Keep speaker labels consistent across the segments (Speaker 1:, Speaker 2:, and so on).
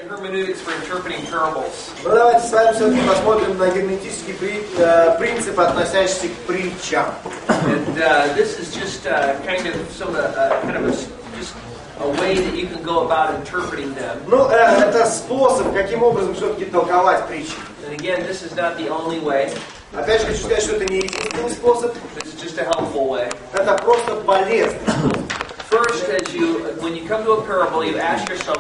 Speaker 1: hermeneutics for interpreting parables.
Speaker 2: Ну давайте с вами все-таки посмотрим на герменевтический принцип, относящийся к притчам.
Speaker 1: And this is just kind of just a way that you can go about interpreting them.
Speaker 2: Ну, это способ, каким образом все-таки толковать притчи.
Speaker 1: And again, this is not the only way.
Speaker 2: Опять же, хочу сказать, что это не единственный способ,
Speaker 1: This is just a helpful way.
Speaker 2: это просто полезно.
Speaker 1: First, when you come to a parable, you ask yourself,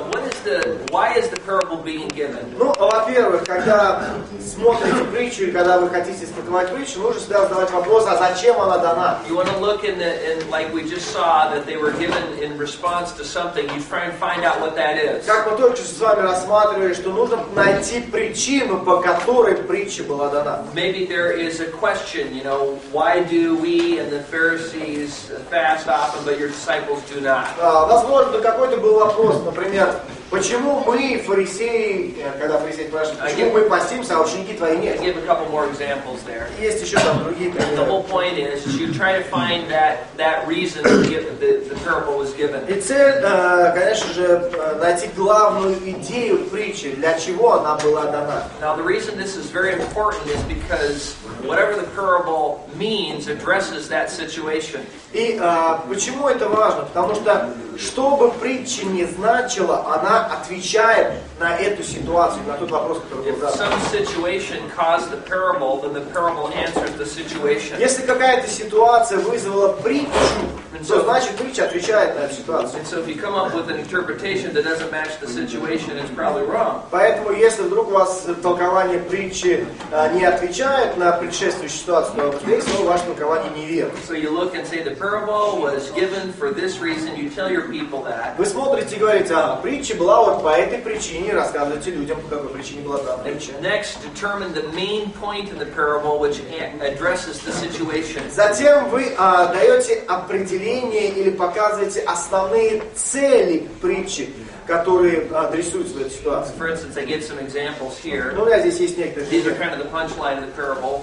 Speaker 1: why is the parable being given?
Speaker 2: Ну, во-первых, когда смотрите притчу и когда вы хотите истолковать притчу, нужно всегда задавать вопрос, а зачем она дана?
Speaker 1: You want to look in like we just saw, that they were given in response to something. You try and find out what that is.
Speaker 2: Как мы только что с вами рассматривали, что нужно найти причину, по которой притча была дана.
Speaker 1: Maybe there is a question, why do we and the Pharisees fast often, but your disciples do not?
Speaker 2: Возможно, какой-то был вопрос, например, почему мы, фарисеи, когда фарисеи спрашивают, почему мы постимся, а ученики твои нет?
Speaker 1: I give a couple more examples there.
Speaker 2: Есть еще там другие
Speaker 1: The
Speaker 2: примеры.
Speaker 1: whole point is you try to find that reason the parable was given.
Speaker 2: И цель, конечно же, найти главную идею притчи, для чего она была дана.
Speaker 1: Now the reason this is very important is because whatever the parable means addresses that situation.
Speaker 2: И почему это важно? Потому что бы притча ни значила, она отвечает на эту ситуацию, на тот вопрос, который был
Speaker 1: If
Speaker 2: задан.
Speaker 1: some situation caused the parable, then the parable answers the situation.
Speaker 2: Если какая-то ситуация вызвала притчу, то значит притча отвечает на эту ситуацию.
Speaker 1: And so if you come up with an interpretation that doesn't match the situation, it's probably wrong.
Speaker 2: Поэтому, если вдруг у вас толкование притчи не отвечает на предшествующую ситуацию, то, скорее всего, ваше толкование неверно.
Speaker 1: So you look and say the parable was given for this reason. You tell your people that.
Speaker 2: Вы смотрите и говорите, притча была вот по этой причине, рассказывайте людям, по какой причине была дана притча.
Speaker 1: Next, determine the main point of the parable, which addresses the situation.
Speaker 2: Затем вы даете определение или показываете основные цели притчи, которые адресуются в этой ситуации.
Speaker 1: For instance, I give some examples here.
Speaker 2: Ну, у меня здесь есть некоторые
Speaker 1: These are
Speaker 2: примеры.
Speaker 1: kind of the punchline of the parable.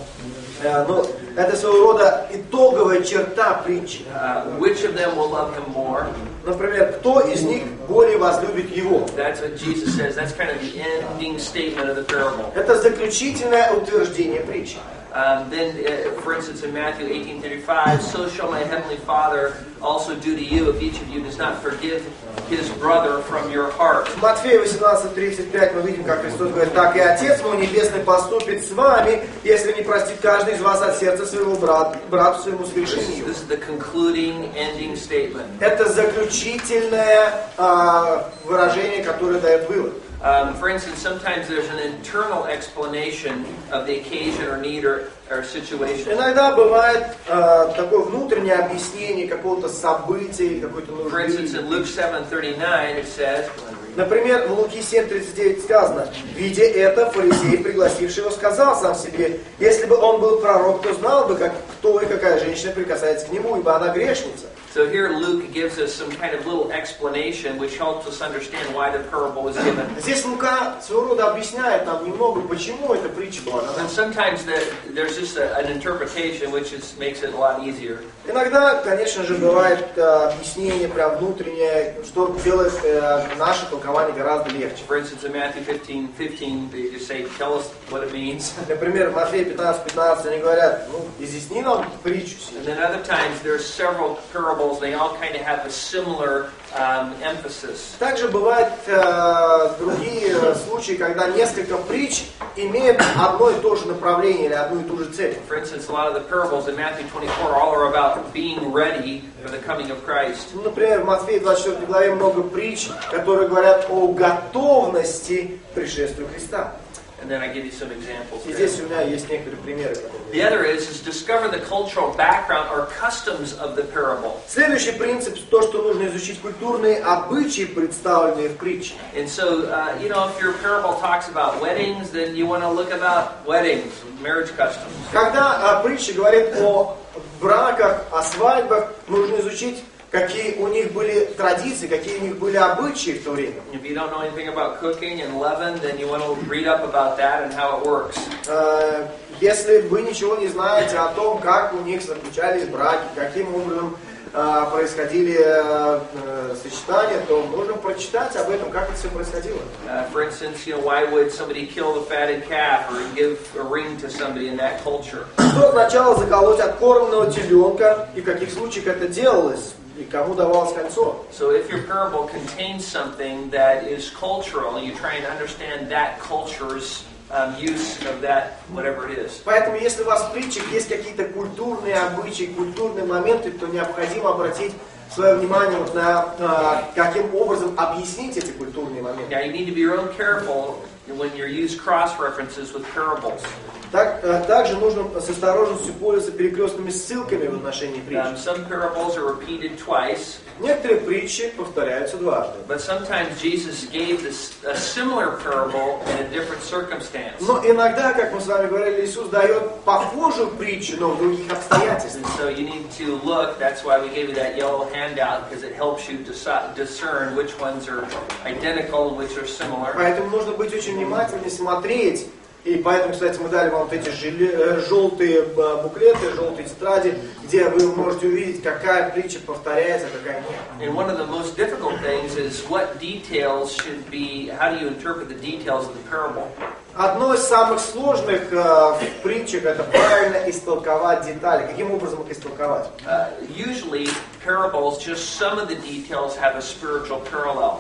Speaker 2: Ну, это своего рода итоговая черта притчи.
Speaker 1: Which of them will love him more?
Speaker 2: Например, кто из них более возлюбит его?
Speaker 1: That's what Jesus says. That's kind of the ending statement of the parable.
Speaker 2: Это заключительное утверждение притчи.
Speaker 1: Then, for instance, in Matthew 18:35, so shall my heavenly Father also do to you if each of you does not forgive his brother from your heart.
Speaker 2: В Матфея 18:35 мы видим, как Христос говорит, так и Отец мой Небесный поступит с вами, если не простит каждый из вас от сердца своего брату своему согрешению.
Speaker 1: This is the concluding, ending statement.
Speaker 2: Это заключительное выражение, которое дает вывод.
Speaker 1: For instance, sometimes there's an internal explanation of the occasion or need or situation.
Speaker 2: Иногда бывает такое внутреннее объяснение какого-то события или какой-то нужды.
Speaker 1: For instance, in Luke 7:39 it says,
Speaker 2: Например, в Луки 7:39 сказано, видя это, фарисей, пригласивший его, сказал сам себе, если бы он был пророк, то знал бы, кто и какая женщина прикасается к нему, ибо она грешница.
Speaker 1: So here Luke gives us some kind of little explanation which helps us understand why the parable was given.
Speaker 2: Здесь Лука своего рода объясняет нам немного, почему эта притча была дана.
Speaker 1: And sometimes there's just an interpretation which makes it a lot easier.
Speaker 2: Иногда, конечно же, бывает объяснение прям внутреннее, что делает наше толкование гораздо легче.
Speaker 1: For instance, in Matthew 15:15, they just say, tell us what it means.
Speaker 2: Например, в Матфея 15:15 они говорят, изъясни нам притчу.
Speaker 1: And then other times there's several parables, they all kind of have a similar emphasis.
Speaker 2: Также бывают другие случаи, когда несколько притч имеют одно и то же направление или одну и ту же цель.
Speaker 1: For instance, a lot of the parables in Matthew 24 all are about being ready for the coming of Christ.
Speaker 2: Например, в Матфея 24 главе много притч, которые говорят о готовности к пришествию Христа.
Speaker 1: And then I give you some examples.
Speaker 2: И здесь у меня есть некоторые примеры.
Speaker 1: The other is discover the cultural background or customs of the parable.
Speaker 2: Следующий принцип – то, что нужно изучить культурные обычаи, представленные в притче.
Speaker 1: And so, if your parable talks about weddings, then you want to look about weddings, marriage customs.
Speaker 2: Когда притча говорит о браках, о свадьбах, нужно изучить, какие у них были традиции, какие у них были обычаи в то время.
Speaker 1: If you don't know anything about cooking and leaven, then you want to read up about that and how it works.
Speaker 2: Если вы ничего не знаете о том, как у них заключались браки, каким образом происходили сочетания, то нужно прочитать об этом, как это все происходило.
Speaker 1: For instance, why would somebody kill the fatted calf or give a ring to somebody in that culture?
Speaker 2: Что означало заколоть откормленного теленка и в каких случаях это делалось? И кому давалось кольцо?
Speaker 1: So if your parable contains something that is cultural, you try and understand that culture's use of that, whatever it is.
Speaker 2: Поэтому, если у вас в притчах есть какие-то культурные обычаи, культурные моменты, то необходимо обратить свое внимание вот на каким образом объяснить эти культурные моменты.
Speaker 1: Now you need to be real careful when you use cross references with parables.
Speaker 2: Также нужно с осторожностью пользоваться перекрестными ссылками в отношении притч.
Speaker 1: Some parables are repeated twice.
Speaker 2: Некоторые притчи повторяются дважды.
Speaker 1: But sometimes Jesus gave a similar parable in a different circumstance.
Speaker 2: Но иногда, как мы с вами говорили, Иисус дает похожую притчу, но в других обстоятельствах.
Speaker 1: So you need to look. That's why we gave you that yellow handout, because it helps you discern which ones are identical and which are similar.
Speaker 2: Поэтому нужно быть очень внимательным, смотреть. И поэтому, кстати, мы дали вам вот эти желтые буклеты, желтые тетради, где вы можете увидеть, какая притча повторяется, какая нет.
Speaker 1: And one of the most difficult things is what details should be, how do you interpret the details of the parable?
Speaker 2: Одно из самых сложных в притчах — это правильно истолковать детали. Каким образом их истолковать?
Speaker 1: Usually, parables, just some of the details have a spiritual parallel.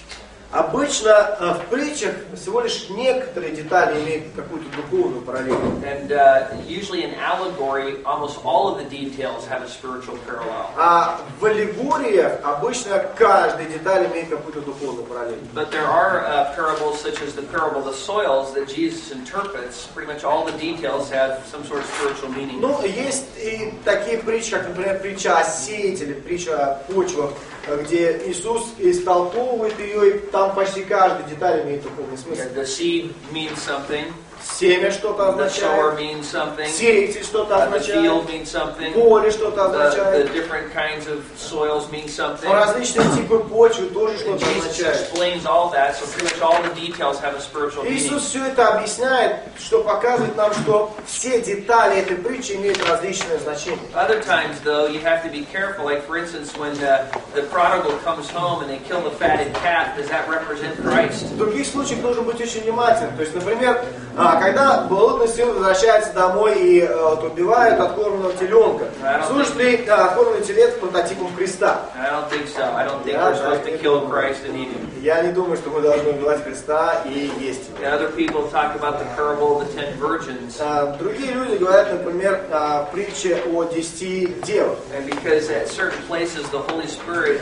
Speaker 2: Обычно в притчах всего лишь некоторые детали имеют какую-то духовную параллель.
Speaker 1: And usually in allegory, almost all of the details have a spiritual parallel.
Speaker 2: А в аллегориях обычно каждая деталь имеет какую-то духовную параллель.
Speaker 1: But there are parables such as the parable of the soils that Jesus interprets. Pretty much all the details have some sort of spiritual meaning.
Speaker 2: Ну, есть и такие притчи, как, например, притча о сеятеле, притча о почвах, где Иисус истолковывает ее, и там почти каждая деталь имеет духовный смысл.
Speaker 1: The seed means something.
Speaker 2: Семя что-то
Speaker 1: The sower
Speaker 2: означает,
Speaker 1: means something.
Speaker 2: сеятель что-то
Speaker 1: The
Speaker 2: означает,
Speaker 1: field means something.
Speaker 2: поле что-то
Speaker 1: The
Speaker 2: означает,
Speaker 1: different kinds of soils mean something.
Speaker 2: различные типы почвы тоже
Speaker 1: And
Speaker 2: что-то
Speaker 1: Jesus
Speaker 2: означают.
Speaker 1: explains all that, so pretty much all the details have a spiritual meaning.
Speaker 2: Иисус все это объясняет, что показывает нам, что все детали этой притчи имеют различное значение.
Speaker 1: Other times, though, you have to be careful. Like, for instance, when the prodigal comes home and they kill the fatted calf, does that represent Christ?
Speaker 2: В других случаях нужно быть очень внимательным. То есть, например, когда блудный сын возвращается домой и убивает откормленного теленка, служит ли откормленный телец прототипом Христа?
Speaker 1: I don't think so. I don't think we're supposed to kill Christ and eat him.
Speaker 2: Я не думаю, что мы должны убивать Христа и есть его.
Speaker 1: And other people talk about the parable of the 10 virgins.
Speaker 2: Другие люди говорят, например, притче о 10 девах.
Speaker 1: And because at certain places the Holy Spirit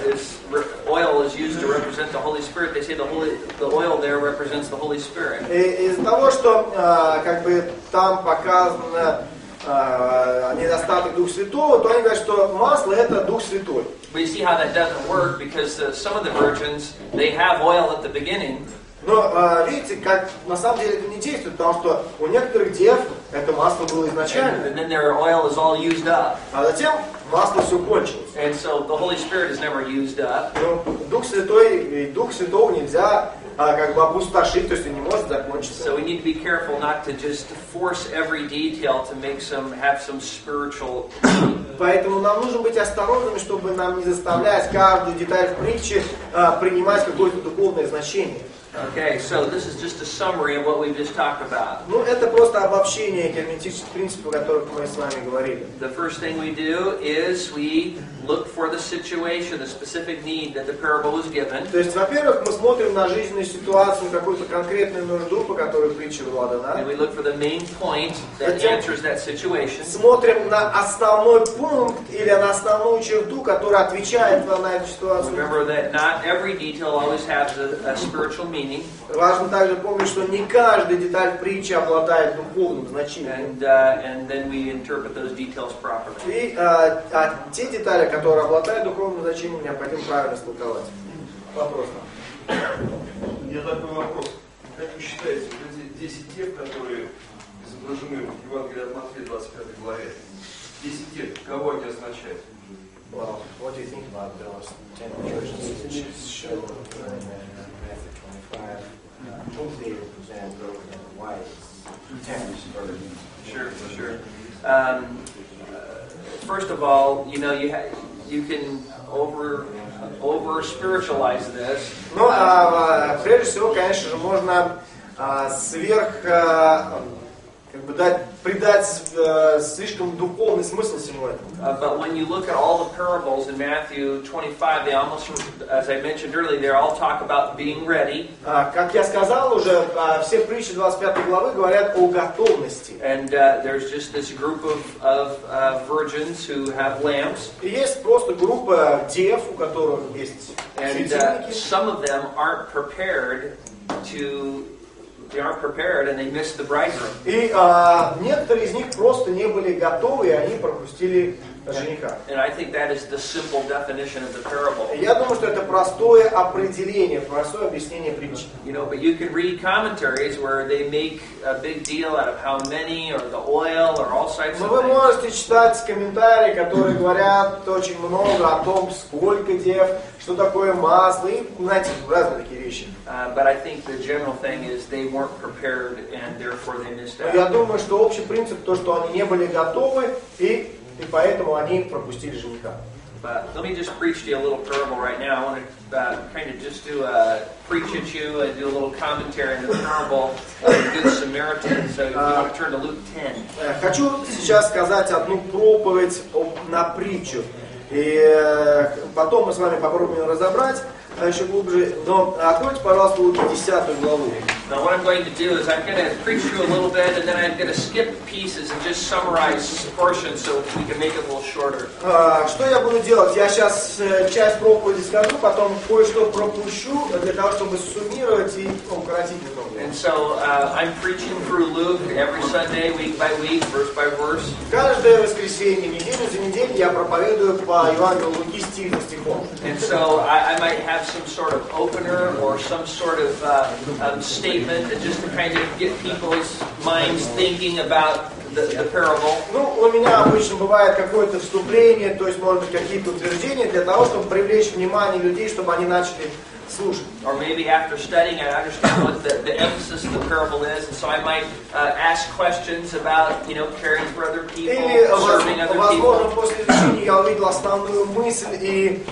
Speaker 1: oil is used to represent the Holy Spirit, they say the oil there represents the Holy Spirit.
Speaker 2: Из-за того, что как бы там показано недостаток Духа Святого, то они говорят, что масло — это Дух Святой.
Speaker 1: But you see how that doesn't work, because some of the virgins, they have oil at the beginning.
Speaker 2: Но видите, как на самом деле это не действует, потому что у некоторых дев это масло было изначально,
Speaker 1: And then their oil is all used up.
Speaker 2: а затем масло все кончилось.
Speaker 1: And so the Holy Spirit is never used up.
Speaker 2: Но Дух Святой и Дух Святого нельзя как бы опустошить, то есть он не может закончиться.
Speaker 1: So we need to be careful not to just force every detail to have some spiritual meaning.
Speaker 2: Поэтому нам нужно быть осторожными, чтобы нам не заставлять каждую деталь в притче принимать какое-то духовное значение.
Speaker 1: Okay, so this is just a summary of what we've just talked about.
Speaker 2: Ну, это просто обобщение герменевтических принципов, о которых мы с вами говорили.
Speaker 1: The first thing we do is we look for the situation, the specific need that the parable is given.
Speaker 2: То есть, во-первых, мы смотрим на жизненную ситуацию, на какую-то конкретную нужду, по которой притча была дана.
Speaker 1: And we look for the main point that answers that situation.
Speaker 2: Смотрим на основной пункт или на основную черту, которая отвечает на эту ситуацию.
Speaker 1: Remember that not every detail always has a spiritual meaning.
Speaker 2: Важно также помнить, что не каждая деталь притчи обладает духовным значением.
Speaker 1: And then we interpret those details properly.
Speaker 2: И те детали, которые обладают духовным значением, необходимо правильно истолковать. Вопрос.
Speaker 3: Я такой вопрос. Как вы считаете, вот эти 10 дев, которые изображены в Евангелии от Матфея 25 главе, 10 дев, кого они означают?
Speaker 2: Well, what do you think about those 10 virgins which is shown in Matthew 25? Whom they represent and why it's 10 virgins?
Speaker 1: Sure. First of all, you can over spiritualize this.
Speaker 2: Ну, прежде всего, конечно же, можно придать слишком духовный смысл всему этому.
Speaker 1: But when you look at all the parables in Matthew 25, they almost, as I mentioned earlier, they all talk about being ready.
Speaker 2: Как я сказал уже, все притчи 25 главы говорят о готовности.
Speaker 1: And there's just this group of virgins who have lamps.
Speaker 2: И есть просто группа дев, у которых есть светильники.
Speaker 1: Some of them aren't prepared and they miss the bridegroom.
Speaker 2: И некоторые из них просто не были готовы, и они пропустили жениха.
Speaker 1: And I think that is the simple definition of the parable.
Speaker 2: Я думаю, что это простое определение, простое объяснение притчи.
Speaker 1: You know, but you can read commentaries where they make a big deal out of how many, or the oil, or all sorts
Speaker 2: Но
Speaker 1: of
Speaker 2: вы
Speaker 1: things.
Speaker 2: можете читать комментарии, которые говорят очень много о том, сколько дев, что такое масло, и, знаете, разные такие вещи.
Speaker 1: But I think the general thing is they weren't prepared and therefore they missed
Speaker 2: Но я
Speaker 1: out.
Speaker 2: думаю, что общий принцип то, что они не были готовы, и поэтому они пропустили жениха.
Speaker 1: But let me just preach to you a little parable right now. I want to kind of just preach at you and do a little commentary on the parable of the Good Samaritan. So if you want to turn to Luke 10.
Speaker 2: Хочу сейчас сказать одну проповедь на притчу. И потом мы с вами попробуем разобрать еще глубже. Но откройте, пожалуйста, Луки 10 главу.
Speaker 1: Now what I'm going to do is I'm going to preach to you a little bit and then I'm going to skip pieces and just summarize portions so we can make it a little shorter.
Speaker 2: Что я буду делать? Я сейчас часть проповеди скажу, потом кое-что пропущу для того, чтобы суммировать и укоротить немного.
Speaker 1: And so I'm preaching through Luke every Sunday, week by week, verse by verse.
Speaker 2: Каждое воскресенье, неделю за неделей я проповедую по Евангелию Луки стих за стихом.
Speaker 1: And so I might have some sort of opener or some sort of statement that just to kind of get people's minds thinking about the parable.
Speaker 2: Ну, у меня обычно бывает какое-то вступление, то есть, может быть, какие-то утверждения для того, чтобы привлечь внимание людей, чтобы они начали слушать.
Speaker 1: Or maybe after studying, I understand what the emphasis of the parable is, and so I might ask questions about, caring for other people,
Speaker 2: Или,
Speaker 1: serving other
Speaker 2: возможно,
Speaker 1: people.
Speaker 2: после изучения я увидел основную мысль, и,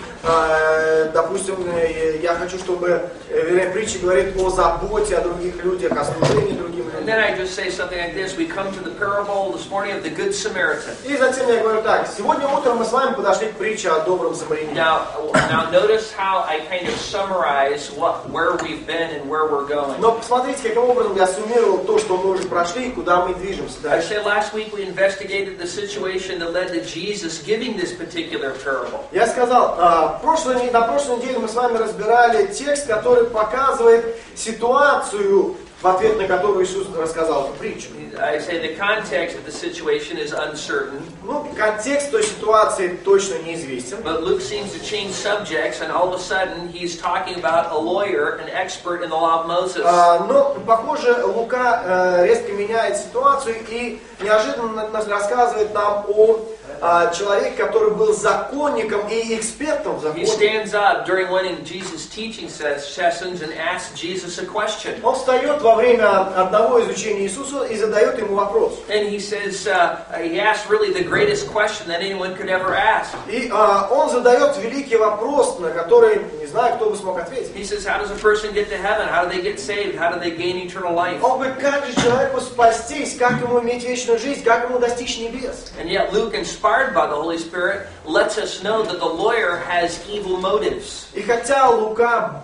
Speaker 2: допустим, я хочу, чтобы, притча говорит о заботе о других людях, о служении другим
Speaker 1: And
Speaker 2: людям.
Speaker 1: then I just say something like this: we come to the parable this morning of the Good Samaritan.
Speaker 2: И затем я говорю так: сегодня утром мы с вами подошли к притче о добром самарянине.
Speaker 1: Now notice how I kind of summarize where we've been and where we're going.
Speaker 2: Но посмотрите, каким образом я суммировал то, что мы уже прошли и куда мы движемся
Speaker 1: I
Speaker 2: дальше.
Speaker 1: said last week we investigated the situation that led to Jesus giving this particular parable.
Speaker 2: Я сказал, на прошлой неделе мы с вами разбирали текст, который показывает ситуацию, в ответ на которую Иисус рассказал эту притчу.
Speaker 1: I say the context of the situation is uncertain.
Speaker 2: Ну, контекст той ситуации точно неизвестен.
Speaker 1: But Luke seems to change subjects, and all of a sudden he's talking about a lawyer, an expert in the law of Moses.
Speaker 2: Но, похоже, Лука резко меняет ситуацию и неожиданно рассказывает нам о человеке, который был законником и экспертом в
Speaker 1: He
Speaker 2: законе.
Speaker 1: stands up during one of Jesus' teaching sessions and asks Jesus a question.
Speaker 2: Он встает во время одного изучения Иисуса и задает ему вопрос.
Speaker 1: And he says, he asked really the greatest question that anyone could ever ask.
Speaker 2: И он задает великий вопрос, на который не знаю, кто бы смог ответить.
Speaker 1: He says, how does a person get to heaven? How do they get saved? How do they gain eternal life?
Speaker 2: Он говорит, как же человеку спастись, как ему иметь вечную жизнь, как ему достичь небес.
Speaker 1: And yet Luke, inspired by the Holy Spirit, lets us know that the lawyer has evil motives.
Speaker 2: И хотя Лука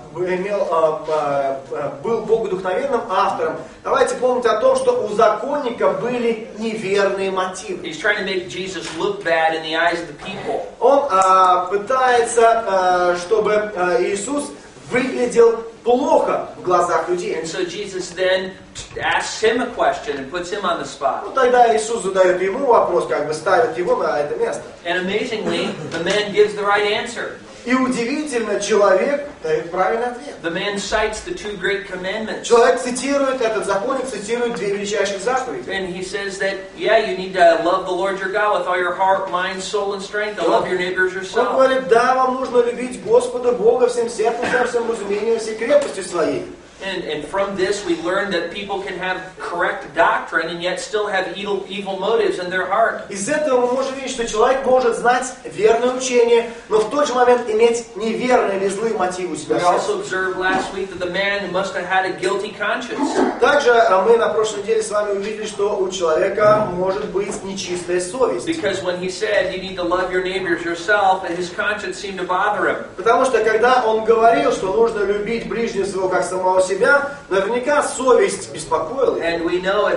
Speaker 2: был богодухновенным автором, давайте помнить о том, что у законника были неверные мотивы.
Speaker 1: He's trying to make Jesus look bad in the eyes of the people.
Speaker 2: Он пытается, чтобы Иисус выглядел плохо в глазах людей.
Speaker 1: And so Jesus then asks him a question and puts him on the spot.
Speaker 2: Ну, тогда Иисус задает ему вопрос, как бы ставит его на это место.
Speaker 1: And amazingly, the man gives the right answer.
Speaker 2: И удивительно, человек дает правильный ответ.
Speaker 1: The man cites the two great commandments.
Speaker 2: Человек цитирует, этот законник цитирует две величайших заповеди.
Speaker 1: And he says that, you need to love the Lord your God with all your heart, mind, soul, and strength, and love your neighbor as
Speaker 2: Он
Speaker 1: yourself.
Speaker 2: говорит, да, вам нужно любить Господа Бога всем сердцем, всем разумением, всей крепостью своей.
Speaker 1: And from this we learn that people can have correct doctrine and yet still have evil motives in their heart.
Speaker 2: Из этого мы можем видеть, что человек может знать верное учение, но в тот же момент иметь неверные или злые мотивы у себя
Speaker 1: We
Speaker 2: в сердце.
Speaker 1: also observed last week that the man must have had a guilty conscience.
Speaker 2: Также мы на прошлой неделе с вами увидели, что у человека может быть нечистая совесть.
Speaker 1: Because when he said you need to love your neighbors yourself, and his conscience seemed to bother him.
Speaker 2: Потому что когда он говорил, что нужно любить ближнего своего как самого себя, наверняка совесть беспокоила его.
Speaker 1: And we know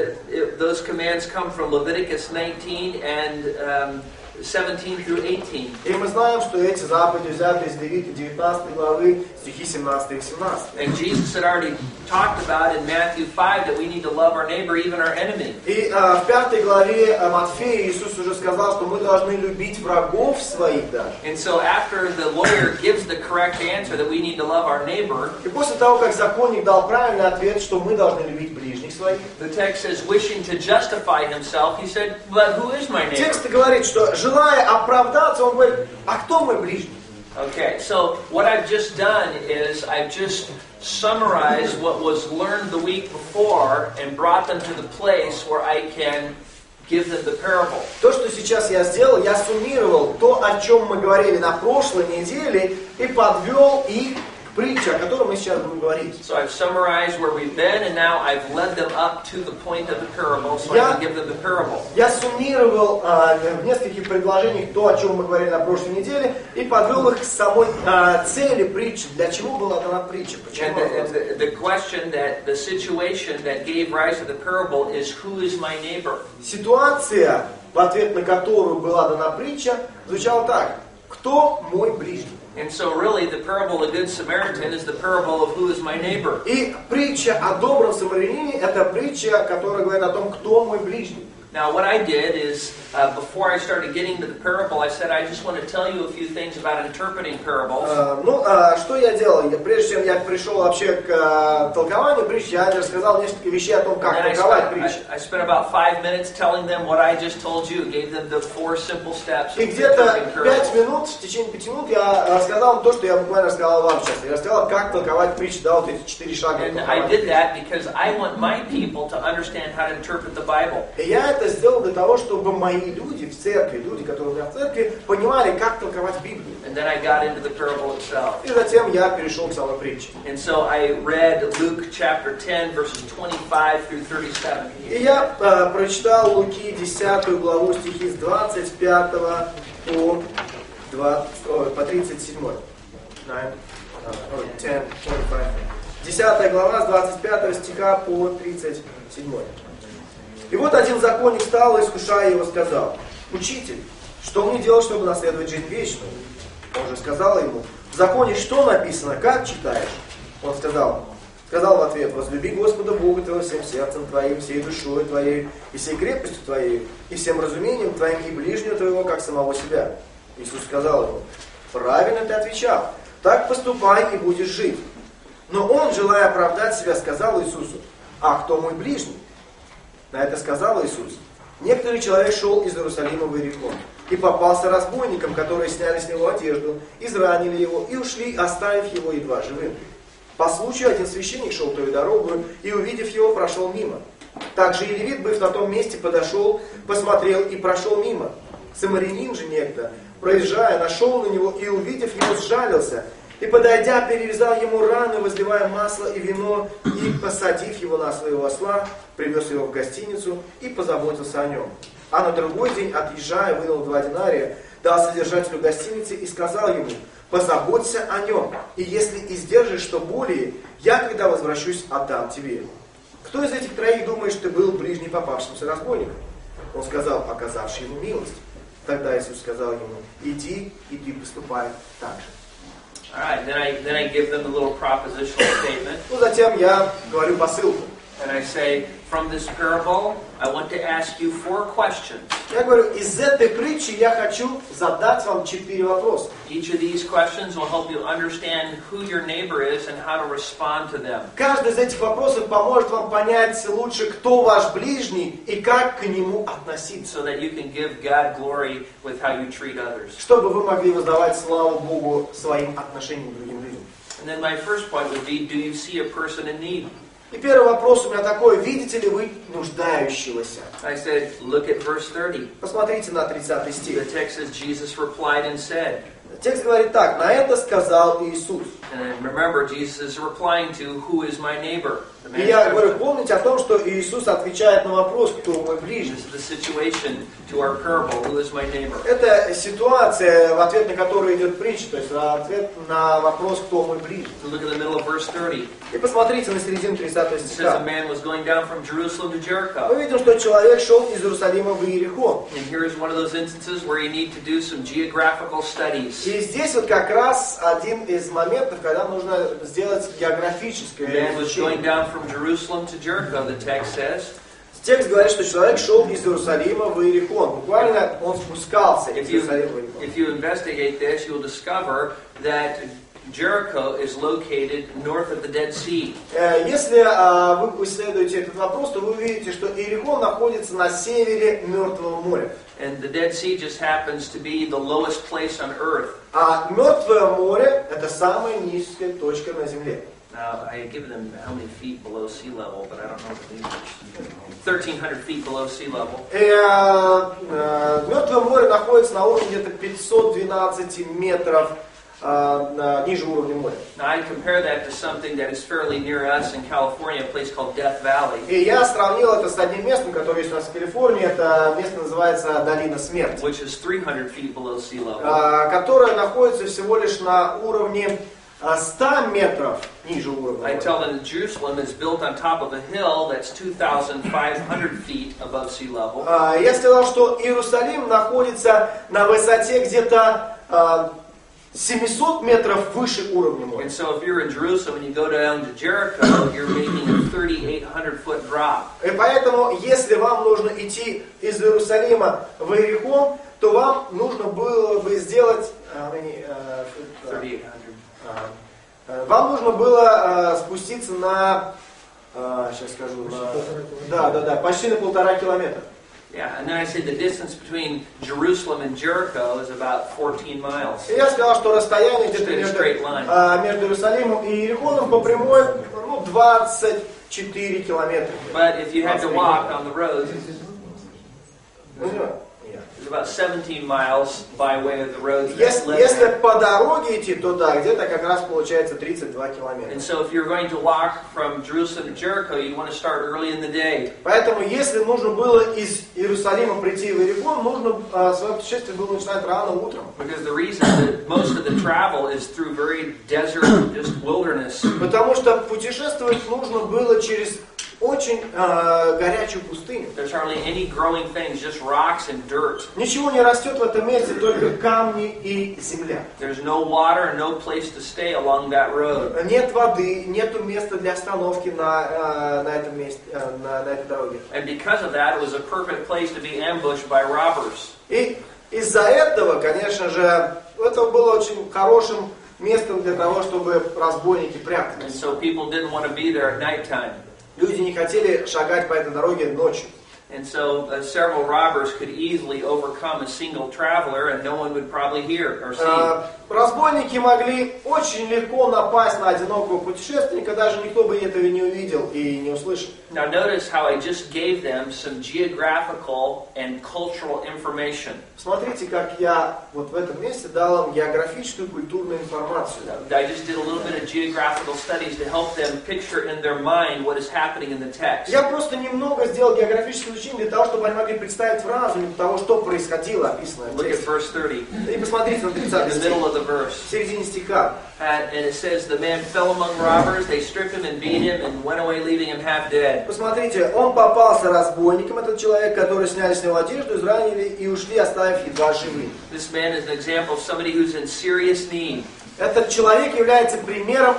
Speaker 1: those commands come from Leviticus 19 and 17 through 18.
Speaker 2: И мы знаем, что эти заповеди взяты из Левиты 19 главы, стихи 17 и 17.
Speaker 1: And Jesus had already talked about in Matthew 5 that we need to love our neighbor, even our enemy.
Speaker 2: И в 5 главе Матфея Иисус уже сказал, что мы должны любить врагов своих даже.
Speaker 1: And so after the lawyer gives the correct answer that we need to love our neighbor,
Speaker 2: И после того, как законник дал правильный ответ, что мы должны любить ближних своих,
Speaker 1: the text says, wishing to justify himself, he said, but who is my neighbor?
Speaker 2: текст говорит, что желая оправдаться, он говорит, а кто мой ближний?
Speaker 1: Okay, so what I've just done is I've just summarized what was learned the week before and brought them to the place where I can give them the parable.
Speaker 2: То, что сейчас я сделал, я суммировал то, о чем мы говорили на прошлой неделе, и подвел их к притче, о которой мы сейчас будем говорить.
Speaker 1: So I've summarized where we've been, and now I've led them up to the point of the parable, so I can give them the parable.
Speaker 2: Я суммировал в нескольких предложениях то, о чем мы говорили на прошлой неделе, и подвел их к самой цели притчи. Для чего была дана притча? Почему?
Speaker 1: And the question that the situation that gave rise to the parable is, who is my neighbor?
Speaker 2: Ситуация, в ответ на которую была дана притча, звучала так: кто мой ближний?
Speaker 1: And so really the parable of the Good Samaritan is the parable of who is my neighbor.
Speaker 2: И притча о добром самарянине – это притча, которая говорит о том, кто мой ближний.
Speaker 1: Now what I did is, before I started getting to the parable, I said I just want to tell you a few things about interpreting parables.
Speaker 2: Что я делал? Прежде чем я пришел вообще к толкованию притчи, я рассказал несколько вещей о том, как толковать притчи.
Speaker 1: I spent about 5 minutes telling them what I just told you, gave them the 4 simple steps.
Speaker 2: И где-то 5 минут, в течение 5 минут я рассказал им то, что я буквально рассказал вам сейчас. Я рассказал, как толковать притчи, да, вот эти 4 шага.
Speaker 1: And I did that because I want my people to understand how to interpret the Bible.
Speaker 2: И я это сделал для того, чтобы мои люди в церкви, люди, которые у меня в церкви, понимали, как толковать Библию.
Speaker 1: And then I got into the parable itself.
Speaker 2: И затем я перешел к самой притче.
Speaker 1: And so I read Luke chapter 10, verses 25 through 37.
Speaker 2: И я прочитал Луки 10 главу, стихи с 25 по 37. 10 глава с 25 стиха по 37. И вот один законник стал, искушая его, сказал: «Учитель, что мне делать, чтобы наследовать жизнь вечную?» Он же сказал ему: «В законе что написано, как читаешь?» Он сказал в ответ: «Возлюби Господа Бога твоего всем сердцем твоим, всей душой твоей, и всей крепостью твоей, и всем разумением твоим, и ближнего твоего, как самого себя». Иисус сказал ему: «Правильно ты отвечал, так поступай и будешь жить». Но он, желая оправдать себя, сказал Иисусу: «А кто мой ближний?» На это сказал Иисус: «Некоторый человек шел из Иерусалима в Иерихон, и попался разбойникам, которые сняли с него одежду, изранили его и ушли, оставив его едва живым. По случаю один священник шел той дорогой, и, увидев его, прошел мимо. Также и левит, быв на том месте, подошел, посмотрел и прошел мимо. Самарянин же некто, проезжая, нашел на него и, увидев его, сжалился, и, подойдя, перевязал ему раны, возливая масло и вино, и, посадив его на своего осла, привез его в гостиницу и позаботился о нем. А на другой день, отъезжая, вынул 2 динария, дал содержателю гостиницы и сказал ему: позаботься о нем, и если издержишь что более, я, когда возвращусь, отдам тебе. Кто из этих троих, думаешь, ты был ближний попавшимся разбойником? Он сказал: оказавший ему милость. Тогда Иисус сказал ему: иди, и ты поступай так же.
Speaker 1: All right, then I give them a little propositional statement.
Speaker 2: Затем я говорю посылку.
Speaker 1: And I say, from this parable, I want to ask you 4 questions.
Speaker 2: Я говорю, из этой притчи я хочу задать вам 4 вопроса.
Speaker 1: Each of these questions will help you understand who your neighbor is and how to respond to them.
Speaker 2: Каждый из этих вопросов поможет вам понять лучше, кто ваш ближний и как к нему относиться.
Speaker 1: So that you can give God glory with how you treat others.
Speaker 2: Чтобы вы могли воздавать славу Богу своим отношениям к другим людям.
Speaker 1: And then my first point would be, do you see a person in need?
Speaker 2: И первый вопрос у меня такой: видите ли вы нуждающегося?
Speaker 1: I said, look at verse 30.
Speaker 2: Посмотрите на 30 стих.
Speaker 1: The text says, Jesus replied and said.
Speaker 2: Текст говорит так: на это сказал Иисус.
Speaker 1: And remember, Jesus is replying to, who is my neighbor? The
Speaker 2: И
Speaker 1: man's
Speaker 2: я говорю,
Speaker 1: question.
Speaker 2: помните о том, что Иисус отвечает на вопрос, кто мой ближний.
Speaker 1: This is the situation to our parable, who is my neighbor?
Speaker 2: Это ситуация, в ответ на которую идет притча, то есть ответ на вопрос, кто мой ближний.
Speaker 1: Look at the middle of verse 30.
Speaker 2: И посмотрите на середину 30
Speaker 1: It says a
Speaker 2: стиха.
Speaker 1: man was going down from Jerusalem to
Speaker 2: Мы
Speaker 1: Jericho.
Speaker 2: видим, что человек шел из Иерусалима в Иерихон.
Speaker 1: And here is one of those instances where you need to do some geographical studies.
Speaker 2: И здесь вот как раз один из моментов, когда нужно сделать географическое
Speaker 1: The man was going
Speaker 2: изучение.
Speaker 1: down from Jerusalem to Jericho, the text says.
Speaker 2: Текст говорит, что человек шел из Иерусалима в Иерихон. Буквально он спускался из Иерусалима в Иерихон.
Speaker 1: If you investigate this, you'll discover that Jericho is located north of the Dead Sea.
Speaker 2: Если вы исследуете этот вопрос, то вы увидите, что Иерихон находится на севере Мертвого моря.
Speaker 1: And the Dead Sea just happens to be the lowest place on earth.
Speaker 2: А Мертвое море – это самая низкая точка на земле.
Speaker 1: Now, I had given them how many feet below sea level, but I don't know what the English. 1,300 feet below sea level.
Speaker 2: Мертвое море находится на уровне где-то 512 метров ниже уровня моря.
Speaker 1: Now, I compare that to something that is fairly near us in California, a place called Death Valley.
Speaker 2: И я сравнил это с одним местом, которое есть у нас в Калифорнии. Это место называется Долина Смерти,
Speaker 1: Which is 300 feet below sea level.
Speaker 2: которое находится всего лишь на уровне 100 метров ниже уровня
Speaker 1: I
Speaker 2: моря.
Speaker 1: tell them that Jerusalem is built on top of a hill that's 2,500 feet above sea level.
Speaker 2: Я сказал, что Иерусалим находится на высоте где-то 700 метров выше уровня моря.
Speaker 1: And so if you're in Jerusalem and you go down to Jericho, you're making a 3,800 foot drop.
Speaker 2: И поэтому, если вам нужно идти из Иерусалима в Иерихон, то вам нужно было бы сделать...
Speaker 1: 3,800.
Speaker 2: Вам нужно было спуститься на... Сейчас скажу. Да, почти на 1,5 километра.
Speaker 1: Yeah, and then I said the distance between Jerusalem and Jericho is about 14 miles.
Speaker 2: И я сказал, что расстояние где-то
Speaker 1: Straight line.
Speaker 2: между Иерусалимом и Иерихоном по прямой 24 километра.
Speaker 1: But if you had to walk on the roads,
Speaker 2: Ну,
Speaker 1: it's about 17 miles by way of the roads that
Speaker 2: Если
Speaker 1: led.
Speaker 2: по дороге идти, то да, где-то как раз получается 32 километра.
Speaker 1: And so if you're going to walk from Jerusalem to Jericho, you'd want to start early in the day.
Speaker 2: Поэтому, если нужно было из Иерусалима прийти в Иерихон, нужно свое путешествие было начинать рано утром.
Speaker 1: Because the reason that most of the travel is through very desert, just wilderness.
Speaker 2: Потому что путешествовать нужно было через очень горячую пустыню.
Speaker 1: There's hardly any growing things, just rocks and dirt.
Speaker 2: Ничего не растет в этом месте, только камни и земля.
Speaker 1: There's no water and no place to stay along that road.
Speaker 2: Нет воды, нету места для остановки на этом месте, на этой дороге.
Speaker 1: And because of that, it was a perfect place to be ambushed by robbers.
Speaker 2: И из-за этого, конечно же, это было очень хорошим местом для того, чтобы разбойники
Speaker 1: And
Speaker 2: прятались.
Speaker 1: so people didn't want to be there at nighttime.
Speaker 2: Люди не хотели шагать по этой дороге ночью.
Speaker 1: And so several robbers could easily overcome a single traveler and no one would probably hear or see.
Speaker 2: Разбойники могли очень легко напасть на одинокого путешественника, даже никто бы этого не увидел и не услышал.
Speaker 1: Now notice how I just gave them some geographical and cultural information.
Speaker 2: Смотрите, как я вот в этом месте дал им географическую и культурную информацию.
Speaker 1: I just did a little bit of geographical studies to help them picture in their mind what is happening in the text.
Speaker 2: Я просто немного сделал географическое изучение для того, чтобы они могли представить в разуме того, что происходило, описано в
Speaker 1: Look at
Speaker 2: тексте.
Speaker 1: verse 30,
Speaker 2: И посмотрите на
Speaker 1: in
Speaker 2: 30
Speaker 1: the
Speaker 2: стих,
Speaker 1: middle of the verse.
Speaker 2: в середине стиха.
Speaker 1: And it says, the man fell among robbers, they stripped him and beat him and went away leaving him half dead.
Speaker 2: Посмотрите, он попался разбойникам, этот человек, который сняли с него одежду, изранили и ушли, оставив едва живым.
Speaker 1: This man is an example of somebody who's in serious need.
Speaker 2: Этот человек является примером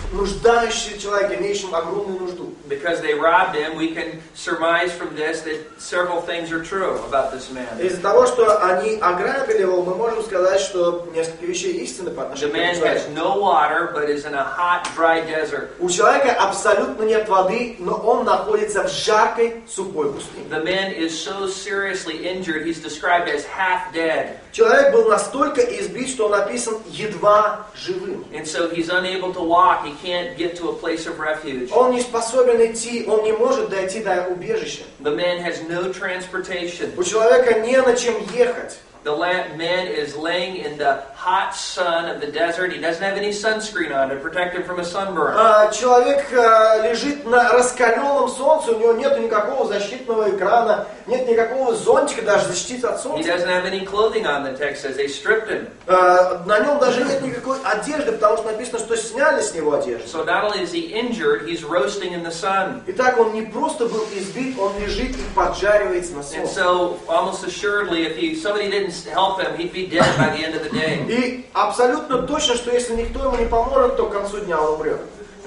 Speaker 2: нуждающийся человек, имеющий огромную нужду.
Speaker 1: Because they robbed him, we can surmise from this that several things are true about this man.
Speaker 2: Из-за того, что они ограбили его, мы можем сказать, что несколько вещей истинны по
Speaker 1: The
Speaker 2: отношению к
Speaker 1: man
Speaker 2: этому
Speaker 1: has
Speaker 2: человеку.
Speaker 1: no water, but is in a hot, dry desert.
Speaker 2: У человека абсолютно нет воды, но он находится в жаркой, сухой пустыне.
Speaker 1: The man is so seriously injured, he's described as half dead.
Speaker 2: Человек был настолько избит, что он написан едва живым.
Speaker 1: And so he's unable to walk, he can't get to a place of refuge.
Speaker 2: Он не способен идти, он не может дойти до убежища.
Speaker 1: The man has no transportation.
Speaker 2: У человека не на чем ехать.
Speaker 1: The man is laying in the hot sun of the desert. He doesn't have any sunscreen on to protect him from a sunburn.
Speaker 2: Человек лежит на раскаленном солнце, у него нет никакого защитного экрана, нет никакого зонтика даже защитить от
Speaker 1: He
Speaker 2: солнца.
Speaker 1: doesn't have any clothing on, the text says. They stripped him.
Speaker 2: На нем даже нет никакой одежды, потому что написано, что сняли с него одежду.
Speaker 1: So not only is he injured, he's roasting in the sun.
Speaker 2: Итак, он не просто был избит, он лежит и поджаривается на
Speaker 1: And
Speaker 2: солнце.
Speaker 1: so, almost assuredly, if somebody didn't help him, he'd be dead by the end of the day.
Speaker 2: И абсолютно точно, что если никто ему не поможет, то к концу дня он умрет.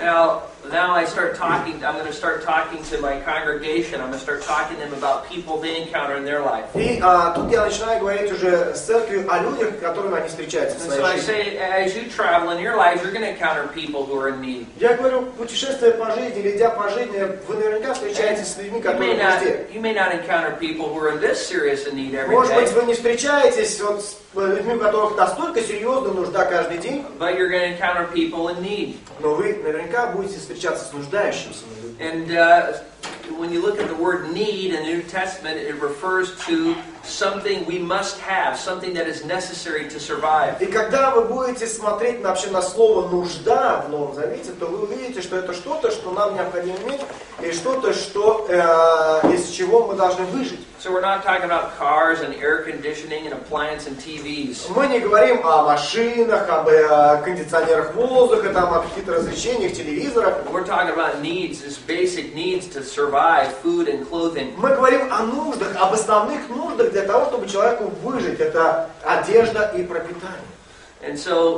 Speaker 1: Now I start talking, I'm going to start talking to my congregation. I'm going to start talking to them about people they encounter in their life.
Speaker 2: И тут я начинаю говорить уже с церковью о людях, с которыми они встречаются в
Speaker 1: And so I
Speaker 2: своей жизни.
Speaker 1: say, as you travel in your lives, you're going to encounter people who are in need.
Speaker 2: Я говорю, путешествуя по жизни, или идя по жизни, вы наверняка встречаетесь с людьми, которые в нужде.
Speaker 1: You may not encounter people who are this serious in need every
Speaker 2: Может быть,
Speaker 1: day,
Speaker 2: вы не встречаетесь вот с людьми, у которых настолько серьезная нужда каждый день,
Speaker 1: but you're going to encounter people in need.
Speaker 2: но вы наверняка будете встречаться с нуждающимся.
Speaker 1: And when you look at the word need in the New Testament, it refers to something we must have, something that is necessary to survive.
Speaker 2: И когда вы будете смотреть вообще на слово «нужда» в Новом Завете, то вы увидите, что это что-то, что нам необходимо иметь, и что-то, что, из чего мы должны выжить.
Speaker 1: So we're not talking about cars and air conditioning and appliance and TVs.
Speaker 2: Мы не говорим о машинах, об кондиционерах воздуха, там, о каких-то развлечениях, телевизорах.
Speaker 1: We're talking about needs, this basic needs to survive, food and clothing.
Speaker 2: Мы говорим о нуждах, об основных нуждах для того, чтобы человеку выжить. Это одежда и пропитание.
Speaker 1: And so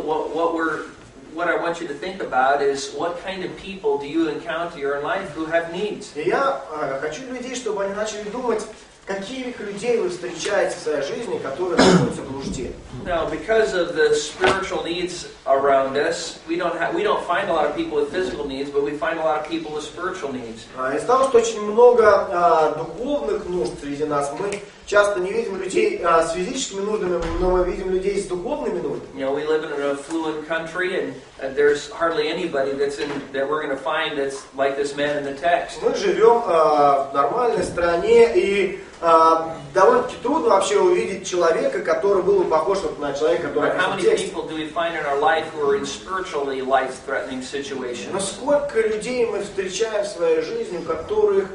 Speaker 1: what I want you to think about is what kind of people do you encounter in your life who have needs?
Speaker 2: И я хочу людей, чтобы они начали думать, каких людей вы встречаете в своей жизни, которые находятся в нужде.
Speaker 1: Now, because of the spiritual needs around us, we don't find a lot of people with physical needs, but we find a lot of people with spiritual needs.
Speaker 2: Из-за того, что очень много духовных нужд среди нас, мы часто не видим людей с физическими нуждами, но мы видим людей с духовными нуждами.
Speaker 1: You know, we live in an affluent country, and there's hardly anybody that we're going to find that's like this man in the text.
Speaker 2: Мы живем в нормальной стране, и довольно-таки трудно вообще увидеть человека, который был бы похож на человека, который
Speaker 1: But how
Speaker 2: описан в
Speaker 1: many
Speaker 2: тексте.
Speaker 1: people do we find in our life who are in spiritually life-threatening
Speaker 2: Но
Speaker 1: situations?
Speaker 2: сколько людей мы встречаем в своей жизни, у которых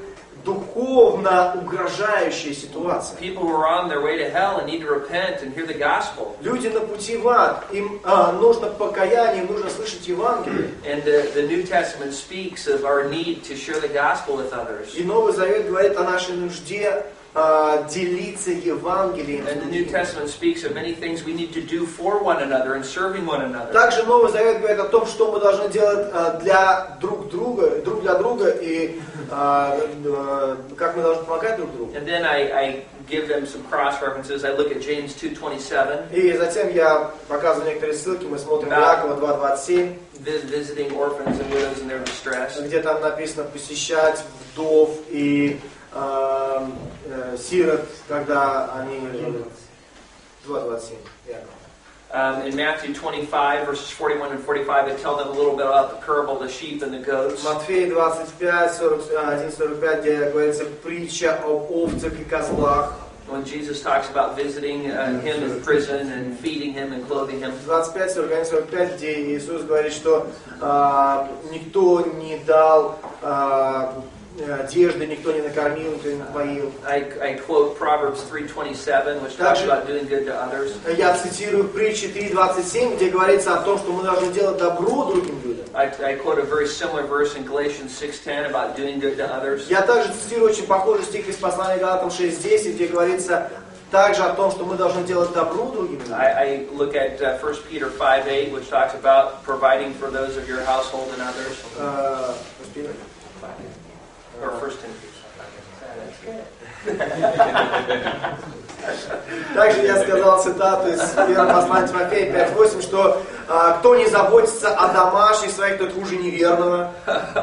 Speaker 2: духовно угрожающая ситуация.
Speaker 1: People who are on their way to hell and need to repent and hear the gospel.
Speaker 2: Люди на пути в ад, им нужно покаяние, им нужно слышать Евангелие.
Speaker 1: And the New Testament speaks of our need to share the gospel with others.
Speaker 2: И Новый Завет говорит о нашей нужде делиться Евангелием.
Speaker 1: And the New Testament speaks of many things we need to do for one another and serving one another.
Speaker 2: Также Новый Завет говорит о том, что мы должны делать друг для друга, и как мы должны помогать друг другу.
Speaker 1: And then I give them some cross references. I look at James 2:27,
Speaker 2: И затем я показываю некоторые ссылки, мы смотрим Иакова 2:27,
Speaker 1: visiting orphans and widows in their distress.
Speaker 2: где там написано посещать вдов и сирот, когда они 2:27.
Speaker 1: In Matthew 25, verses 41 and 45, I tell them a little bit about the parable of the sheep and the goats.
Speaker 2: Матфея 25, 41-45, где говорится притча об овцах и козлах.
Speaker 1: When Jesus talks about visiting him in prison and feeding him and clothing him.
Speaker 2: 25, 41, 45, где Иисус говорит, что никто не дал одежды, никто не накормил, никто не напоил.
Speaker 1: I quote Proverbs 3:27, which talks about doing good to others.
Speaker 2: Я цитирую притчи 3:27, где говорится о том, что мы должны делать добро другим людям.
Speaker 1: I quote a very similar verse in Galatians 6:10 about doing good to others.
Speaker 2: Я также цитирую очень похожий стих из послания Галатам 6:10, где говорится также о том, что мы должны делать добро другим людям.
Speaker 1: I look at 1 Peter 5:8, which talks about providing for those of your household and others. Or 1 Timothy.
Speaker 2: Также я сказал цитату из 1 послания Тимофея 5:8, что кто не заботится о домашних своих, тот хуже неверного.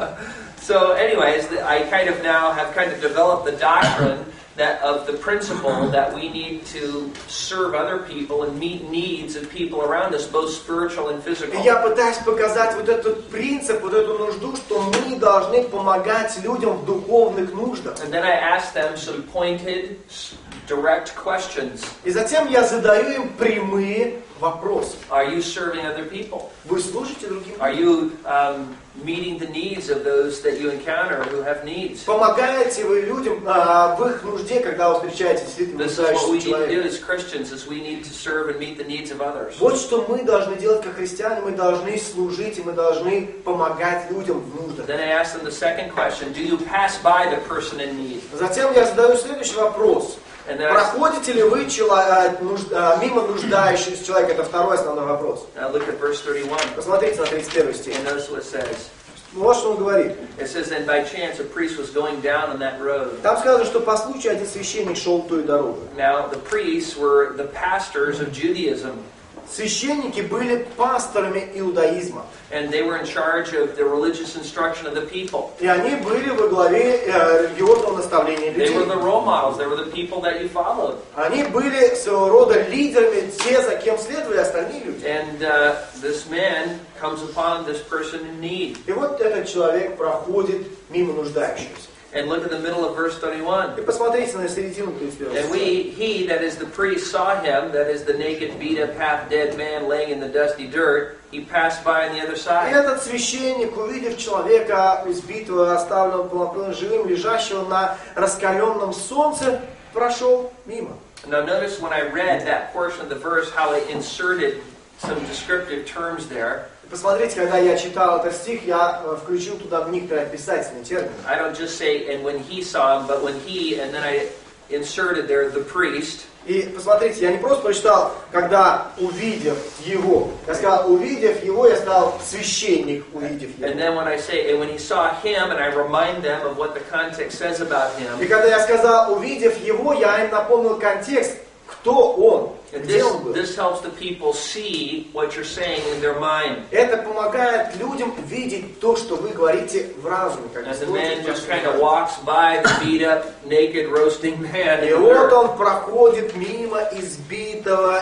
Speaker 1: So anyways, I kind of now have kind of developed the doctrine that of the principle that we need to serve other people and meet needs of people around us, both spiritual and physical.
Speaker 2: И я пытаюсь показать вот этот принцип, вот эту нужду, что мы должны помогать людям в духовных нуждах.
Speaker 1: And then I ask them some pointed, direct questions.
Speaker 2: И затем я задаю им прямые вопросы.
Speaker 1: Are you serving other people?
Speaker 2: Вы служите другим
Speaker 1: Are
Speaker 2: людям?
Speaker 1: you meeting the needs of those that you encounter who have needs?
Speaker 2: Помогаете вы людям в их нужде, когда вы встречаетесь с этим
Speaker 1: This is what we
Speaker 2: нуждающимся
Speaker 1: need to do
Speaker 2: человеком?
Speaker 1: as Christians, is we need to serve and meet the needs of others.
Speaker 2: Вот что мы должны делать как христиане, мы должны служить и мы должны помогать людям в нуждах.
Speaker 1: Then I ask them the second question: do you pass by the person in need?
Speaker 2: Затем я задаю следующий вопрос.
Speaker 1: And then I
Speaker 2: Проходите ли вы мимо нуждающегося человека? Это второй основной вопрос.
Speaker 1: look at verse 31.
Speaker 2: Посмотрите на 31 стих.
Speaker 1: And notice what it says.
Speaker 2: Вот что он говорит.
Speaker 1: It says, and by chance a priest was going down on that road.
Speaker 2: Там сказано, что по случаю один священник шел той дорогой.
Speaker 1: Now the priests were the pastors of Judaism.
Speaker 2: Священники были пасторами иудаизма.
Speaker 1: And they were in charge of the religious instruction of the people.
Speaker 2: И они были во главе религиозного наставления
Speaker 1: They were
Speaker 2: людей.
Speaker 1: the role models. They were the people that you followed.
Speaker 2: Они были своего рода лидерами, те, за кем следовали остальные люди.
Speaker 1: And this man comes upon this person in need.
Speaker 2: И вот этот человек проходит мимо нуждающегося.
Speaker 1: And look at the middle of verse 31.
Speaker 2: И посмотрите на середину 31
Speaker 1: And
Speaker 2: стиха.
Speaker 1: he, that is the priest, saw him, that is the naked, beat up, half dead man laying in the dusty dirt. He passed by on the other
Speaker 2: И
Speaker 1: side.
Speaker 2: этот священник, увидев человека избитого, оставленного полноправным живым, лежащего на раскаленном солнце, прошел мимо.
Speaker 1: Now notice when I read that portion of the verse how I inserted some descriptive terms there.
Speaker 2: Посмотрите, когда я читал этот стих, я включил туда некоторые описательные термины.
Speaker 1: I don't just say, and when he saw him, but when he, and then I inserted there the priest.
Speaker 2: И посмотрите, я не просто прочитал, когда увидев его. Я сказал, увидев его, я сказал, священник, увидев его.
Speaker 1: And then when I say, and when he saw him, and I remind them of what the context says about
Speaker 2: И
Speaker 1: him.
Speaker 2: когда я сказал, увидев его, я им напомнил контекст, кто он,
Speaker 1: And
Speaker 2: где он был.
Speaker 1: this helps the people see what you're saying in their mind.
Speaker 2: Это помогает людям видеть то, что вы говорите в разуме. Как
Speaker 1: As the man just kind of walks by the beat up, naked, roasting man.
Speaker 2: И вот он проходит мимо избитого,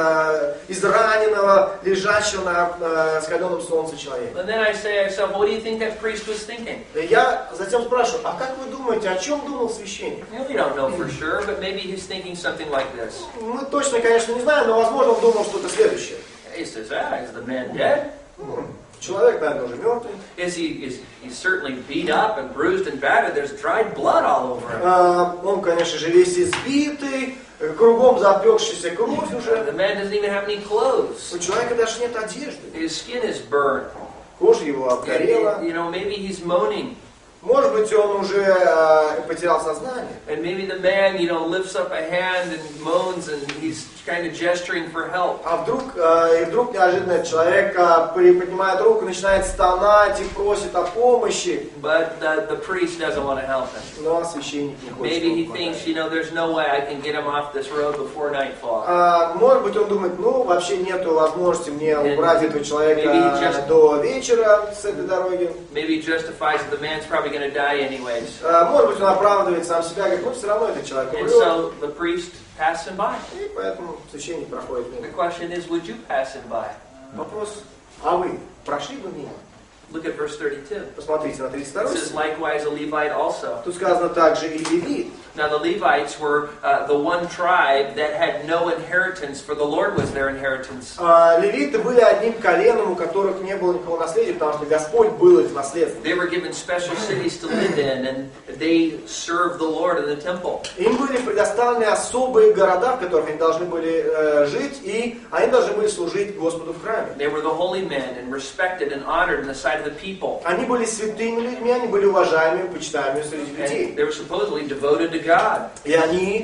Speaker 2: израненного, лежащего на раскаленном солнце человека.
Speaker 1: And then I say to myself, what do you think that priest was thinking?
Speaker 2: И я затем спрашиваю, а как вы думаете, о чем думал священник?
Speaker 1: You know, we don't know for sure, but maybe he's thinking something like this.
Speaker 2: Мы точно, конечно, не знаем, но, возможно, он думал что-то следующее.
Speaker 1: He says, is the man dead?
Speaker 2: Человек, наверное, уже мертвый.
Speaker 1: He's certainly beat up and bruised and battered. There's dried blood all over him.
Speaker 2: Он, конечно же, весь избитый, кругом запекшаяся кровь уже.
Speaker 1: The man doesn't even have any clothes.
Speaker 2: У человека даже нет одежды.
Speaker 1: His skin is burned.
Speaker 2: Кожа его обгорела.
Speaker 1: You know, maybe he's moaning.
Speaker 2: Может быть, он уже потерял сознание.
Speaker 1: And maybe the man, you know, lifts up a hand and moans and he's kind of gesturing for help.
Speaker 2: А вдруг неожиданно человек поднимает руку, начинает стонать и просит о помощи.
Speaker 1: But the priest doesn't want to help him.
Speaker 2: Но священник не хочет.
Speaker 1: Maybe he
Speaker 2: ему
Speaker 1: thinks,
Speaker 2: помогать.
Speaker 1: you know, there's no way I can get him off this road before nightfall.
Speaker 2: Может быть, он думает, вообще нету возможности мне убрать этого человека
Speaker 1: maybe just-
Speaker 2: до вечера с этой дороги.
Speaker 1: Maybe he justifies that the man's probably going to die anyways.
Speaker 2: Может быть, он оправдывает сам себя, говорит, все равно этот человек
Speaker 1: And
Speaker 2: умрет.
Speaker 1: so the priest passed him by.
Speaker 2: И поэтому священник проходит
Speaker 1: The
Speaker 2: мимо.
Speaker 1: question is, would you pass him by?
Speaker 2: Вопрос, а вы прошли бы мимо?
Speaker 1: Look at verse 32.
Speaker 2: Посмотрите на
Speaker 1: It
Speaker 2: 32
Speaker 1: says,
Speaker 2: стих.
Speaker 1: likewise a Levite also.
Speaker 2: Тут сказано также и левит.
Speaker 1: Now the Levites were the one tribe that had no inheritance, for the Lord was their inheritance.
Speaker 2: Левиты были одним коленом, у которых не было никакого наследия, потому что Господь был их наследством.
Speaker 1: They were given special cities to live in, and they served the Lord in the temple.
Speaker 2: Им были предоставлены особые города, в которых они должны были жить, и они должны были служить Господу в храме.
Speaker 1: They were the holy men and respected and honored in the sight of the people.
Speaker 2: Они были святыми людьми, они были уважаемыми, почитаемыми среди людей.
Speaker 1: And they were supposedly devoted to God.
Speaker 2: И они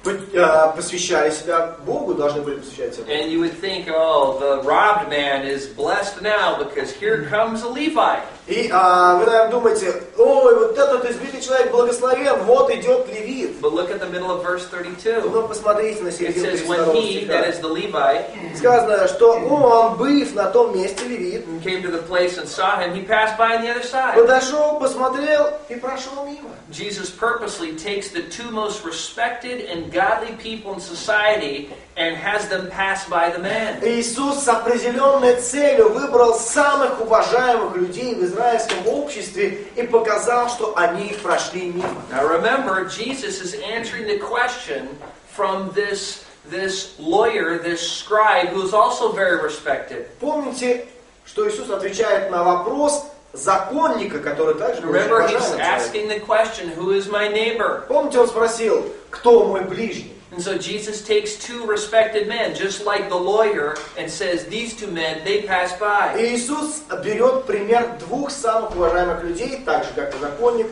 Speaker 2: посвящали себя Богу, должны были посвящать себя Богу.
Speaker 1: And you would think, oh, the robbed man is blessed now because here comes a Levite.
Speaker 2: И вы, наверное, думаете, ой, вот этот избитый человек благословен, вот идет левит.
Speaker 1: But look at the middle of verse 32.
Speaker 2: Но посмотрите на
Speaker 1: It
Speaker 2: середину
Speaker 1: says,
Speaker 2: 32
Speaker 1: when he,
Speaker 2: стиха.
Speaker 1: that is the Levite,
Speaker 2: Сказано, что он, быв на том месте левит,
Speaker 1: came to the place and saw him, he passed by on the other side.
Speaker 2: подошел, посмотрел и прошел мимо.
Speaker 1: Jesus purposely takes the two most respected and godly people in society and has them pass by the man.
Speaker 2: Иисус с определенной целью выбрал самых уважаемых людей в израильском обществе и показал, что они прошли мимо.
Speaker 1: Now remember, Jesus is answering the question from this lawyer, this scribe, who is also very respected.
Speaker 2: Помните, что Иисус отвечает на вопрос законника, который также был очень
Speaker 1: Remember, he's
Speaker 2: уважаемым
Speaker 1: asking
Speaker 2: человеком.
Speaker 1: the question, who is my neighbor?
Speaker 2: Помните, он спросил, кто мой ближний?
Speaker 1: And so Jesus takes two respected men, just like the lawyer, and says, these two men, they pass by.
Speaker 2: И Иисус берет пример двух самых уважаемых людей, так же, как и законник,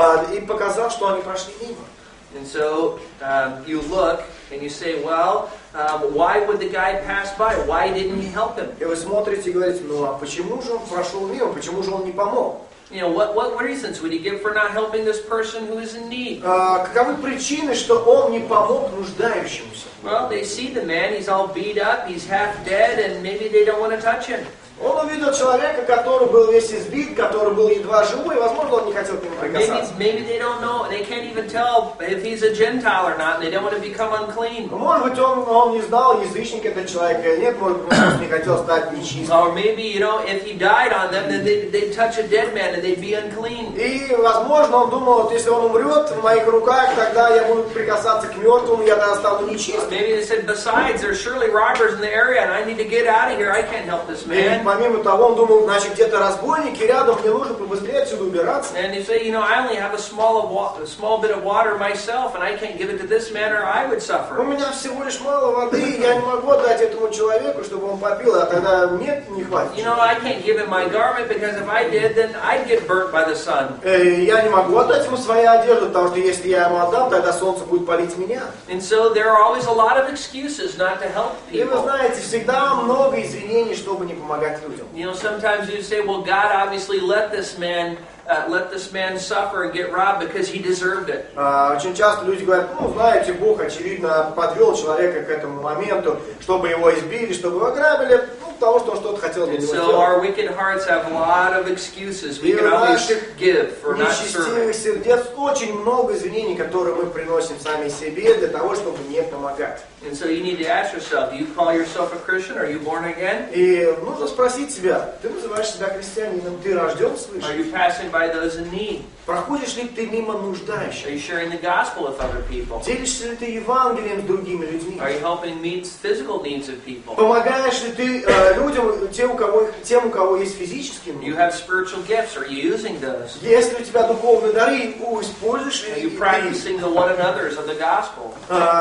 Speaker 2: и показал, что они прошли мимо.
Speaker 1: And so you look and you say, well, why would the guy pass by? Why didn't he help him?
Speaker 2: И вы смотрите и говорите, ну а почему же он прошел мимо, почему же он не помог?
Speaker 1: You know, what reasons would he give for not helping this person who is in need?
Speaker 2: Каковы причины, что он не помог нуждающемуся?
Speaker 1: Well, they see the man, he's all beat up, he's half dead, and maybe they don't want to touch him.
Speaker 2: Он увидел человека, который был весь избит, который был едва живой, и, возможно, он не хотел к нему прикасаться.
Speaker 1: Maybe they don't know, they can't even tell if he's a Gentile or not, and they don't want to become unclean.
Speaker 2: Может быть, он не знал, язычник этот человек или нет, может быть, он просто не хотел стать нечистым.
Speaker 1: Or maybe, you know, if he died on them, then they'd touch a dead man and they'd be unclean.
Speaker 2: И, возможно, он думал, вот если он умрет в моих руках, тогда я буду прикасаться к мертвому, я тогда стану нечистым.
Speaker 1: Maybe they said, besides, there's surely robbers in the area, and I need to get out of here. I can't help this man.
Speaker 2: Помимо того, он думал, значит, где-то разбойники рядом, мне нужно побыстрее отсюда убираться.
Speaker 1: And you say, you know, I only have a small bit of water myself, and I can't give it to this man, or I would
Speaker 2: У
Speaker 1: suffer.
Speaker 2: меня всего лишь мало воды, я не могу отдать этому человеку, чтобы он попил, а тогда нет, не хватит.
Speaker 1: You know, I can't give him my garment, because if I did, then I'd get burnt by the sun.
Speaker 2: Я не могу отдать ему свою одежду, потому что если я ему отдам, тогда солнце будет палить меня.
Speaker 1: And so there are always a lot of excuses not to help
Speaker 2: И вы
Speaker 1: people.
Speaker 2: знаете, всегда много извинений, чтобы не помогать людям.
Speaker 1: You know, sometimes you say, well, God obviously let this man suffer and get robbed because he deserved it.
Speaker 2: Очень часто люди говорят, ну, знаете, Бог, очевидно, подвел человека к этому моменту, чтобы его избили, чтобы его ограбили, ну, потому что он что-то хотел для
Speaker 1: And
Speaker 2: него
Speaker 1: so
Speaker 2: делать.
Speaker 1: our wicked hearts have a lot of excuses we
Speaker 2: И
Speaker 1: can
Speaker 2: у
Speaker 1: always
Speaker 2: наших
Speaker 1: give for not serving.
Speaker 2: нечестивых сердец очень много извинений, которые мы приносим сами себе для того, чтобы не помогать.
Speaker 1: And so you need to ask yourself, do you call yourself a Christian? Are you born again?
Speaker 2: И нужно спросить себя, ты называешь себя христианином, ты рожден свыше?
Speaker 1: Are you passing by those in need?
Speaker 2: Проходишь ли ты мимо
Speaker 1: Are
Speaker 2: нуждающих?
Speaker 1: you sharing the gospel with other people?
Speaker 2: Делишься ли ты Евангелием с другими людьми?
Speaker 1: Are you helping meet physical needs of people?
Speaker 2: Помогаешь ли ты людям, тем, у кого есть физические
Speaker 1: Do you
Speaker 2: нужды?
Speaker 1: have spiritual gifts? Are you using those?
Speaker 2: Есть ли у тебя духовные дары, используешь
Speaker 1: Are
Speaker 2: ли
Speaker 1: you
Speaker 2: ты их?
Speaker 1: practicing the one another's of the gospel?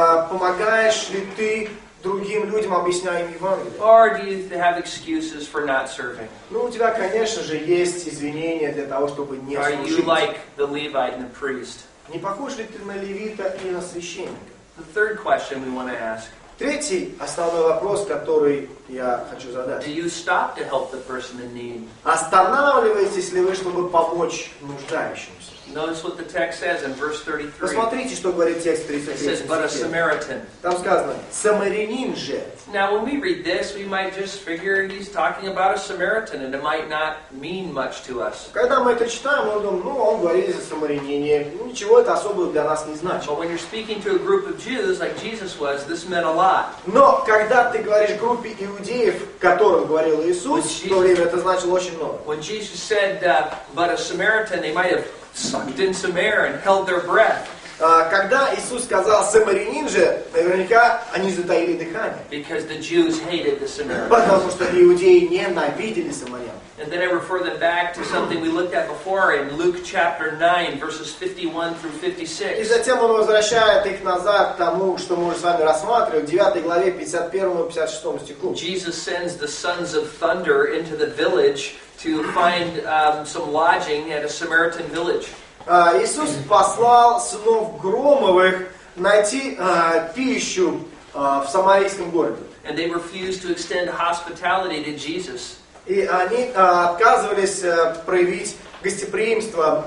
Speaker 2: Помогаешь ли ты другим людям, объясняя им Евангелие?
Speaker 1: Or do you have excuses for not serving?
Speaker 2: Ну, у тебя, конечно же, есть извинения для того, чтобы не
Speaker 1: Are you
Speaker 2: служить.
Speaker 1: like the Levite and the priest?
Speaker 2: Не похож ли ты на левита и на священника?
Speaker 1: The third question we want to ask,
Speaker 2: Третий основной вопрос, который я хочу задать.
Speaker 1: do you stop to help the person in need?
Speaker 2: Останавливаетесь ли вы, чтобы помочь нуждающимся?
Speaker 1: Notice what the text says in verse 33.
Speaker 2: Посмотрите, что говорит текст
Speaker 1: It
Speaker 2: 33
Speaker 1: says, but a
Speaker 2: стихе.
Speaker 1: Samaritan.
Speaker 2: Там сказано, самарянин же.
Speaker 1: Now, when we read this, we might just figure he's talking about a Samaritan, and it might not mean much to us.
Speaker 2: Когда мы это читаем, мы думаем, ну, он говорит о самарянине, ну, ничего это особо для нас не значит.
Speaker 1: But when you're speaking to a group of Jews, like Jesus was, this meant a lot.
Speaker 2: Но, когда ты говоришь группе иудеев, которым говорил Иисус, в то время это значило очень много.
Speaker 1: When Jesus said, but a Samaritan, they might have sucked in some air and held their breath.
Speaker 2: Когда Иисус сказал самарянин же, наверняка они затаили дыхание.
Speaker 1: Because the Jews hated the Samaritans.
Speaker 2: Потому что иудеи ненавидели самарян.
Speaker 1: And then I refer them back to something we looked at before in Luke chapter 9, verses 51 through
Speaker 2: И
Speaker 1: 56.
Speaker 2: затем он возвращает их назад к тому, что мы уже с вами рассматривали, в 9 главе 51 и 56 стиху.
Speaker 1: Jesus sends the sons of thunder into the village to find some lodging at a Samaritan village.
Speaker 2: Иисус послал сынов Громовых найти пищу в самарийском городе.
Speaker 1: And they refused to extend hospitality to Jesus.
Speaker 2: И они отказывались проявить гостеприимство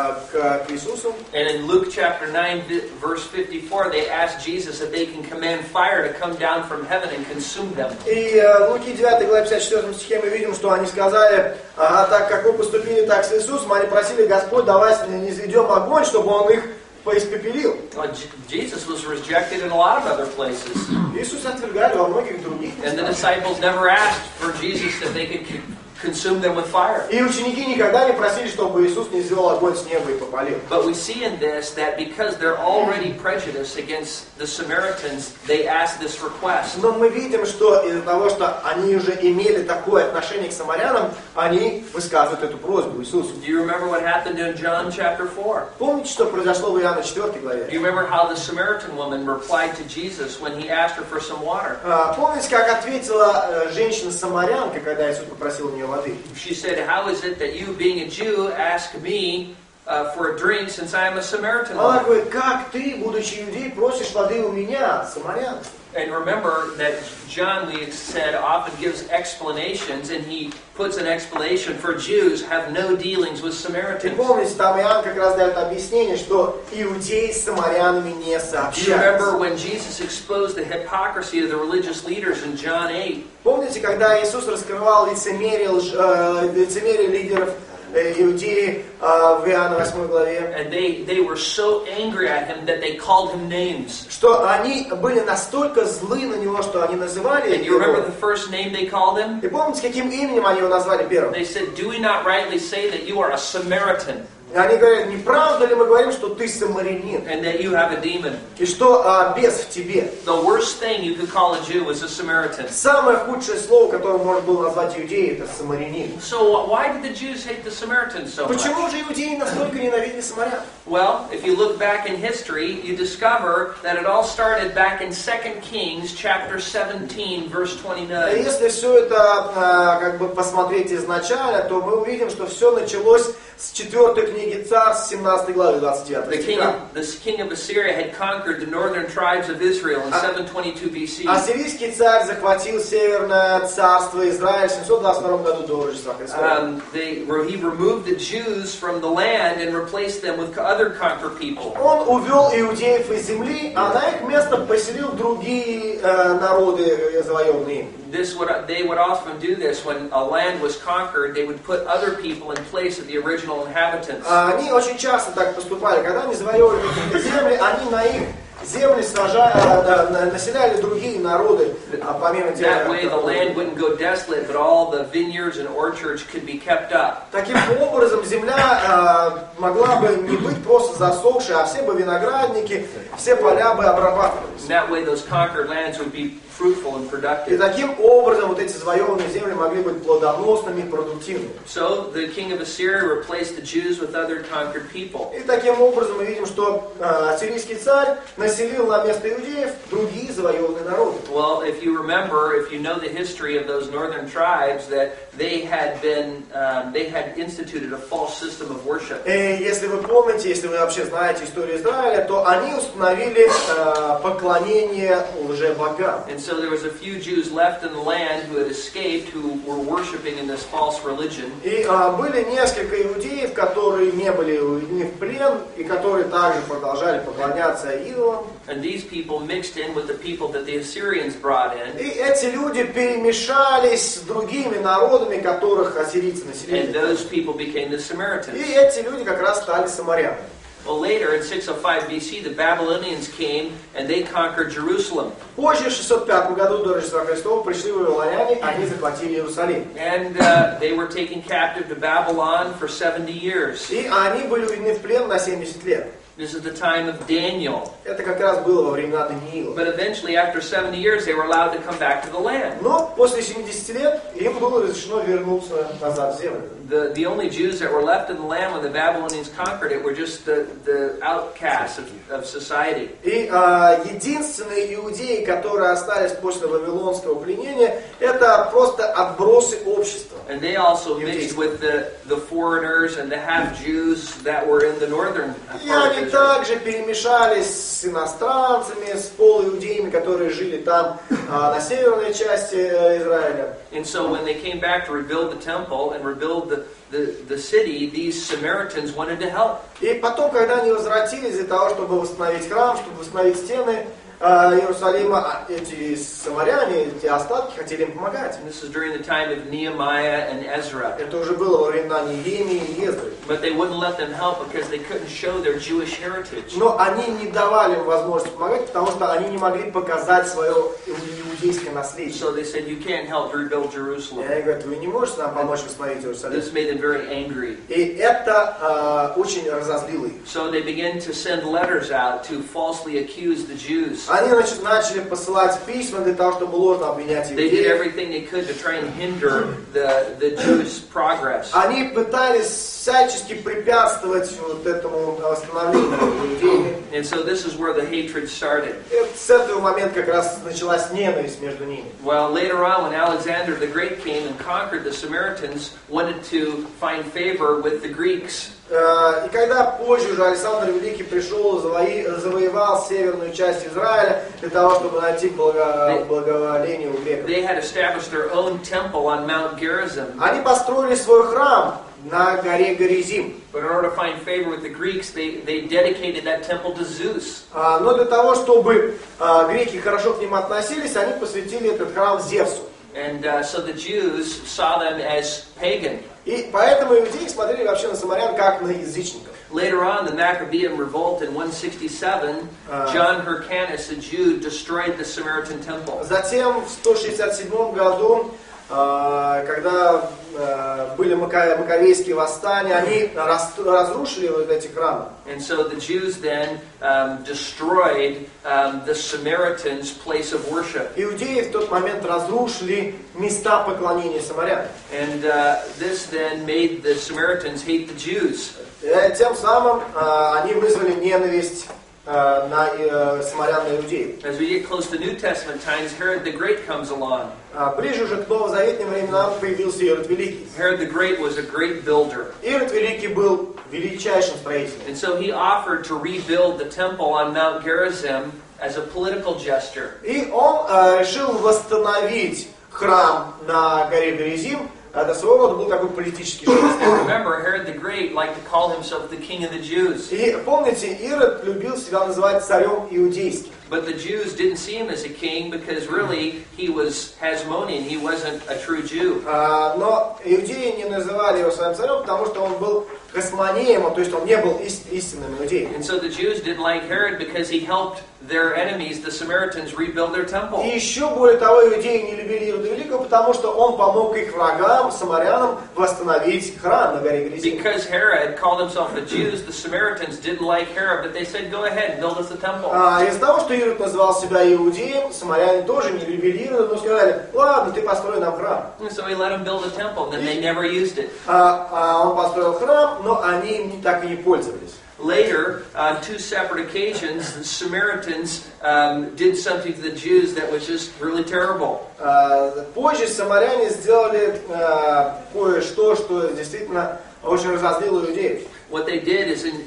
Speaker 2: к Иисусу.
Speaker 1: And in Luke chapter 9, verse 54, they asked Jesus if they can command fire to come down from heaven and consume them.
Speaker 2: И в Луки 9 главе 54 стихе мы видим, что они сказали, так как вы поступили так с Иисусом, они просили: Господь, давай низведем огонь, чтобы Он их поиспепелил.
Speaker 1: Jesus was rejected in a lot of other places.
Speaker 2: Иисус отвергали во многих других
Speaker 1: And the
Speaker 2: местах.
Speaker 1: disciples never asked for Jesus if they could consume them with fire.
Speaker 2: И ученики никогда не просили, чтобы Иисус не извел огонь с неба и попалил.
Speaker 1: But we see in this that because they're already prejudiced against the Samaritans, they ask this request.
Speaker 2: Но мы видим, что из-за того, что они уже имели такое отношение к самарянам, они высказывают эту просьбу Иисусу.
Speaker 1: Do you remember what happened in John chapter 4?
Speaker 2: Помните, что произошло в Иоанна 4 главе?
Speaker 1: Do you remember how the Samaritan woman replied to Jesus when he asked her for some water?
Speaker 2: Помните, как ответила женщина-самарянка, когда Иисус попросил у нее воды?
Speaker 1: She said, "How is it that you, being a Jew, ask me for a drink since I am a Samaritan
Speaker 2: Она
Speaker 1: woman?"
Speaker 2: говорит: как ты, будучи иудей, просишь воды у меня, самарян?
Speaker 1: And remember that John, we said, often gives explanations, and he puts an explanation for Jews have no dealings with
Speaker 2: И
Speaker 1: Samaritans.
Speaker 2: помните, там Иоанн как раз дает объяснение, что иудеи с самарянами не
Speaker 1: Do you
Speaker 2: сообщаются.
Speaker 1: remember when Jesus exposed the hypocrisy of the religious leaders in John 8?
Speaker 2: Помните, когда Иисус раскрывал лицемерие лидеров Иудеи в Иоанна 8 главе,
Speaker 1: And they were so angry at him that they called him names.
Speaker 2: что они были настолько злы на него, что они называли
Speaker 1: And you remember
Speaker 2: его.
Speaker 1: the first name they called him?
Speaker 2: И помните, каким именем они его назвали первым?
Speaker 1: They said, "Do we not rightly say that you are a Samaritan
Speaker 2: И они говорят: не правда ли мы говорим, что ты самарянин,
Speaker 1: and that you have a demon?"
Speaker 2: и что бес в тебе?
Speaker 1: The worst thing you could call a Jew was a Samaritan.
Speaker 2: Самое худшее слово, которое можно было назвать иудеи, это самарянин.
Speaker 1: So why did the Jews hate the Samaritans so much?
Speaker 2: Почему же иудеи настолько ненавидели самарян?
Speaker 1: Well, if you look back in history, you discover that it all started back in 2 Kings chapter 17, verse 29.
Speaker 2: Если все это посмотреть изначально, то мы увидим, что все началось с 4 книги Царств, 17 главы, 29 стиха.
Speaker 1: The king of Assyria had conquered the northern tribes of Israel in 722 BC.
Speaker 2: Ассирийский царь захватил северное царство Израиль в 722 году до Рождества Христова.
Speaker 1: He removed the Jews from the land and replaced them with other conquered people.
Speaker 2: Он увел иудеев из земли, а на их место поселил другие народы, завоеванные им.
Speaker 1: They would often do this when a land was conquered. They would put other people in place of the original inhabitants.
Speaker 2: Они очень часто так поступали. Когда они завоевывали какие-то земли, они на их земли населяли другие народы, помимо тех,
Speaker 1: That way the land wouldn't go desolate, but all the vineyards and orchards could be kept up.
Speaker 2: Таким образом, земля могла бы не быть просто засохшей, а все бы виноградники, все поля бы обрабатывались.
Speaker 1: That way those conquered lands would be fruitful and
Speaker 2: И
Speaker 1: productive.
Speaker 2: таким образом вот эти завоеванные земли могли быть плодоносными и продуктивными.
Speaker 1: So the king of Assyria replaced the Jews with other conquered people.
Speaker 2: И таким образом мы видим, что ассирийский царь населил на место иудеев другие завоеванные народы.
Speaker 1: Well, if you remember, if you know the history of those northern tribes, that they had instituted a false system of worship.
Speaker 2: И если вы помните, если вы вообще знаете историю Израиля, то они установили поклонение лжебогам.
Speaker 1: And so there was a few Jews left in the land who had escaped, who were worshiping in this false religion.
Speaker 2: И были несколько иудеев, которые не были уведены в плен, и которые также продолжали поклоняться идолам.
Speaker 1: And these people mixed in with the people that the Assyrians brought in.
Speaker 2: И эти люди перемешались с другими народами, которых ассирийцы
Speaker 1: And
Speaker 2: населили.
Speaker 1: those people became the
Speaker 2: И
Speaker 1: Samaritans.
Speaker 2: эти люди как раз стали самарянами.
Speaker 1: Well, later in 605 BC, the Babylonians came and they conquered Jerusalem.
Speaker 2: Позже, в 605 году до Рождества Христова, пришли вавилоняне, они захватили Иерусалим.
Speaker 1: And they were taken captive to Babylon for 70 years.
Speaker 2: И они были уведены в плен на 70 лет.
Speaker 1: This is the time of Daniel.
Speaker 2: Это как раз было во времена Даниила.
Speaker 1: But eventually, after 70 years, they were allowed to come back to the land.
Speaker 2: Но после 70 лет им было разрешено вернуться назад в землю.
Speaker 1: The only Jews that were left in the land when the Babylonians conquered it were just the the outcasts of society.
Speaker 2: И единственные иудеи, которые остались после вавилонского пленения, это просто отбросы общества.
Speaker 1: And they also mixed with the foreigners and the half-Jews that were in the northern
Speaker 2: И
Speaker 1: part of
Speaker 2: они
Speaker 1: Israel.
Speaker 2: также перемешались с иностранцами, с полуиудеями, которые жили там, на северной части Израиля.
Speaker 1: And so when they came back to rebuild the temple and rebuild the city, these Samaritans wanted to help.
Speaker 2: И потом, когда они возвратились для того, чтобы восстановить храм, чтобы восстановить стены Иерусалима, эти самаряне, эти остатки хотели им помогать.
Speaker 1: And this is during the time of Nehemiah and Ezra.
Speaker 2: Это уже было во времена Неемии и Ездры.
Speaker 1: But they wouldn't let them help because they couldn't show their Jewish heritage.
Speaker 2: Но они не давали им возможность помогать, потому что они не могли показать свое иудейское наследие.
Speaker 1: So they said, you can't help rebuild
Speaker 2: И
Speaker 1: Jerusalem.
Speaker 2: они говорят, вы не можете нам помочь восстановить Иерусалим.
Speaker 1: This made them very angry.
Speaker 2: И это очень разозлило их.
Speaker 1: So they began to send letters out to falsely accuse the Jews.
Speaker 2: Они, значит, начали посылать письма для того, чтобы ложно обвинять
Speaker 1: They did
Speaker 2: иудеев.
Speaker 1: everything they could to try and hinder the Jews' progress.
Speaker 2: Они пытались всячески препятствовать вот этому восстановлению иудеями.
Speaker 1: And so this is where the hatred started.
Speaker 2: И с этого момента как раз началась ненависть между ними.
Speaker 1: Well, later on, when Alexander the Great came and conquered the Samaritans, wanted to find favor with the Greeks.
Speaker 2: И когда позже уже Александр Великий пришел и завоевал северную часть Израиля для того, чтобы найти благоволение у греков,
Speaker 1: They had established their own temple on Mount Gerizim.
Speaker 2: они построили свой храм на горе Горизим.
Speaker 1: But in order to find favor with the Greeks, they dedicated that temple to Zeus.
Speaker 2: Но для того, чтобы греки хорошо к ним относились, они посвятили этот храм Зевсу.
Speaker 1: And so the Jews saw them as pagan.
Speaker 2: И поэтому иудеи смотрели вообще на самарян как на язычников.
Speaker 1: Later on, the Maccabean revolt in 167, John Hyrcanus, a Jew, destroyed the Samaritan temple.
Speaker 2: Затем в 167 году, когда были маковейские восстания, они разрушили вот эти храмы.
Speaker 1: And so the Jews then destroyed the Samaritans' place of worship.
Speaker 2: Иудеи в тот момент разрушили места поклонения самарян.
Speaker 1: And this then made the Samaritans hate the Jews.
Speaker 2: И тем самым они вызвали ненависть на самарян, на иудеев.
Speaker 1: As we get close to New Testament times, Herod the Great comes along.
Speaker 2: Ближе уже к новозаветным временам появился Ирод Великий.
Speaker 1: Herod the Great was a great builder.
Speaker 2: Ирод Великий был величайшим строителем.
Speaker 1: And so he offered to rebuild the temple on Mount Gerizim as a political gesture.
Speaker 2: И он решил восстановить храм на горе Горизим. Это своего рода был такой политический жест.
Speaker 1: Remember, Herod the Great liked to call himself the king of the Jews.
Speaker 2: И помните, Ирод любил себя называть царем иудейским.
Speaker 1: But the Jews didn't see him as a king because really he was Hasmonean. He wasn't a true Jew.
Speaker 2: Но иудеи не называли его своим царем, потому что он был хасмонеем, то есть он не был истинным иудеем.
Speaker 1: And so the Jews didn't like Herod because he helped their enemies, the Samaritans, rebuild their temple.
Speaker 2: И еще более того, иудеи не любили Ирода Великого, потому что он помог их врагам, самарянам, восстановить храм на горе Горизим.
Speaker 1: Because Herod called himself the Jews, the Samaritans didn't like Herod, but they said, go ahead, build us a temple.
Speaker 2: Из-за того, что Ирод называл себя иудеем, самаряне тоже не любили Ирода, но сказали, ладно, ты построй нам храм.
Speaker 1: And so he let him build a temple, and then they never used it.
Speaker 2: Он построил храм, но они им так и не пользовались.
Speaker 1: Later, on two separate occasions, the Samaritans did something to the Jews that was just really terrible.
Speaker 2: Позже самаряне сделали кое-что, что действительно очень разозлило иудеев.
Speaker 1: What they did is in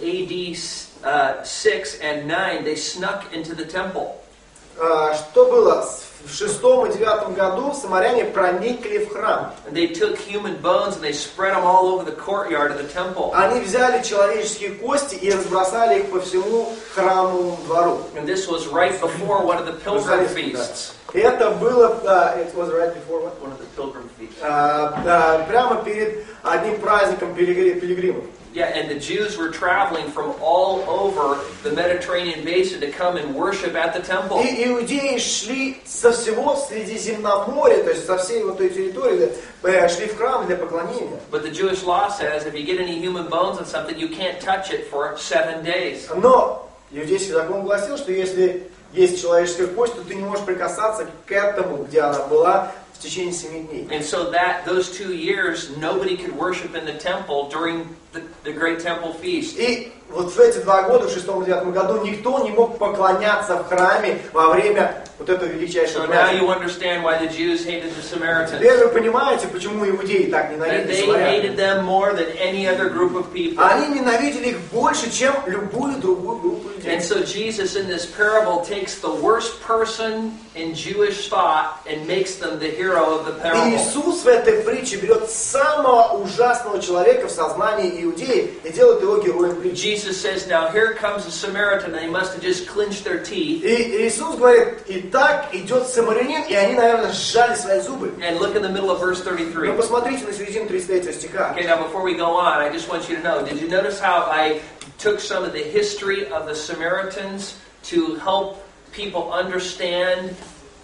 Speaker 1: AD 6 and 9, they snuck into the temple.
Speaker 2: Что было? В 6 и 9 году самаряне проникли в храм.
Speaker 1: And they took human bones and they spread them all over the courtyard of the temple.
Speaker 2: Они взяли человеческие кости и разбросали их по всему храмовому двору.
Speaker 1: And this was right before one of the pilgrim feasts.
Speaker 2: И это было, it was right before what?
Speaker 1: One of the pilgrim feasts.
Speaker 2: Прямо перед одним праздником пилигримов.
Speaker 1: Yeah, and the Jews were traveling from all over the Mediterranean basin to come and worship at the temple.
Speaker 2: И иудеи шли со всего Средиземноморья, то есть со всей вот той территории, шли в храм для поклонения.
Speaker 1: But the Jewish law says if you get any human bones on something, you can't touch it for 7 days.
Speaker 2: Но иудейский закон гласил, что если есть человеческая кость, то ты не можешь прикасаться к этому, где она была, в течение 7 дней.
Speaker 1: And so those 2 years, nobody could worship in the temple during the great temple feast.
Speaker 2: И вот в эти 2 года, в 6 и 9 году, никто не мог поклоняться в храме во время вот этого величайшего
Speaker 1: So now you
Speaker 2: праздника.
Speaker 1: understand why the Jews hated the Samaritans.
Speaker 2: Теперь вы понимаете, почему иудеи так
Speaker 1: That
Speaker 2: ненавидели
Speaker 1: they
Speaker 2: самарян.
Speaker 1: hated them more than any other group of people.
Speaker 2: Они ненавидели их больше, чем любую другую группу людей.
Speaker 1: And so Jesus in this parable takes the worst person in Jewish thought and makes them the hero of the
Speaker 2: И
Speaker 1: parable.
Speaker 2: Иисус в этой притче берет самого ужасного человека в сознании иудеи и делает его героем притчи.
Speaker 1: Jesus says, now here comes a Samaritan, and they must have just clenched their teeth.
Speaker 2: И Иисус говорит, и так идет самарянин, и они, наверное, сжали свои зубы.
Speaker 1: And look in the middle of verse 33.
Speaker 2: Но посмотрите на середину 33 стиха.
Speaker 1: Okay, now before we go on, I just want you to know, did you notice how I took some of the history of the Samaritans to help people understand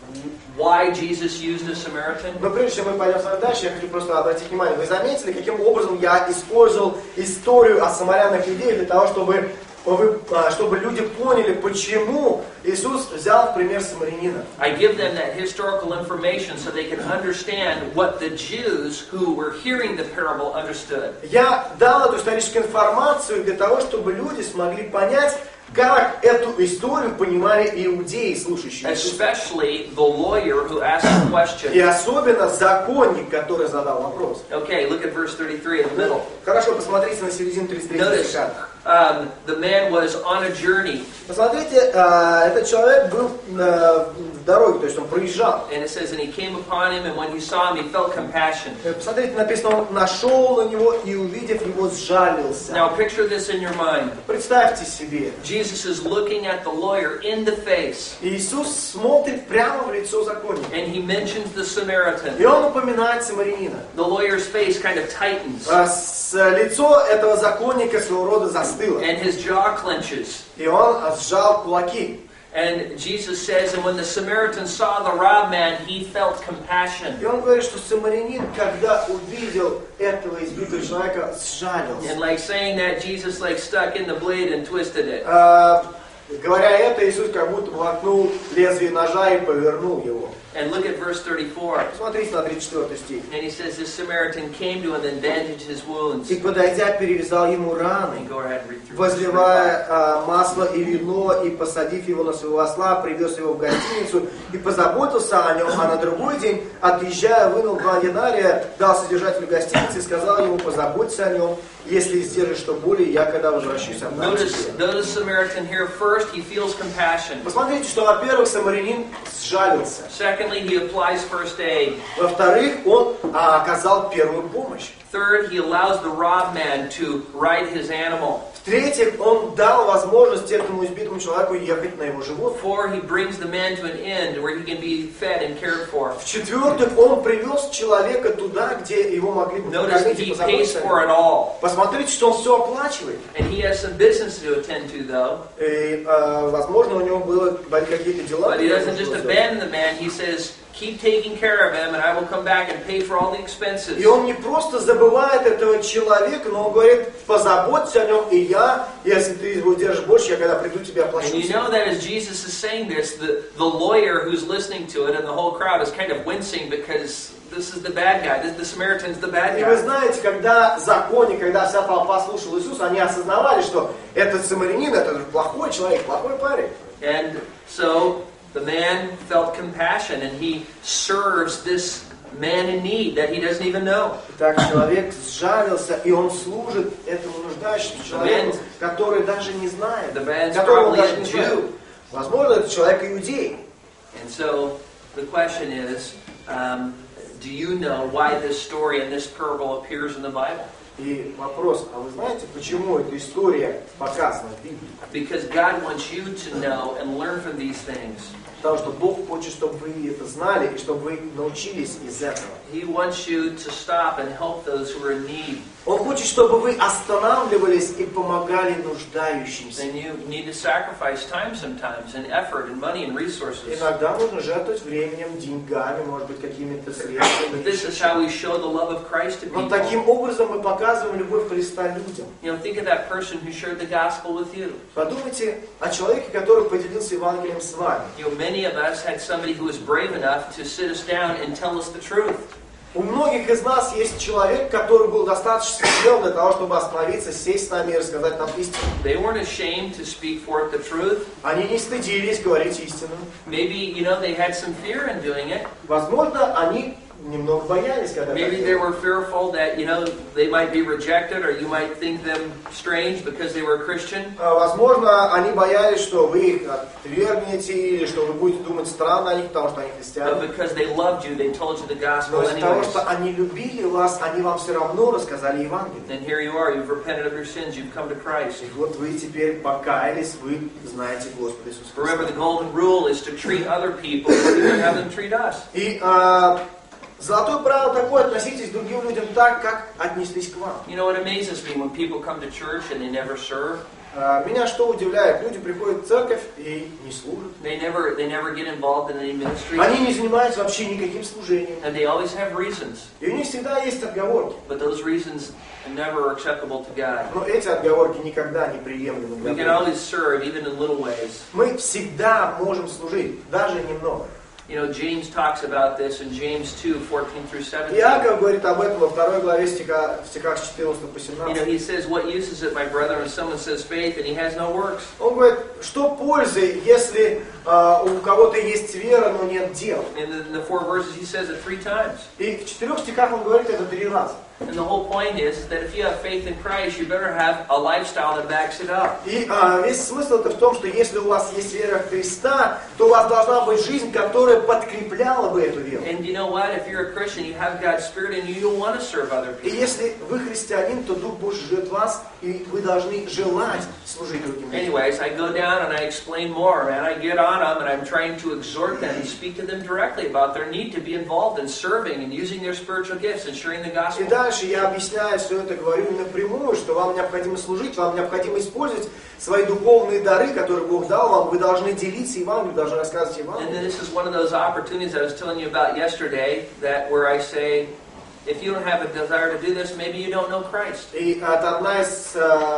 Speaker 1: why Jesus used a Samaritan?
Speaker 2: Но прежде чем мы пойдем с вами дальше, я хочу просто обратить внимание. Вы заметили, каким образом я использовал историю о самарянах людей для того, чтобы люди поняли, почему Иисус взял в пример самарянина.
Speaker 1: I give them that historical information so they can understand what the Jews who were hearing the parable understood.
Speaker 2: Я дал эту историческую информацию для того, чтобы люди смогли понять, как эту историю понимали иудеи, слушающие Иисуса.
Speaker 1: Especially the lawyer who asked the question.
Speaker 2: И особенно законник, который задал вопрос.
Speaker 1: Okay, look at verse 33 in the middle.
Speaker 2: Хорошо, посмотрите на середину 33
Speaker 1: Notice,
Speaker 2: стиха.
Speaker 1: the man was on a journey,
Speaker 2: Посмотрите, этот человек был в дороге, то есть он проезжал.
Speaker 1: and it says, and he came upon him, and when he saw him, he felt compassion.
Speaker 2: Посмотрите, написано, он нашел на него и, увидев его, сжалился.
Speaker 1: Now picture this in your mind.
Speaker 2: Представьте себе,
Speaker 1: Jesus is looking at the lawyer in the face,
Speaker 2: Иисус смотрит прямо в лицо законника.
Speaker 1: and he mentions the
Speaker 2: И
Speaker 1: Samaritan.
Speaker 2: он упоминает самарянина.
Speaker 1: The lawyer's face kind of tightens,
Speaker 2: Лицо этого законника своего рода застыло.
Speaker 1: and his jaw clenches.
Speaker 2: И он сжал кулаки.
Speaker 1: And Jesus says, and when the Samaritan saw the robbed man, he felt compassion.
Speaker 2: И он говорит, что самарянин, когда увидел этого избитого человека, сжалился.
Speaker 1: And like saying that, Jesus like stuck in the blade and twisted it.
Speaker 2: Говоря это, Иисус как будто воткнул лезвие ножа и повернул его.
Speaker 1: And look at verse 34.
Speaker 2: Смотрите на 34 стих.
Speaker 1: And he says, this Samaritan came to him and bandaged his wounds.
Speaker 2: И, подойдя, перевязал ему раны,
Speaker 1: Go ahead, read through.
Speaker 2: возливая масло и вино, и, посадив его на своего осла, привез его в гостиницу и позаботился о нем. А на другой день, отъезжая, вынул 2 динария, дал содержателю гостиницы и сказал ему, позаботься о нем, если сделаешь что более, я когда возвращусь отдам тебе.
Speaker 1: Notice Samaritan here first, he feels compassion.
Speaker 2: Посмотрите, что, во-первых, самарянин сжалился.
Speaker 1: Secondly, he applies first aid.
Speaker 2: Во-вторых, он оказал первую помощь.
Speaker 1: Third, he allows the robbed man to ride his animal.
Speaker 2: В-третьих, он дал возможность этому избитому человеку ехать на его животном.
Speaker 1: Four, he brings the man to an inn where he can be fed and cared for.
Speaker 2: В-четвертых, он привез человека туда, где его могли бы
Speaker 1: Notice
Speaker 2: покормить и
Speaker 1: he pays
Speaker 2: позаботиться.
Speaker 1: for it all.
Speaker 2: Посмотрите, что он все оплачивает.
Speaker 1: And he has some business to attend to, though.
Speaker 2: И, возможно, у него были какие-то дела.
Speaker 1: But he
Speaker 2: которые
Speaker 1: doesn't
Speaker 2: нужно
Speaker 1: just
Speaker 2: сделать.
Speaker 1: abandon the man. He says, keep taking care of him, and I will come back and pay for all the expenses.
Speaker 2: И он не просто забывает этого человека, но он говорит, позаботься о нем, и я, если ты его держишь больше, я когда приду, тебе оплачу.
Speaker 1: And you know that as Jesus is saying this, the lawyer who's listening to it and the whole crowd is kind of wincing because this is the bad guy. The Samaritan's the bad
Speaker 2: И вы
Speaker 1: guy.
Speaker 2: знаете, когда законник, когда вся толпа слушала Иисуса, они осознавали, что этот самарянин, это плохой человек, плохой парень.
Speaker 1: And so the man felt compassion, and he serves this man in need that he doesn't even know.
Speaker 2: Так человек сжалился, и он служит этому нуждающемуся человеку, который даже не знает,
Speaker 1: The man's
Speaker 2: которого он
Speaker 1: probably
Speaker 2: даже
Speaker 1: a
Speaker 2: не
Speaker 1: Jew.
Speaker 2: знает. Возможно, это человек иудей.
Speaker 1: And so the question is, do you know why this story and this parable appears in the Bible?
Speaker 2: И вопрос, а вы знаете, почему эта история показана в Библии?
Speaker 1: Because God wants you to know and learn from these things.
Speaker 2: Потому что Бог хочет, чтобы вы это знали, и чтобы вы научились из этого.
Speaker 1: He wants you to stop and help those who are in need.
Speaker 2: Он хочет, чтобы вы останавливались и помогали нуждающимся.
Speaker 1: And you need to sacrifice time sometimes, and effort, and money, and resources.
Speaker 2: Иногда нужно жертвовать временем, деньгами, может быть, какими-то
Speaker 1: But
Speaker 2: средствами.
Speaker 1: this is how we show the love of Christ to
Speaker 2: Но
Speaker 1: people.
Speaker 2: таким образом мы показываем любовь Христа людям.
Speaker 1: You know, think of that person who shared the gospel with you.
Speaker 2: Подумайте о человеке, который поделился Евангелием с вами.
Speaker 1: You know, many of us had somebody who was brave enough to sit us down and tell us the truth.
Speaker 2: У многих из нас есть человек, который был достаточно смел для того, чтобы остановиться, сесть с нами и рассказать нам истину.
Speaker 1: They weren't ashamed to speak forth the truth.
Speaker 2: Они не стыдились говорить истину.
Speaker 1: Maybe, they had some fear in doing it.
Speaker 2: Возможно, они немного боялись, когда это
Speaker 1: Maybe they were fearful that, they might be rejected or you might think them strange because they were a Christian.
Speaker 2: Возможно, они боялись, что вы их отвергнете или что вы будете думать странно о них, потому что они христиане.
Speaker 1: But because they loved you, they told you the gospel
Speaker 2: Но из-за того,
Speaker 1: anyways.
Speaker 2: что они любили вас, они вам все равно рассказали Евангелие.
Speaker 1: And here you are, you've repented of your sins, you've come to Christ.
Speaker 2: И вот вы теперь покаялись, вы знаете Господа Иисуса
Speaker 1: Remember, the
Speaker 2: Христа.
Speaker 1: golden rule is to treat other people as we would have them treat us.
Speaker 2: И золотое правило такое: относитесь к другим людям так, как отнеслись к вам.
Speaker 1: It amazes me when people come to church and they never serve.
Speaker 2: Меня что удивляет? Люди приходят в церковь и не служат.
Speaker 1: They never get involved in any ministry.
Speaker 2: Они не занимаются вообще никаким служением.
Speaker 1: And they always have reasons.
Speaker 2: И у них всегда есть отговорки.
Speaker 1: But those reasons are never acceptable to God.
Speaker 2: Но эти отговорки никогда не приемлемы для
Speaker 1: We can
Speaker 2: Бога.
Speaker 1: always serve, even in little ways.
Speaker 2: Мы всегда можем служить, даже немного.
Speaker 1: James talks about this in James 2, 14 through 17.
Speaker 2: Иаков говорит об этом во 2 главе в стихах с 14 по 17.
Speaker 1: He says, what use is it, my brother, when someone says faith and he has no works?
Speaker 2: Он говорит, что пользы, если у кого-то есть вера, но нет дел.
Speaker 1: In the 4 verses, he says it 3 times.
Speaker 2: И в 4 стихах он говорит это 3 раза.
Speaker 1: And the whole point is that if you have faith in Christ, you better have a lifestyle that backs it up.
Speaker 2: И весь смысл это в том, что если у вас есть вера в Христа, то у вас должна быть жизнь, которая подкрепляла бы эту веру.
Speaker 1: And you know what? If you're a Christian, you have God's Spirit in you, you'll want to serve other
Speaker 2: И
Speaker 1: people.
Speaker 2: если вы христианин, то Дух Божий живет в вас, и вы должны желать служить другим людям.
Speaker 1: Anyways, I go down and I explain more, man. I get on them and I'm trying to exhort them and speak to them directly about their need to be involved in serving and using their spiritual gifts and sharing the
Speaker 2: И
Speaker 1: gospel.
Speaker 2: дальше я объясняю все это, говорю напрямую, что вам необходимо служить, вам необходимо использовать свои духовные дары, которые Бог дал вам. Вы должны делиться Евангелием, должны рассказывать
Speaker 1: And then
Speaker 2: Евангелие.
Speaker 1: this is one of those opportunities I was telling you about yesterday, that where I say, if you don't have a desire to do this, maybe you don't know Christ.
Speaker 2: И это одна из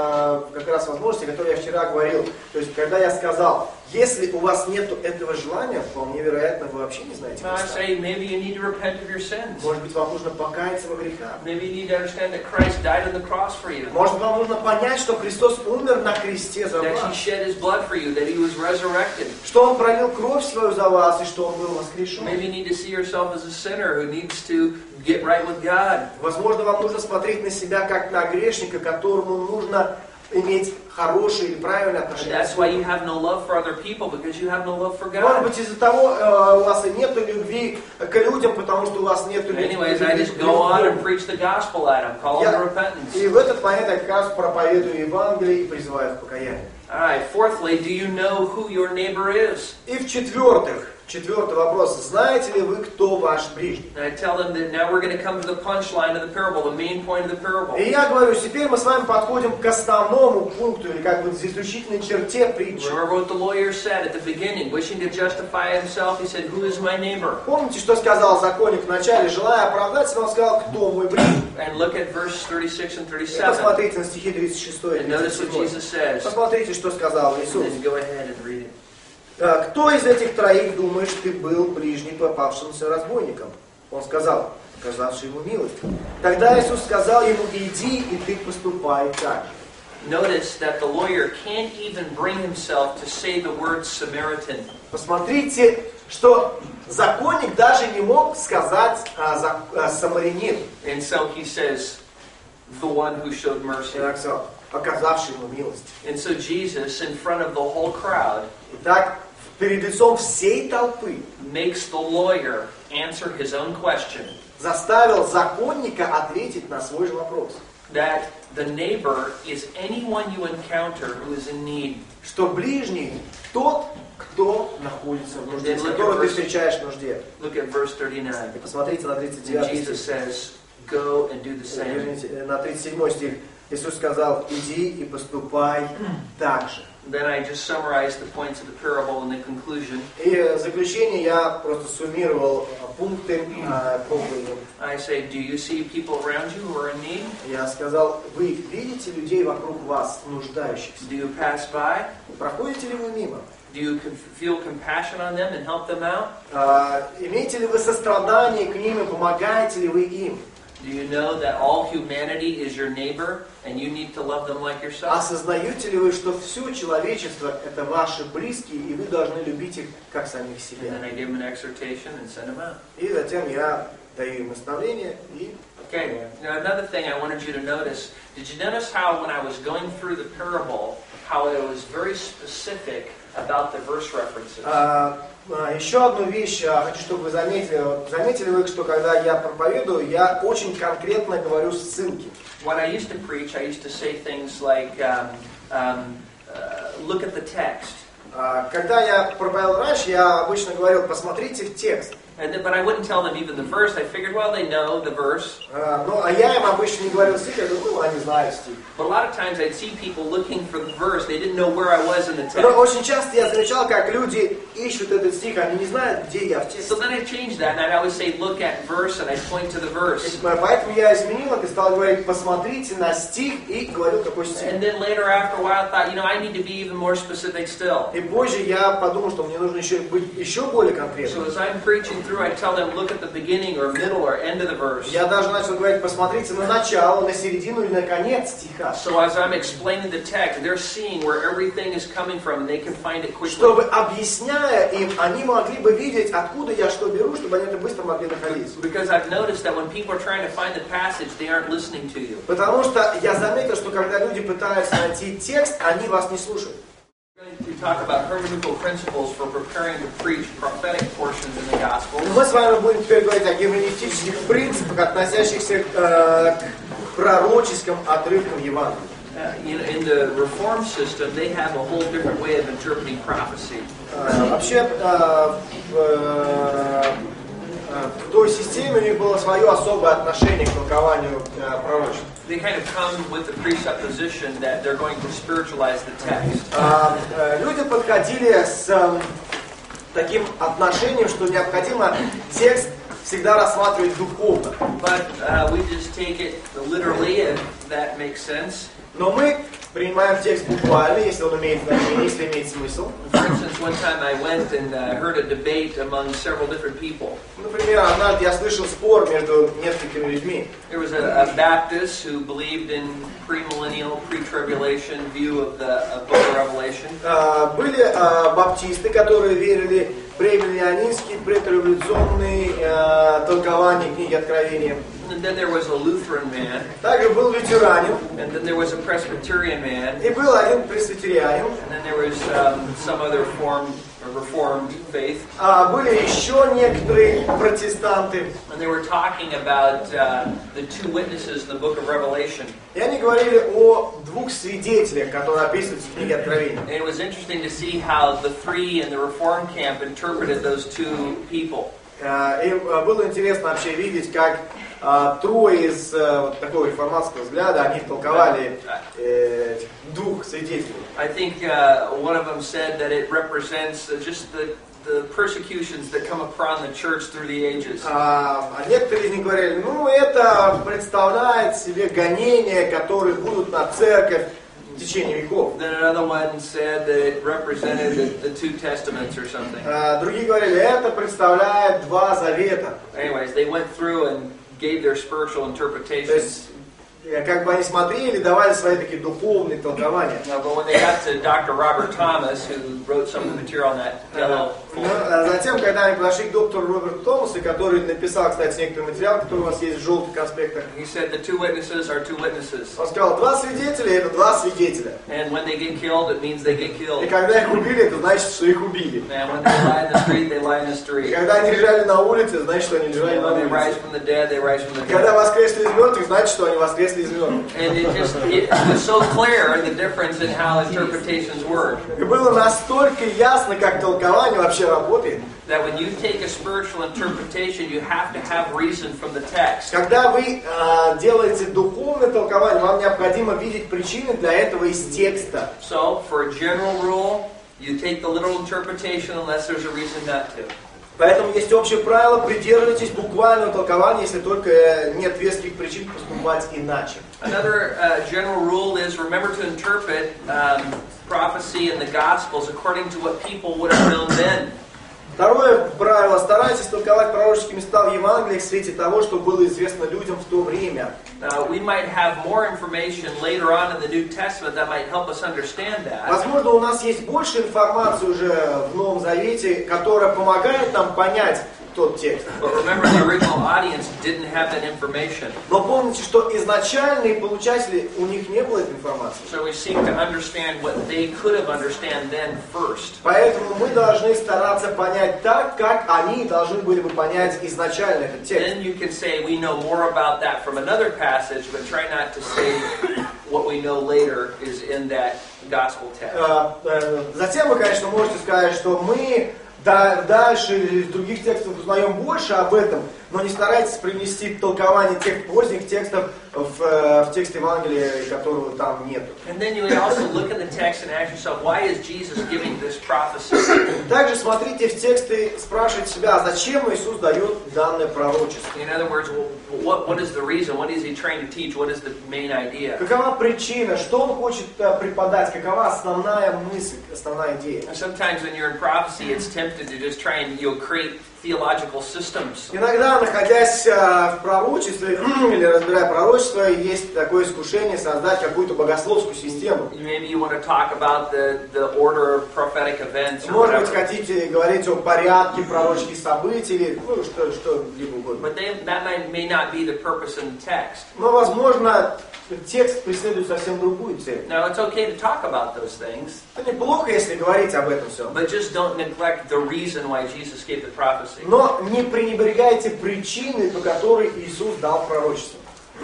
Speaker 2: как раз возможностей, о которой я вчера говорил. То есть, когда я сказал, если у вас нет этого желания, вполне вероятно, вы вообще не знаете
Speaker 1: I
Speaker 2: Христа.
Speaker 1: say, maybe you need to repent of your sins.
Speaker 2: Может быть, вам нужно покаяться во грехах.
Speaker 1: Maybe you need to understand that Christ died on the cross for you.
Speaker 2: Может, вам нужно понять, что Христос умер на кресте за
Speaker 1: That He
Speaker 2: вас.
Speaker 1: shed His blood for you, that He was resurrected.
Speaker 2: Что Он пролил кровь свою за вас, и что Он был воскрешен.
Speaker 1: Maybe you need to see yourself as a sinner who needs to get right with God.
Speaker 2: Возможно, вам нужно смотреть на себя как на грешника, которому нужно иметь хорошие или правильные
Speaker 1: And
Speaker 2: отношения.
Speaker 1: that's why you have no love for other people, because you have no love for
Speaker 2: Может
Speaker 1: God.
Speaker 2: быть, из-за того у вас и нет любви к людям, потому что у вас нет любви к
Speaker 1: Anyways, I just go on and preach the gospel at them, call them to repentance.
Speaker 2: И в этот момент я как раз проповедую Евангелие и призываю к покаянию.
Speaker 1: Alright, fourthly, do you know who your neighbor is?
Speaker 2: И в-четвертых, четвертый вопрос. Знаете ли вы, кто ваш ближний?
Speaker 1: And I tell them that now we're going to come to the punchline of the parable, the main point of the parable.
Speaker 2: И я говорю, теперь мы с вами подходим к основному пункту, или как бы заключительной черте притчи.
Speaker 1: Remember what the lawyer said at the beginning, wishing to justify himself, he said, who is my neighbor?
Speaker 2: Помните, что сказал законник вначале? Желая оправдаться, он сказал, кто мой ближний?
Speaker 1: And look at verse 36 and
Speaker 2: И
Speaker 1: 37.
Speaker 2: посмотрите на стихи 36 и
Speaker 1: And notice what
Speaker 2: 37.
Speaker 1: Jesus says.
Speaker 2: Посмотрите, что сказал
Speaker 1: And
Speaker 2: Иисус.
Speaker 1: then go ahead and read it.
Speaker 2: Кто из этих троих, думаешь, ты был ближний попавшимся разбойником? Он сказал, оказавший ему милость. Тогда Иисус сказал ему, иди, и ты поступай так же.
Speaker 1: Notice that the lawyer can't even bring himself to say the word Samaritan.
Speaker 2: Посмотрите, что законник даже не мог сказать самарянин.
Speaker 1: And so he says, the one who showed mercy.
Speaker 2: Он сказал, оказавший ему милость.
Speaker 1: And so Jesus, in front of the whole crowd,
Speaker 2: Итак, перед лицом всей толпы
Speaker 1: makes the lawyer answer his own question.
Speaker 2: заставил законника ответить на свой же вопрос.
Speaker 1: That the neighbor is anyone you encounter who is in need.
Speaker 2: Что ближний тот, кто находится в нужде, с которым ты встречаешь в нужде.
Speaker 1: Look at verse 39.
Speaker 2: И посмотрите на
Speaker 1: And
Speaker 2: 39
Speaker 1: Jesus
Speaker 2: стих.
Speaker 1: says, go and do the same.
Speaker 2: Верните, на 37 стих. Иисус сказал, иди и поступай так же.
Speaker 1: Then I just summarized the points of the parable in the conclusion.
Speaker 2: И в заключение я просто суммировал пункты проповеди.
Speaker 1: I say, do you see people around you who are in need?
Speaker 2: Я сказал, вы видите людей вокруг вас, нуждающихся?
Speaker 1: Do you pass by?
Speaker 2: проходите ли вы мимо?
Speaker 1: Do you feel compassion on them and help them out?
Speaker 2: Имеете ли вы сострадание к ним и помогаете ли вы им?
Speaker 1: Do you know that all humanity is your neighbor and you need to love them like yourself?
Speaker 2: Осознаете ли вы, что все человечество это ваши близкие, и вы должны любить их как самих себя?
Speaker 1: And then I give them an exhortation and send them out.
Speaker 2: И затем я даю им наставление и...
Speaker 1: Okay, now another thing I wanted you to notice. Did you notice how when I was going through the parable, how it was very specific about the verse references?
Speaker 2: Еще одну вещь хочу, чтобы вы заметили. Заметили вы, что когда я проповедую, я очень конкретно говорю ссылки.
Speaker 1: When I used to preach, I used to say things like, look at the text.
Speaker 2: Когда я проповедовал раньше, я обычно говорил, посмотрите в текст.
Speaker 1: But I wouldn't tell them even the verse. I figured, well, they know the verse.
Speaker 2: Ну, а я им обычно не говорил стих, я говорю, ну, они знают стих.
Speaker 1: But a lot of times I'd see people looking for the verse. They didn't know where I was in the
Speaker 2: Но
Speaker 1: text.
Speaker 2: очень часто я замечал, как люди ищут этот стих, они не знают, где я в тексте.
Speaker 1: So then I changed that, and I'd always say, look at verse, and I'd point to the verse.
Speaker 2: Поэтому я изменил это и стал говорить, посмотрите на стих, и говорил, какой стих.
Speaker 1: And then later, after a while, I thought, I need to be even more specific still.
Speaker 2: И позже я подумал, что мне нужно быть еще более конкретным.
Speaker 1: So as I'm preaching through, I tell them, look at the beginning or middle or end of the verse.
Speaker 2: Я даже начал говорить, посмотрите на начало, на середину или на конец стиха.
Speaker 1: So as I'm explaining the text, they're seeing where everything is coming from, and they can find it quickly.
Speaker 2: Чтобы, объясняя им, они могли бы видеть, откуда я что беру, чтобы они это быстро могли находить.
Speaker 1: Because I've noticed that when people are trying to find the passage, they aren't listening to you.
Speaker 2: Потому что я заметил, что когда люди пытаются найти текст, они вас не слушают.
Speaker 1: We talk about hermeneutical principles for preparing to preach prophetic portions in the gospel.
Speaker 2: Мы с вами будем теперь говорить о герменевтических принципах, относящихся к пророческим отрывкам Евангелия.
Speaker 1: In the Reformed system, they have a whole different way of interpreting prophecy.
Speaker 2: Вообще, в той системе у них было свое особое отношение к толкованию пророчеств.
Speaker 1: They kind of come with the presupposition that they're going to spiritualize the text.
Speaker 2: Люди подходили с таким отношением, что необходимо текст всегда рассматривать духовно.
Speaker 1: But we just take it literally, if that makes sense.
Speaker 2: Но мы принимаем текст буквально, если он имеет значение, если имеет смысл.
Speaker 1: For instance, one time I went and heard a debate among several different people.
Speaker 2: Например, однажды я слышал спор между несколькими людьми.
Speaker 1: There was a Baptist who believed in premillennial, pre-tribulation view of the book of Revelation.
Speaker 2: Были баптисты, которые верили в премиллионистский, предреволюционный толкование книги Откровения.
Speaker 1: And then there was a Lutheran man.
Speaker 2: Также был лютеранин.
Speaker 1: And then there was a Presbyterian man.
Speaker 2: И был один пресвитерианин.
Speaker 1: And then there was some other Reformed faith.
Speaker 2: Были еще некоторые протестанты.
Speaker 1: And they were talking about the two witnesses in the book of Revelation.
Speaker 2: И они говорили о двух свидетелях, которые описываются в книге Откровения.
Speaker 1: And it was interesting to see how the three in the Reformed camp interpreted those two people.
Speaker 2: И было интересно вообще видеть, как трое из такого реформатского взгляда, они толковали двух свидетелей.
Speaker 1: I think one of them said that it represents just the persecutions that come upon the church through the ages.
Speaker 2: А некоторые из них говорили, ну это представляет себе гонения, которые будут на церковь в течение веков.
Speaker 1: Then another one said that it represented the two testaments or something.
Speaker 2: Другие говорили, это представляет два завета.
Speaker 1: Anyways, they went through and gave their spiritual interpretations.
Speaker 2: Как бы они смотрели, давали свои такие духовные толкования.
Speaker 1: But when they got to Dr. Robert Thomas, who wrote some of the material on that yellow folder,
Speaker 2: Затем, когда они подошли к доктору Роберту Томасу, который написал, кстати, некоторый материал, который у вас есть в желтых конспектах,
Speaker 1: he said the two witnesses are two witnesses.
Speaker 2: он сказал, два свидетеля, это два свидетеля.
Speaker 1: And when they get killed, it means they get
Speaker 2: И
Speaker 1: killed.
Speaker 2: когда их убили, это значит, что их убили.
Speaker 1: And when they lie in the street, they lie in the
Speaker 2: И
Speaker 1: street.
Speaker 2: когда они лежали на улице, значит, что они лежали
Speaker 1: And
Speaker 2: на
Speaker 1: when they rise
Speaker 2: улице.
Speaker 1: from the dead, they rise from the
Speaker 2: Когда
Speaker 1: dead.
Speaker 2: воскресли из мертвых, значит, что они воскресли из мертвых.
Speaker 1: And it was so clear the difference in how interpretations work.
Speaker 2: И было настолько ясно, как толкование вообще работает.
Speaker 1: That when you take a spiritual interpretation, you have to have reason from the text.
Speaker 2: Когда вы делаете духовное толкование, вам необходимо видеть причины для этого из текста.
Speaker 1: So, for a general rule, you take the literal interpretation unless there's a reason not to.
Speaker 2: Поэтому есть общее правило, придерживайтесь буквального толкования, если только нет веских причин поступать иначе.
Speaker 1: Another general rule is remember to interpret prophecy in the Gospels according to what people would have known then.
Speaker 2: Второе правило. Старайтесь толковать пророческие места в Евангелии в свете того, что было известно людям в то время.
Speaker 1: We might have more information later on in the New Testament that might help us understand that.
Speaker 2: Возможно, у нас есть больше информации уже в Новом Завете, которая помогает нам понять тот текст.
Speaker 1: But remember, the original audience didn't have that information.
Speaker 2: Но помните, что изначальные получатели, у них не было этой информации.
Speaker 1: So we seek to understand what they could have understand then first.
Speaker 2: Поэтому мы должны стараться понять так, как они должны были бы понять изначально этот текст.
Speaker 1: Then you can say we know more about that from another passage, but try not to say what we know later is in that gospel text.
Speaker 2: Затем вы, конечно, можете сказать, что мы дальше из других текстов узнаем больше об этом, но не старайтесь привнести толкование тех поздних текстов в тексте Евангелия, которого там нету.
Speaker 1: And then you also look at the text and ask yourself, why is Jesus giving this prophecy?
Speaker 2: Также смотрите в текст и спрашивайте себя, зачем Иисус дает данное пророчество?
Speaker 1: In other words, what is the reason? What is he trying to teach? What is the main idea?
Speaker 2: Какова причина? Что он хочет преподать? Какова основная мысль, основная идея?
Speaker 1: And sometimes when you're in prophecy, it's tempted to just try and create theological systems.
Speaker 2: Иногда, находясь в пророчестве или разбирая пророчество, есть такое искушение создать какую-то богословскую систему.
Speaker 1: Maybe you want to talk about the order of prophetic events or
Speaker 2: Может быть,
Speaker 1: whatever.
Speaker 2: хотите говорить о порядке пророческих событий или что-либо угодно.
Speaker 1: But that may not be the purpose in the text.
Speaker 2: Но, возможно, текст преследует совсем другую цель.
Speaker 1: Now, it's okay to talk about those things,
Speaker 2: Это неплохо, если говорить об этом всем.
Speaker 1: but just don't neglect the reason why Jesus gave the prophecy.
Speaker 2: Но не пренебрегайте причиной, по которой Иисус дал пророчество.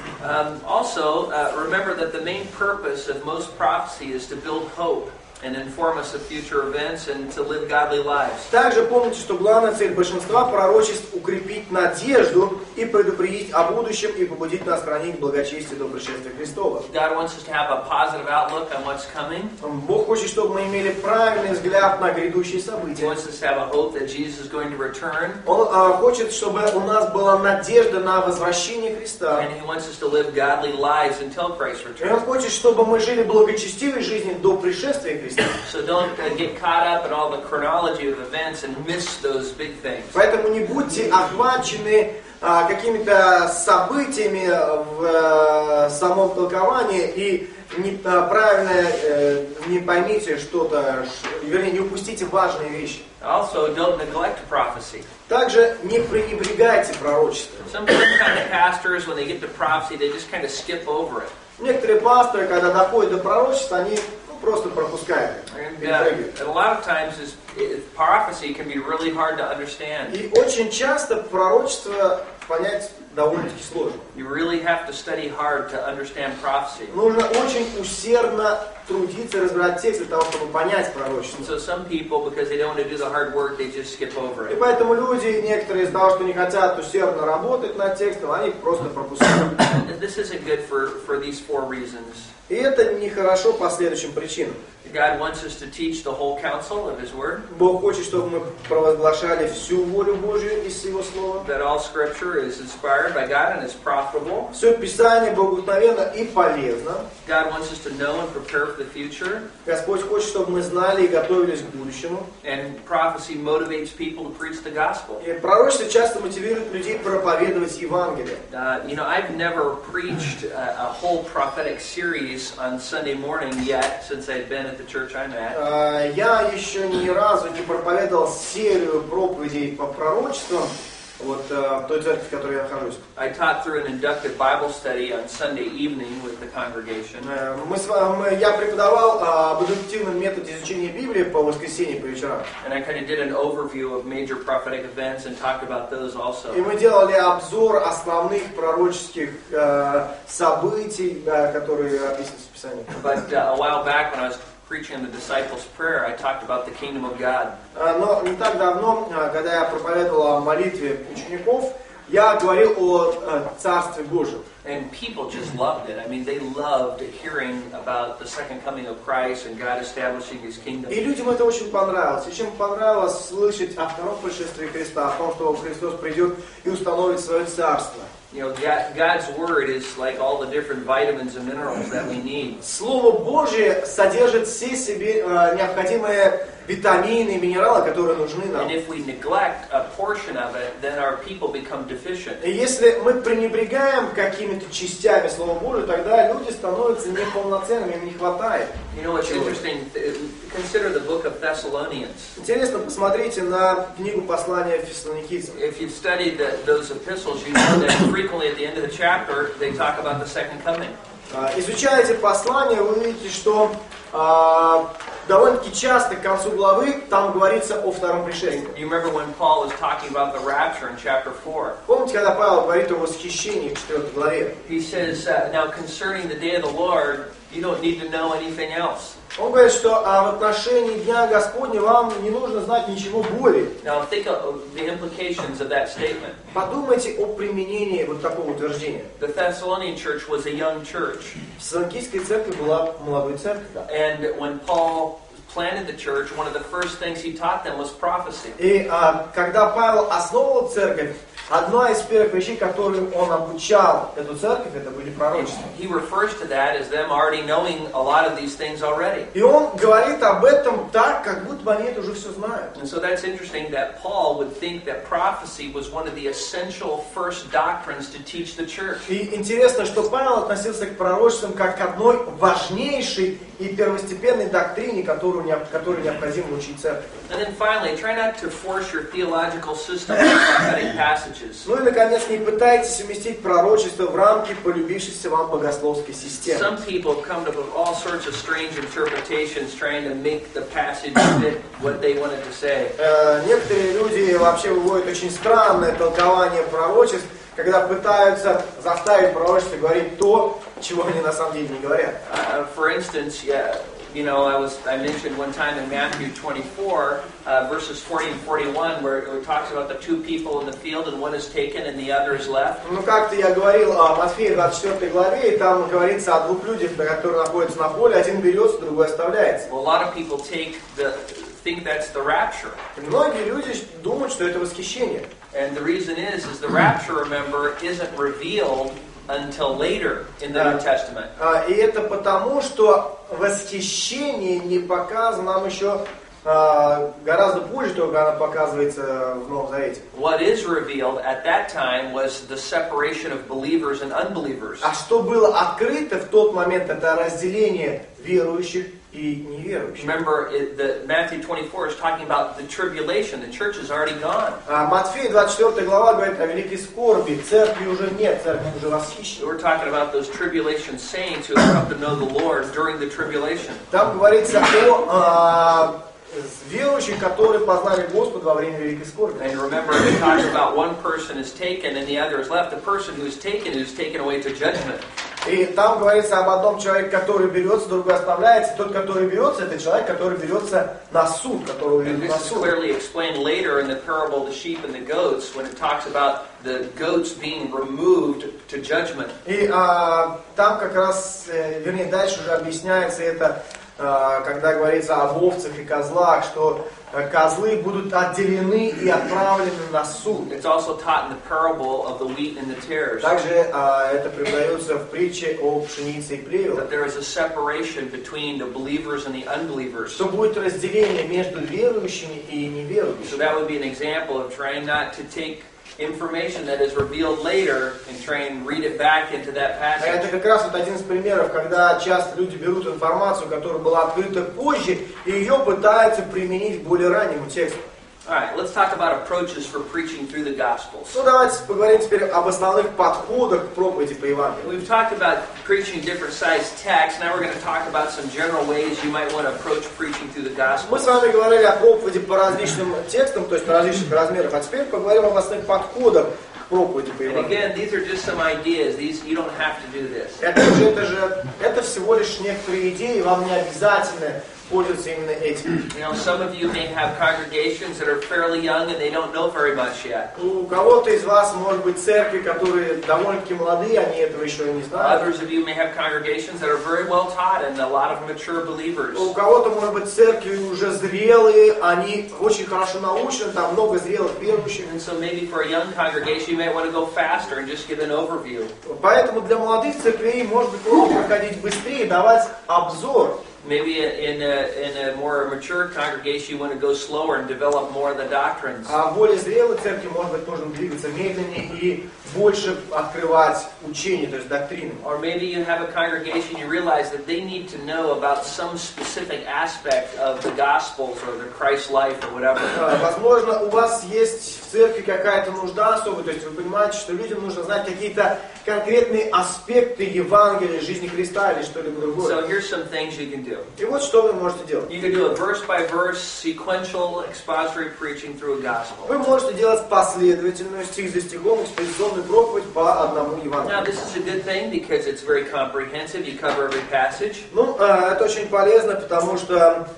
Speaker 1: Also, remember that the main purpose of most prophecy is to build hope and inform us of future events and to live godly lives.
Speaker 2: Также помните, что главная цель большинства пророчеств – укрепить надежду и предупредить о будущем и побудить нас хранить благочестие до пришествия Христова.
Speaker 1: God wants us to have a positive outlook on what's coming.
Speaker 2: Бог хочет, чтобы мы имели правильный взгляд на грядущие
Speaker 1: He
Speaker 2: события.
Speaker 1: wants us to have a hope that Jesus is going to return.
Speaker 2: Он хочет, чтобы у нас была надежда на возвращение Христа.
Speaker 1: And He wants us to live godly lives until Christ
Speaker 2: И Он
Speaker 1: returns.
Speaker 2: хочет, чтобы мы жили благочестивой жизнью до пришествия Христа.
Speaker 1: So don't get caught up in all the chronology of events and miss those big things.
Speaker 2: Поэтому не будьте охвачены какими-то событиями в самом толковании и неправильно не поймите что-то, вернее, не упустите важные вещи.
Speaker 1: Also, don't neglect prophecy.
Speaker 2: Также не пренебрегайте пророчеством.
Speaker 1: Some kind of pastors, when they get to prophecy, they just kind of skip over it.
Speaker 2: Некоторые пасторы, когда доходят до пророчества, они просто пропускают.
Speaker 1: And a lot of times, prophecy can be really hard to understand.
Speaker 2: И очень часто пророчество понять довольно-таки сложно.
Speaker 1: You really have to study hard to understand prophecy.
Speaker 2: Нужно очень усердно трудиться и разбирать текст для того, чтобы понять пророчество.
Speaker 1: And so some people, because they don't want to do the hard work, they just skip over
Speaker 2: И
Speaker 1: it.
Speaker 2: поэтому люди, некоторые из-за того, что не хотят усердно работать над текстом, они просто пропускают.
Speaker 1: And this isn't good for these four reasons.
Speaker 2: И это нехорошо по следующим причинам.
Speaker 1: God wants us to teach the whole counsel of His Word.
Speaker 2: Бог хочет, чтобы мы провозглашали всю волю Божью из Его Слова.
Speaker 1: That all Scripture is inspired by God and is profitable.
Speaker 2: Все Писание богодухновенно и полезно.
Speaker 1: God wants us to know and prepare for the future.
Speaker 2: Господь хочет, чтобы мы знали и готовились к будущему.
Speaker 1: And prophecy motivates people to preach the gospel.
Speaker 2: И пророчество часто мотивирует людей проповедовать Евангелие.
Speaker 1: I've never preached a whole prophetic series on Sunday morning yet, since I've been at the church I'm at.
Speaker 2: Я еще ни разу не проповедовал серию проповедей по пророчествам в той церкви, в которой я нахожусь.
Speaker 1: I taught through an inductive Bible study on Sunday evening with the congregation.
Speaker 2: Я преподавал об индуктивном методе изучения Библии по воскресеньям, по вечерам.
Speaker 1: And I kind of did an overview of major prophetic events and talked about those also.
Speaker 2: И мы делали обзор основных пророческих событий, которые описаны в Писании.
Speaker 1: But a while back when I was preaching the disciples' prayer, I talked about the kingdom of God.
Speaker 2: Но не так давно, когда я проповедовал о молитве учеников, я говорил о Царстве Божьем.
Speaker 1: And people just loved it. I mean, they loved hearing about the second coming of Christ and God establishing His kingdom.
Speaker 2: И людям это очень понравилось. Очень понравилось слышать о втором пришествии Христа, о том, что Христос придет и установит свое царство.
Speaker 1: You know, God's Word is like all the different vitamins and minerals that we need.
Speaker 2: Слово Божье содержит все себе необходимые витамины и минералы, которые нужны нам.
Speaker 1: And if we neglect a portion of it, then our people become deficient.
Speaker 2: И если мы пренебрегаем какими-то частями Слова Божьего, тогда люди становятся неполноценными, им не хватает.
Speaker 1: You know, it's interesting. Consider the book of Thessalonians.
Speaker 2: Интересно, посмотрите на книгу послания Фессалоникийцам.
Speaker 1: If you've studied those epistles, you know that frequently at the end of the chapter, they talk about the second coming.
Speaker 2: Изучаете послание, вы увидите, что довольно-таки часто к концу главы там говорится о втором пришествии.
Speaker 1: You remember when Paul was talking about the rapture in chapter 4?
Speaker 2: Помните, когда Павел говорит о восхищении в 4 главе?
Speaker 1: He says, now concerning the day of the Lord, you don't need to know anything else.
Speaker 2: Он говорит, что в отношении Дня Господня вам не нужно знать ничего более.
Speaker 1: Now think of the implications of that statement.
Speaker 2: Подумайте о применении вот такого утверждения.
Speaker 1: The Thessalonian church was a young church.
Speaker 2: Фессалоникийская церковь была молодой церковью.
Speaker 1: And when Paul planted the church, one of the first things he taught them was prophecy.
Speaker 2: И когда Павел основывал церковь, одна из первых вещей, которым он обучал эту церковь, это были пророчества.
Speaker 1: He refers to that as them already knowing a lot of these things already.
Speaker 2: И он говорит об этом так, как будто бы они это уже все знают.
Speaker 1: And so that's interesting that Paul would think that prophecy was one of the essential first doctrines to teach the church.
Speaker 2: И интересно, что Павел относился к пророчествам как к одной важнейшей и первостепенной доктрине, которую необходимо учить церкви.
Speaker 1: And then finally, try not to force your theological system on prophetic passages.
Speaker 2: Ну и, наконец, не пытайтесь уместить пророчество в рамки полюбившейся вам богословской системы.
Speaker 1: Some people have come up with all sorts of strange interpretations trying to make the passage fit what they wanted to say.
Speaker 2: Некоторые люди вообще выводят очень странное толкование пророчеств, когда пытаются заставить пророчество говорить то, чего они на самом деле не говорят.
Speaker 1: For instance, you know, I mentioned one time in Matthew 24, verses 40 and 41, where it talks about the two people in the field, and one is taken and the other is left.
Speaker 2: Ну, как-то я говорил о Матфея 24 главе, и там говорится о двух людях, которые находятся на поле, один берется, другой оставляется.
Speaker 1: Well, a lot of people think that's the rapture.
Speaker 2: И многие люди думают, что это восхищение.
Speaker 1: And the reason is the rapture, remember, isn't revealed until later in the New Testament.
Speaker 2: И это потому, что восхищение не показано нам еще гораздо позже, только она показывается в Новом Завете.
Speaker 1: What is revealed at that time was the separation of believers and unbelievers.
Speaker 2: А что было открыто в тот момент, это разделение верующих и неверующих.
Speaker 1: Remember, Matthew 24 is talking about the tribulation. The church is already gone.
Speaker 2: Матфея 24 глава говорит о великой скорби. Церкви уже нет, церковь уже восхищена.
Speaker 1: We're talking about those tribulation saints who have come to know the Lord during the tribulation.
Speaker 2: Там говорится о верующих, которые познали Господа во время великой скорби.
Speaker 1: And remember, it talks about one person is taken and the other is left. The person who is taken away to judgment.
Speaker 2: И там говорится об одном человеке, который берется, другой оставляется. Тот, который берется, это человек, который берется на суд, которого
Speaker 1: And
Speaker 2: ведут на
Speaker 1: this is
Speaker 2: суд.
Speaker 1: clearly explained later in the parable of the sheep and the goats, when it talks about the goats being removed to judgment.
Speaker 2: И там как раз, вернее, дальше уже объясняется это, когда говорится об овцах и козлах, что козлы будут отделены и отправлены на суд.
Speaker 1: It's also taught in the parable of the wheat and the tares.
Speaker 2: Также это преподается в притче о пшенице и плеве.
Speaker 1: That there is a separation between the believers and the unbelievers.
Speaker 2: Что будет разделение между верующими и неверующими.
Speaker 1: So that would be an example of trying not to take information that is revealed later and try and read it back into that passage.
Speaker 2: Это как раз вот один из примеров, когда часто люди берут информацию, которая была открыта позже, и ее пытаются применить к более раннему тексту.
Speaker 1: All right, let's talk about approaches for preaching through the Gospels.
Speaker 2: Ну, давайте поговорим теперь об основных подходах к проповеди по Евангелию.
Speaker 1: We've talked about preaching different sized texts. Now we're going to talk about some general ways you might want to approach preaching through the Gospels.
Speaker 2: Мы с вами говорили о проповеди по различным текстам, то есть по различных размерах, а теперь поговорим об основных подходах к проповеди по
Speaker 1: And
Speaker 2: Евангелию.
Speaker 1: again, these are just some ideas. You don't have to do this.
Speaker 2: Это всего лишь некоторые идеи, вам не обязательно пользуются именно этим.
Speaker 1: You know, some of you may have congregations that are fairly young and they don't know very much yet.
Speaker 2: У кого-то из вас может быть церкви, которые довольно-таки молодые, они этого еще не знают.
Speaker 1: Others of you may have congregations that are very well taught and a lot of mature believers.
Speaker 2: У кого-то может быть церкви уже зрелые, они очень хорошо научены, там много зрелых верующих.
Speaker 1: And so maybe for a young congregation you might want to go faster and just give an overview.
Speaker 2: Поэтому для молодых церквей может быть лучше проходить быстрее, давать обзор.
Speaker 1: Maybe in a more mature congregation you want to go slower and develop more of the doctrines.
Speaker 2: А в более зрелой церкви, может быть, нужно двигаться медленнее и больше открывать учение, то есть доктрину.
Speaker 1: Or maybe you have a congregation, you realize that they need to know about some specific aspect of the Gospels or the Christ life or whatever.
Speaker 2: Возможно, у вас есть в церкви какая-то нужда особая, то есть вы понимаете, что людям нужно знать какие-то конкретные аспекты Евангелия, жизни Христа или что-либо другое.
Speaker 1: So here's some things you can do.
Speaker 2: И вот что вы можете делать.
Speaker 1: You can do a verse-by-verse, sequential, expository preaching through a gospel.
Speaker 2: Вы можете делать последовательную, стих за стихом, экспозиционную проповедь по одному Евангелию.
Speaker 1: Now this is a good thing because it's very comprehensive, you cover every passage.
Speaker 2: Ну, это очень полезно, потому что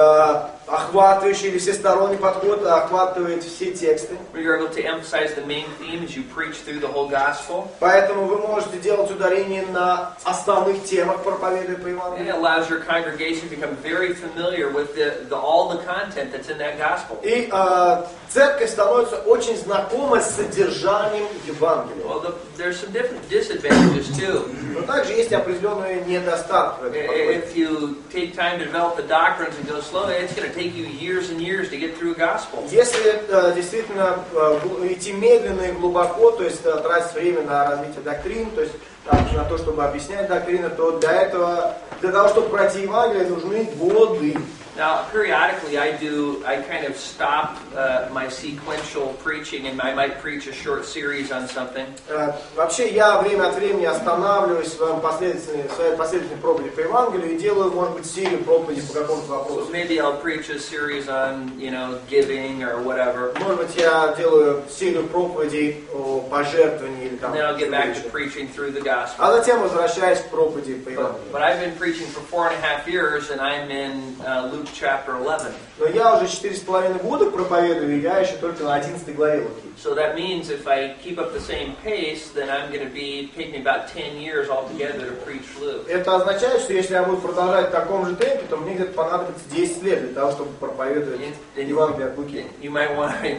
Speaker 2: охватывающий или всесторонний подход охватывает все тексты.
Speaker 1: You're able to emphasize the main theme as you preach through the whole gospel.
Speaker 2: Поэтому вы можете делать ударение на основных темах, проповедуя по
Speaker 1: And it
Speaker 2: Евангелию.
Speaker 1: allows your congregation to become very familiar with all the content that's in that gospel.
Speaker 2: И церковь становится очень знакома с содержанием Евангелия.
Speaker 1: Well, there's some different disadvantages too.
Speaker 2: Но также есть определенные недостатки в этой проповеди.
Speaker 1: If you take time to develop the doctrines and go slowly, it's going to take you years and years to get through a gospel.
Speaker 2: Если действительно идти медленно и глубоко, то есть тратить время на развитие доктрин, то есть на то, чтобы объяснять доктрины, то для того, чтобы пройти Евангелие, нужны годы.
Speaker 1: Now, periodically I kind of stop my sequential preaching and I might preach a short series on something.
Speaker 2: Вообще я время от времени останавливаюсь в своей последовательной проповеди по Евангелию и делаю, может быть, серию проповедей по какому-то вопросу.
Speaker 1: So maybe I'll preach a series on, giving or whatever.
Speaker 2: Может быть, я делаю серию проповедей о пожертвовании или там.
Speaker 1: And then I'll get back to preaching through the gospel.
Speaker 2: А затем возвращаюсь к проповеди по Евангелию.
Speaker 1: But I've been preaching for 4.5 years and I'm in Luke chapter 11.
Speaker 2: Но я уже 4,5 года проповедую, и я еще только на 11 главе Луки.
Speaker 1: So that means if I keep up the same pace, then I'm going to take me about 10 years altogether to preach Luke.
Speaker 2: Это означает, что если я буду продолжать в таком же темпе, то мне где-то понадобится 10 лет для того, чтобы проповедовать Евангелие от Луки.
Speaker 1: You might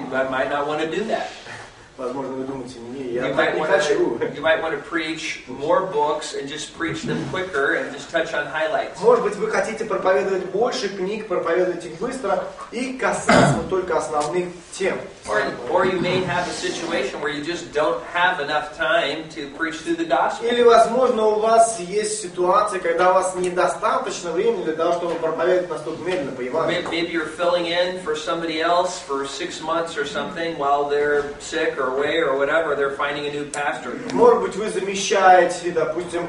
Speaker 1: not want to do that.
Speaker 2: Возможно, вы думаете, я так не хочу.
Speaker 1: You might want to preach more books and just preach them quicker and just touch on highlights.
Speaker 2: Может быть, вы хотите проповедовать больше книг, проповедовать их быстро и касаться только основных тем.
Speaker 1: Or you may have a situation where you just don't have enough time to preach through the gospel.
Speaker 2: Или, возможно, у вас есть ситуация, когда у вас недостаточно времени для того, чтобы проповедовать настолько медленно по Евангелию.
Speaker 1: Maybe you're filling in for somebody else for 6 months or something while they're sick or away or whatever. They're finding a new pastor.
Speaker 2: Может быть, вы замещаете, допустим,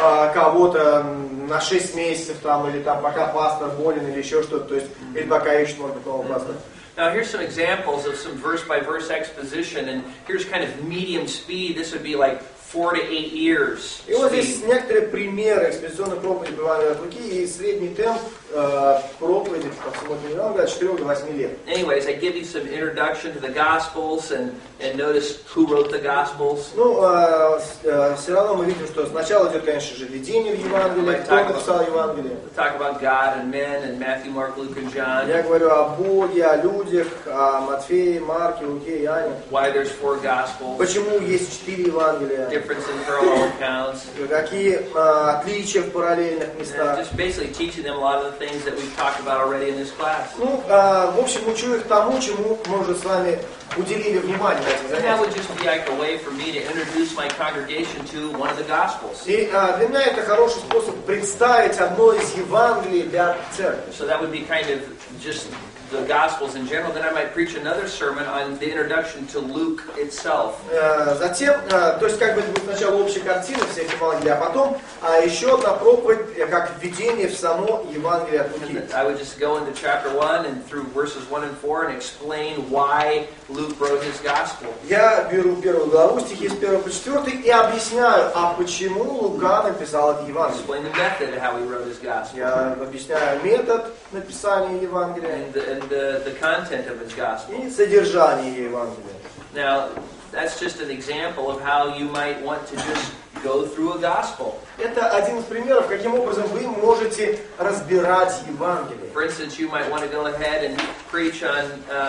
Speaker 2: кого-то на 6 месяцев там, или там пока пастор болен или еще что-то, то есть, или пока ищет, может быть, нового пастора.
Speaker 1: Now here's some examples of some verse-by-verse exposition, and here's kind of medium speed. This would be like 4 to 8 years.
Speaker 2: И вот здесь некоторые примеры экспозиционной проповеди по Евангелию от Луки и средний темп проповеди по всему Евангелию от 4 до 8 лет.
Speaker 1: Anyways, I give you some introduction to the Gospels, and notice who wrote the Gospels.
Speaker 2: Ну, все равно мы видим, что сначала идет, конечно же, введение в Евангелие, кто написал Евангелие.
Speaker 1: Talk about God and men and Matthew, Mark, Luke, and John.
Speaker 2: Я говорю о Боге, о людях, о Матфее, Марке, Луке, Иоанне.
Speaker 1: Why there's 4 Gospels.
Speaker 2: Почему есть 4 Евангелия?
Speaker 1: Difference in parallel accounts.
Speaker 2: Какие отличия в параллельных местах?
Speaker 1: Just basically teaching them a lot of the things that we've talked about already in this class.
Speaker 2: Ну, в общем, учу их тому, чему мы уже с вами уделили внимание на этих
Speaker 1: And that would
Speaker 2: занятиях.
Speaker 1: just be like a way for me to introduce my congregation to one of the Gospels.
Speaker 2: И для меня это хороший способ представить одно из Евангелий для церкви.
Speaker 1: So that would be kind of just the Gospels in general. Then I might preach another sermon on the introduction to Luke itself.
Speaker 2: Затем, то есть как бы будет сначала общая картина всех Евангелий, а потом еще одна проповедь как введение в само Евангелие Евангелия от Луки.
Speaker 1: And I would just go into chapter 1 and through verses 1 and 4 and explain why Luke wrote his gospel.
Speaker 2: Я беру первую главу, стихи с 1 по 4 и объясняю, а почему Лука написал это Евангелие.
Speaker 1: Explain the method of how he wrote his gospel.
Speaker 2: Я объясняю метод написания Евангелия
Speaker 1: And the content of his gospel.
Speaker 2: и содержание Евангелия.
Speaker 1: Now, that's just an example of how you might want to just go through a gospel.
Speaker 2: Это один из примеров, каким образом вы можете разбирать Евангелие.
Speaker 1: For instance, you might want to go ahead and preach on,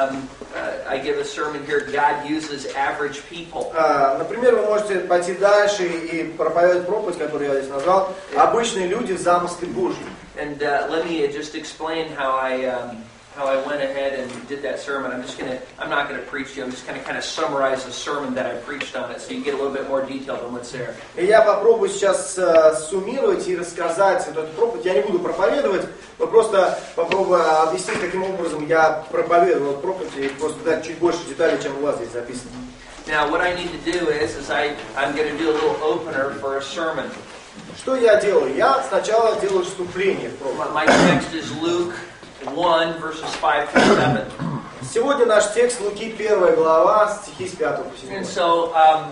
Speaker 1: I give a sermon here, God uses average people.
Speaker 2: Например, вы можете пойти дальше и проповедовать проповедь, которую я здесь назвал, «Обычные люди в замысле Божьем».
Speaker 1: And let me just explain how I went ahead and did that sermon. I'm not gonna preach to you. I'm just gonna kind of summarize the sermon that I preached on it, so you get a little bit more detail than what's there.
Speaker 2: И я попробую сейчас суммировать и рассказать эту проповедь. Я не буду проповедовать, но просто попробую объяснить, каким образом я проповедовал эту проповедь, и просто дать чуть больше деталей, чем у вас здесь записано.
Speaker 1: Now, what I need to do is I'm going to do a little opener for a sermon.
Speaker 2: Что я делаю? Я сначала делаю вступление в проповедь.
Speaker 1: My text is Luke 1, verses 5 through 7.
Speaker 2: Сегодня наш текст Луки 1 глава, стихи с 5 по 7.
Speaker 1: And so,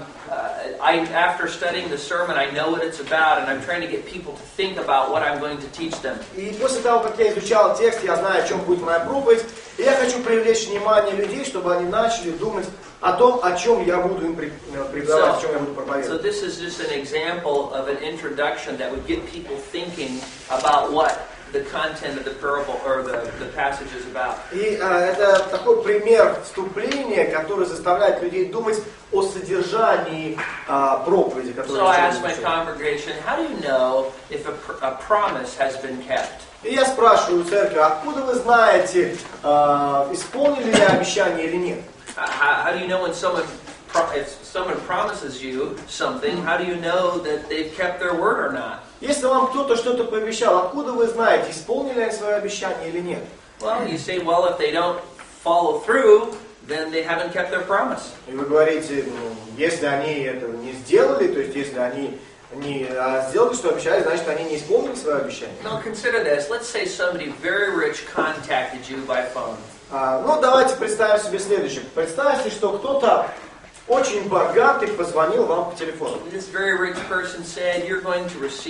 Speaker 1: after studying the sermon, I know what it's about, and I'm trying to get people to think about what I'm going to teach them.
Speaker 2: И после того, как я изучал текст, я знаю, о чем будет моя проповедь, и я хочу привлечь внимание людей, чтобы они начали думать о том, о чем я буду им преподавать, о чем я буду
Speaker 1: So
Speaker 2: проповедовать.
Speaker 1: this is just an example of an introduction that would get people thinking about what the content of the parable or the passage is about.
Speaker 2: И это такой пример вступления, который заставляет людей думать о содержании проповеди, которую
Speaker 1: So I
Speaker 2: я
Speaker 1: asked my
Speaker 2: изучил.
Speaker 1: congregation, how do you know if a promise has been kept?
Speaker 2: И я спрашиваю церковь, откуда вы знаете, исполнили ли обещание или нет?
Speaker 1: How do you know when if someone promises you something, how do you know that they've kept their word or not?
Speaker 2: Если вам кто-то что-то пообещал, откуда вы знаете, исполнили они свое обещание или нет?
Speaker 1: Well, you say, well, if they don't follow through, then they haven't kept their promise.
Speaker 2: И вы говорите, если они этого не сделали, то есть если они не сделали, что обещали, значит они не исполнили свое обещание.
Speaker 1: Now consider this. Let's say somebody very rich contacted you by phone.
Speaker 2: Ну, давайте представим себе следующее. Представьте, что кто-то очень богатый позвонил вам по телефону.
Speaker 1: This very rich person said, I'm going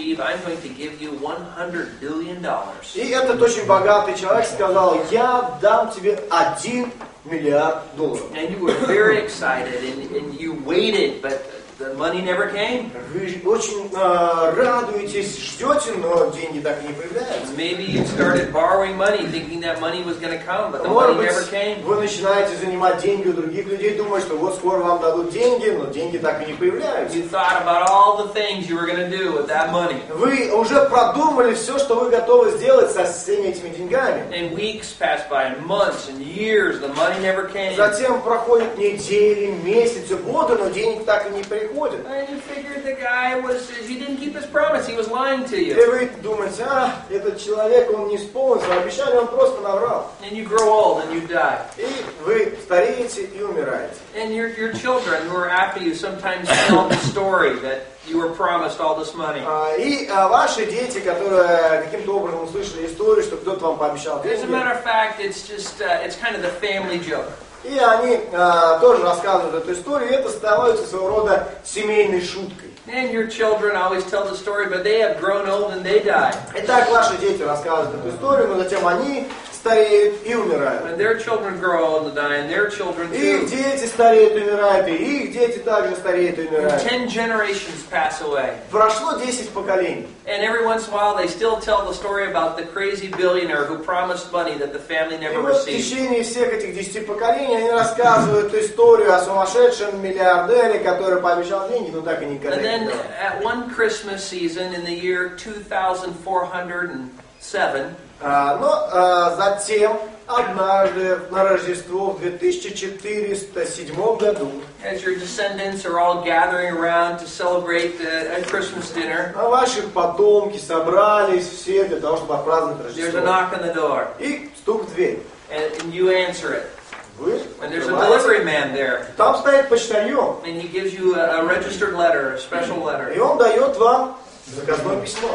Speaker 1: to give you $100 billion.
Speaker 2: И этот очень богатый человек сказал, я дам тебе $1 миллиард.
Speaker 1: And you were very excited and you waited, but the money never came.
Speaker 2: Вы очень радуетесь, ждете, но деньги так и не появляются.
Speaker 1: Maybe you started borrowing money, thinking that money was going to come, but the
Speaker 2: Может
Speaker 1: money
Speaker 2: быть,
Speaker 1: never came.
Speaker 2: вы начинаете занимать деньги у других людей, думая, что вот скоро вам дадут деньги, но деньги так и не появляются.
Speaker 1: You thought about all the things you were going to do with that money.
Speaker 2: Вы уже продумали все, что вы готовы сделать со всеми этими деньгами.
Speaker 1: And weeks passed by, and months, and years, the money never came.
Speaker 2: Затем проходят недели, месяцы, годы, но денег так и не приходит.
Speaker 1: And you figured the guy he didn't keep his promise, he was lying to
Speaker 2: И
Speaker 1: you.
Speaker 2: вы думаете, этот человек, он не исполнил свое обещание, он просто наврал.
Speaker 1: And you grow old and you die.
Speaker 2: И вы стареете и умираете.
Speaker 1: And your children who are after you sometimes tell the story that you were promised all this money.
Speaker 2: И ваши дети, которые каким-то образом услышали историю, что кто-то вам пообещал
Speaker 1: As a
Speaker 2: деньги,
Speaker 1: matter of fact, it's kind of the family joke.
Speaker 2: и они тоже рассказывают эту историю, и это становится своего рода семейной шуткой.
Speaker 1: And your children always tell the story, but they have grown old and they die.
Speaker 2: Итак, ваши дети рассказывают эту историю, но затем они стареют и умирают.
Speaker 1: And their children grow old and die, and their children
Speaker 2: Их
Speaker 1: too.
Speaker 2: дети стареют и умирают, и их дети также стареют и
Speaker 1: And
Speaker 2: умирают.
Speaker 1: 10 generations pass away.
Speaker 2: Прошло 10 поколений.
Speaker 1: And every once in a while they still tell the story about the crazy billionaire who promised money that the family
Speaker 2: И
Speaker 1: never
Speaker 2: вот в
Speaker 1: received.
Speaker 2: течение всех этих 10 поколений они рассказывают эту историю о сумасшедшем миллиардере, который пообещал деньги, но так и никогда
Speaker 1: And
Speaker 2: не
Speaker 1: then
Speaker 2: дал.
Speaker 1: at one Christmas season in the year 2407,
Speaker 2: Но затем, однажды на Рождество в 2407 году,
Speaker 1: as your descendants are all gathering around to celebrate a Christmas dinner,
Speaker 2: ваши потомки собрались все для того, чтобы отпраздновать
Speaker 1: there's a
Speaker 2: Рождество.
Speaker 1: knock on the door,
Speaker 2: И стук в дверь.
Speaker 1: and you answer it.
Speaker 2: Вы
Speaker 1: And there's a
Speaker 2: открываете.
Speaker 1: delivery man there,
Speaker 2: Там стоит почтальон,
Speaker 1: and he gives you a registered letter, a special letter.
Speaker 2: и он дает вам заказное письмо.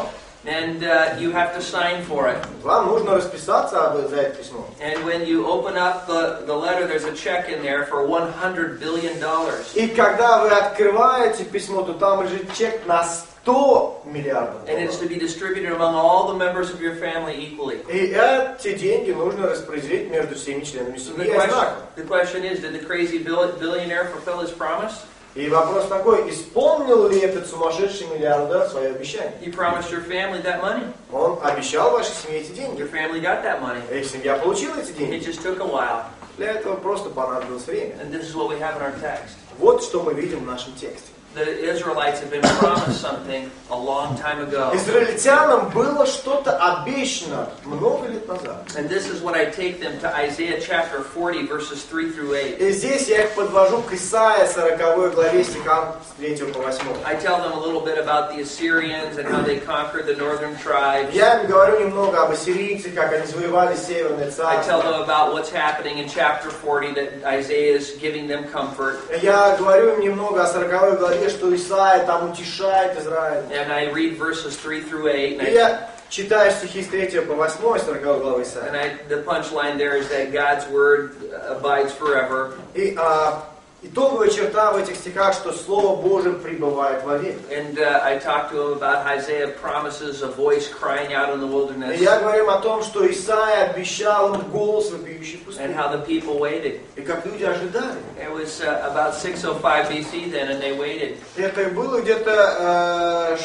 Speaker 1: And you have to sign for it.
Speaker 2: Вам нужно расписаться за это письмо.
Speaker 1: And when you open up the letter, there's a check in there for $100 billion.
Speaker 2: И когда вы открываете письмо, то там лежит чек на 100 миллиардов
Speaker 1: And it's
Speaker 2: долларов.
Speaker 1: to be distributed among all the members of your family equally.
Speaker 2: И эти деньги нужно распределить между всеми членами
Speaker 1: So
Speaker 2: семьи одинаково.
Speaker 1: the question is, did the crazy billionaire fulfill his promise?
Speaker 2: И вопрос такой, исполнил ли этот сумасшедший миллиардер свое обещание?
Speaker 1: You promised your family that money.
Speaker 2: Он обещал вашей семье эти деньги.
Speaker 1: Your family got that money.
Speaker 2: И семья получила эти
Speaker 1: It
Speaker 2: деньги.
Speaker 1: just took a while.
Speaker 2: Для этого просто понадобилось время.
Speaker 1: And this is what we have in our text.
Speaker 2: Вот что мы видим в нашем тексте.
Speaker 1: The Israelites had been promised something a long time ago.
Speaker 2: Израильтянам было что-то обещано много лет назад.
Speaker 1: And this is what I take them to Isaiah chapter 40, verses 3 through 8.
Speaker 2: И здесь я их подвожу к Исаии 40 главе стихам с 3 по 8.
Speaker 1: I tell them a little bit about the Assyrians and how they conquered the northern tribes.
Speaker 2: Я им говорю немного об ассирийцах, как они завоевали северное
Speaker 1: I tell them
Speaker 2: царство.
Speaker 1: about what's happening in chapter 40, that Isaiah is giving them comfort.
Speaker 2: Я говорю им немного о 40 главе, что Исаия там утешает Израиль.
Speaker 1: And I read verses 3 through 8.
Speaker 2: И я читаю стихи с 3 по 8, 40 главы Исаии.
Speaker 1: And the punchline there is that God's word abides forever.
Speaker 2: И итоговая черта в этих стихах, что Слово Божие пребывает вовек.
Speaker 1: And I talk to them about Isaiah promises a voice crying out in the
Speaker 2: И
Speaker 1: wilderness.
Speaker 2: я говорю им о том, что Исаия обещал им голос вопиющий в
Speaker 1: And
Speaker 2: пустыне.
Speaker 1: how the people waited.
Speaker 2: И как люди ожидали.
Speaker 1: It was about 605 BC then, and they waited.
Speaker 2: Это было где-то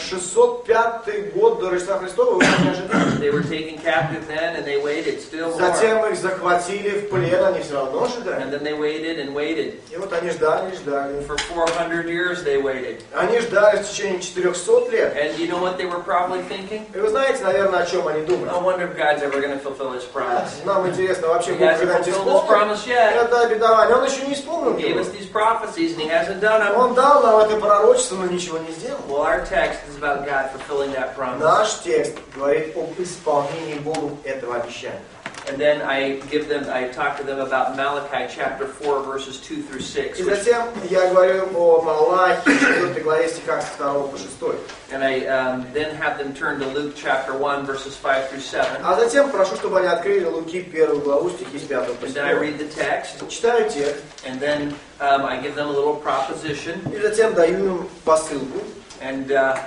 Speaker 2: 605 год до Рождества Христова, вы не ожидали.
Speaker 1: They were taken captive then, and they waited still more.
Speaker 2: Затем их захватили в плен, они все равно ожидали.
Speaker 1: And then they waited and waited.
Speaker 2: И вот они ждали, ждали.
Speaker 1: For 400 years they waited.
Speaker 2: Они ждали в течение 400 лет.
Speaker 1: And you know what they were probably thinking?
Speaker 2: И вы знаете, наверное, о чем они думали.
Speaker 1: I wonder if God's ever going to fulfill His promise.
Speaker 2: Нам интересно, вообще
Speaker 1: He
Speaker 2: Бог
Speaker 1: hasn't
Speaker 2: когда-нибудь
Speaker 1: fulfilled His
Speaker 2: исполнил?
Speaker 1: promise yet.
Speaker 2: Это обетование, Он еще не исполнил
Speaker 1: He gave us
Speaker 2: его.
Speaker 1: these prophecies and He hasn't done them.
Speaker 2: Он дал нам это пророчество, но ничего не сделал.
Speaker 1: Well, our text is about God fulfilling that promise.
Speaker 2: Наш текст говорит об исполнении Богом этого обещания.
Speaker 1: And then I talk to them about Malachi chapter 4, verses 2 through 6.
Speaker 2: И затем я говорю о Малахии, 4 главе стихах с 2 по 6.
Speaker 1: And I then have them turn to Luke chapter 1, verses 5 through 7.
Speaker 2: А затем прошу, чтобы они открыли Луки 1 главу, стихи с 5 по
Speaker 1: And then I
Speaker 2: 7.
Speaker 1: read the text,
Speaker 2: Читаю текст,
Speaker 1: and then I give them a little proposition,
Speaker 2: и затем даю им посылку.
Speaker 1: and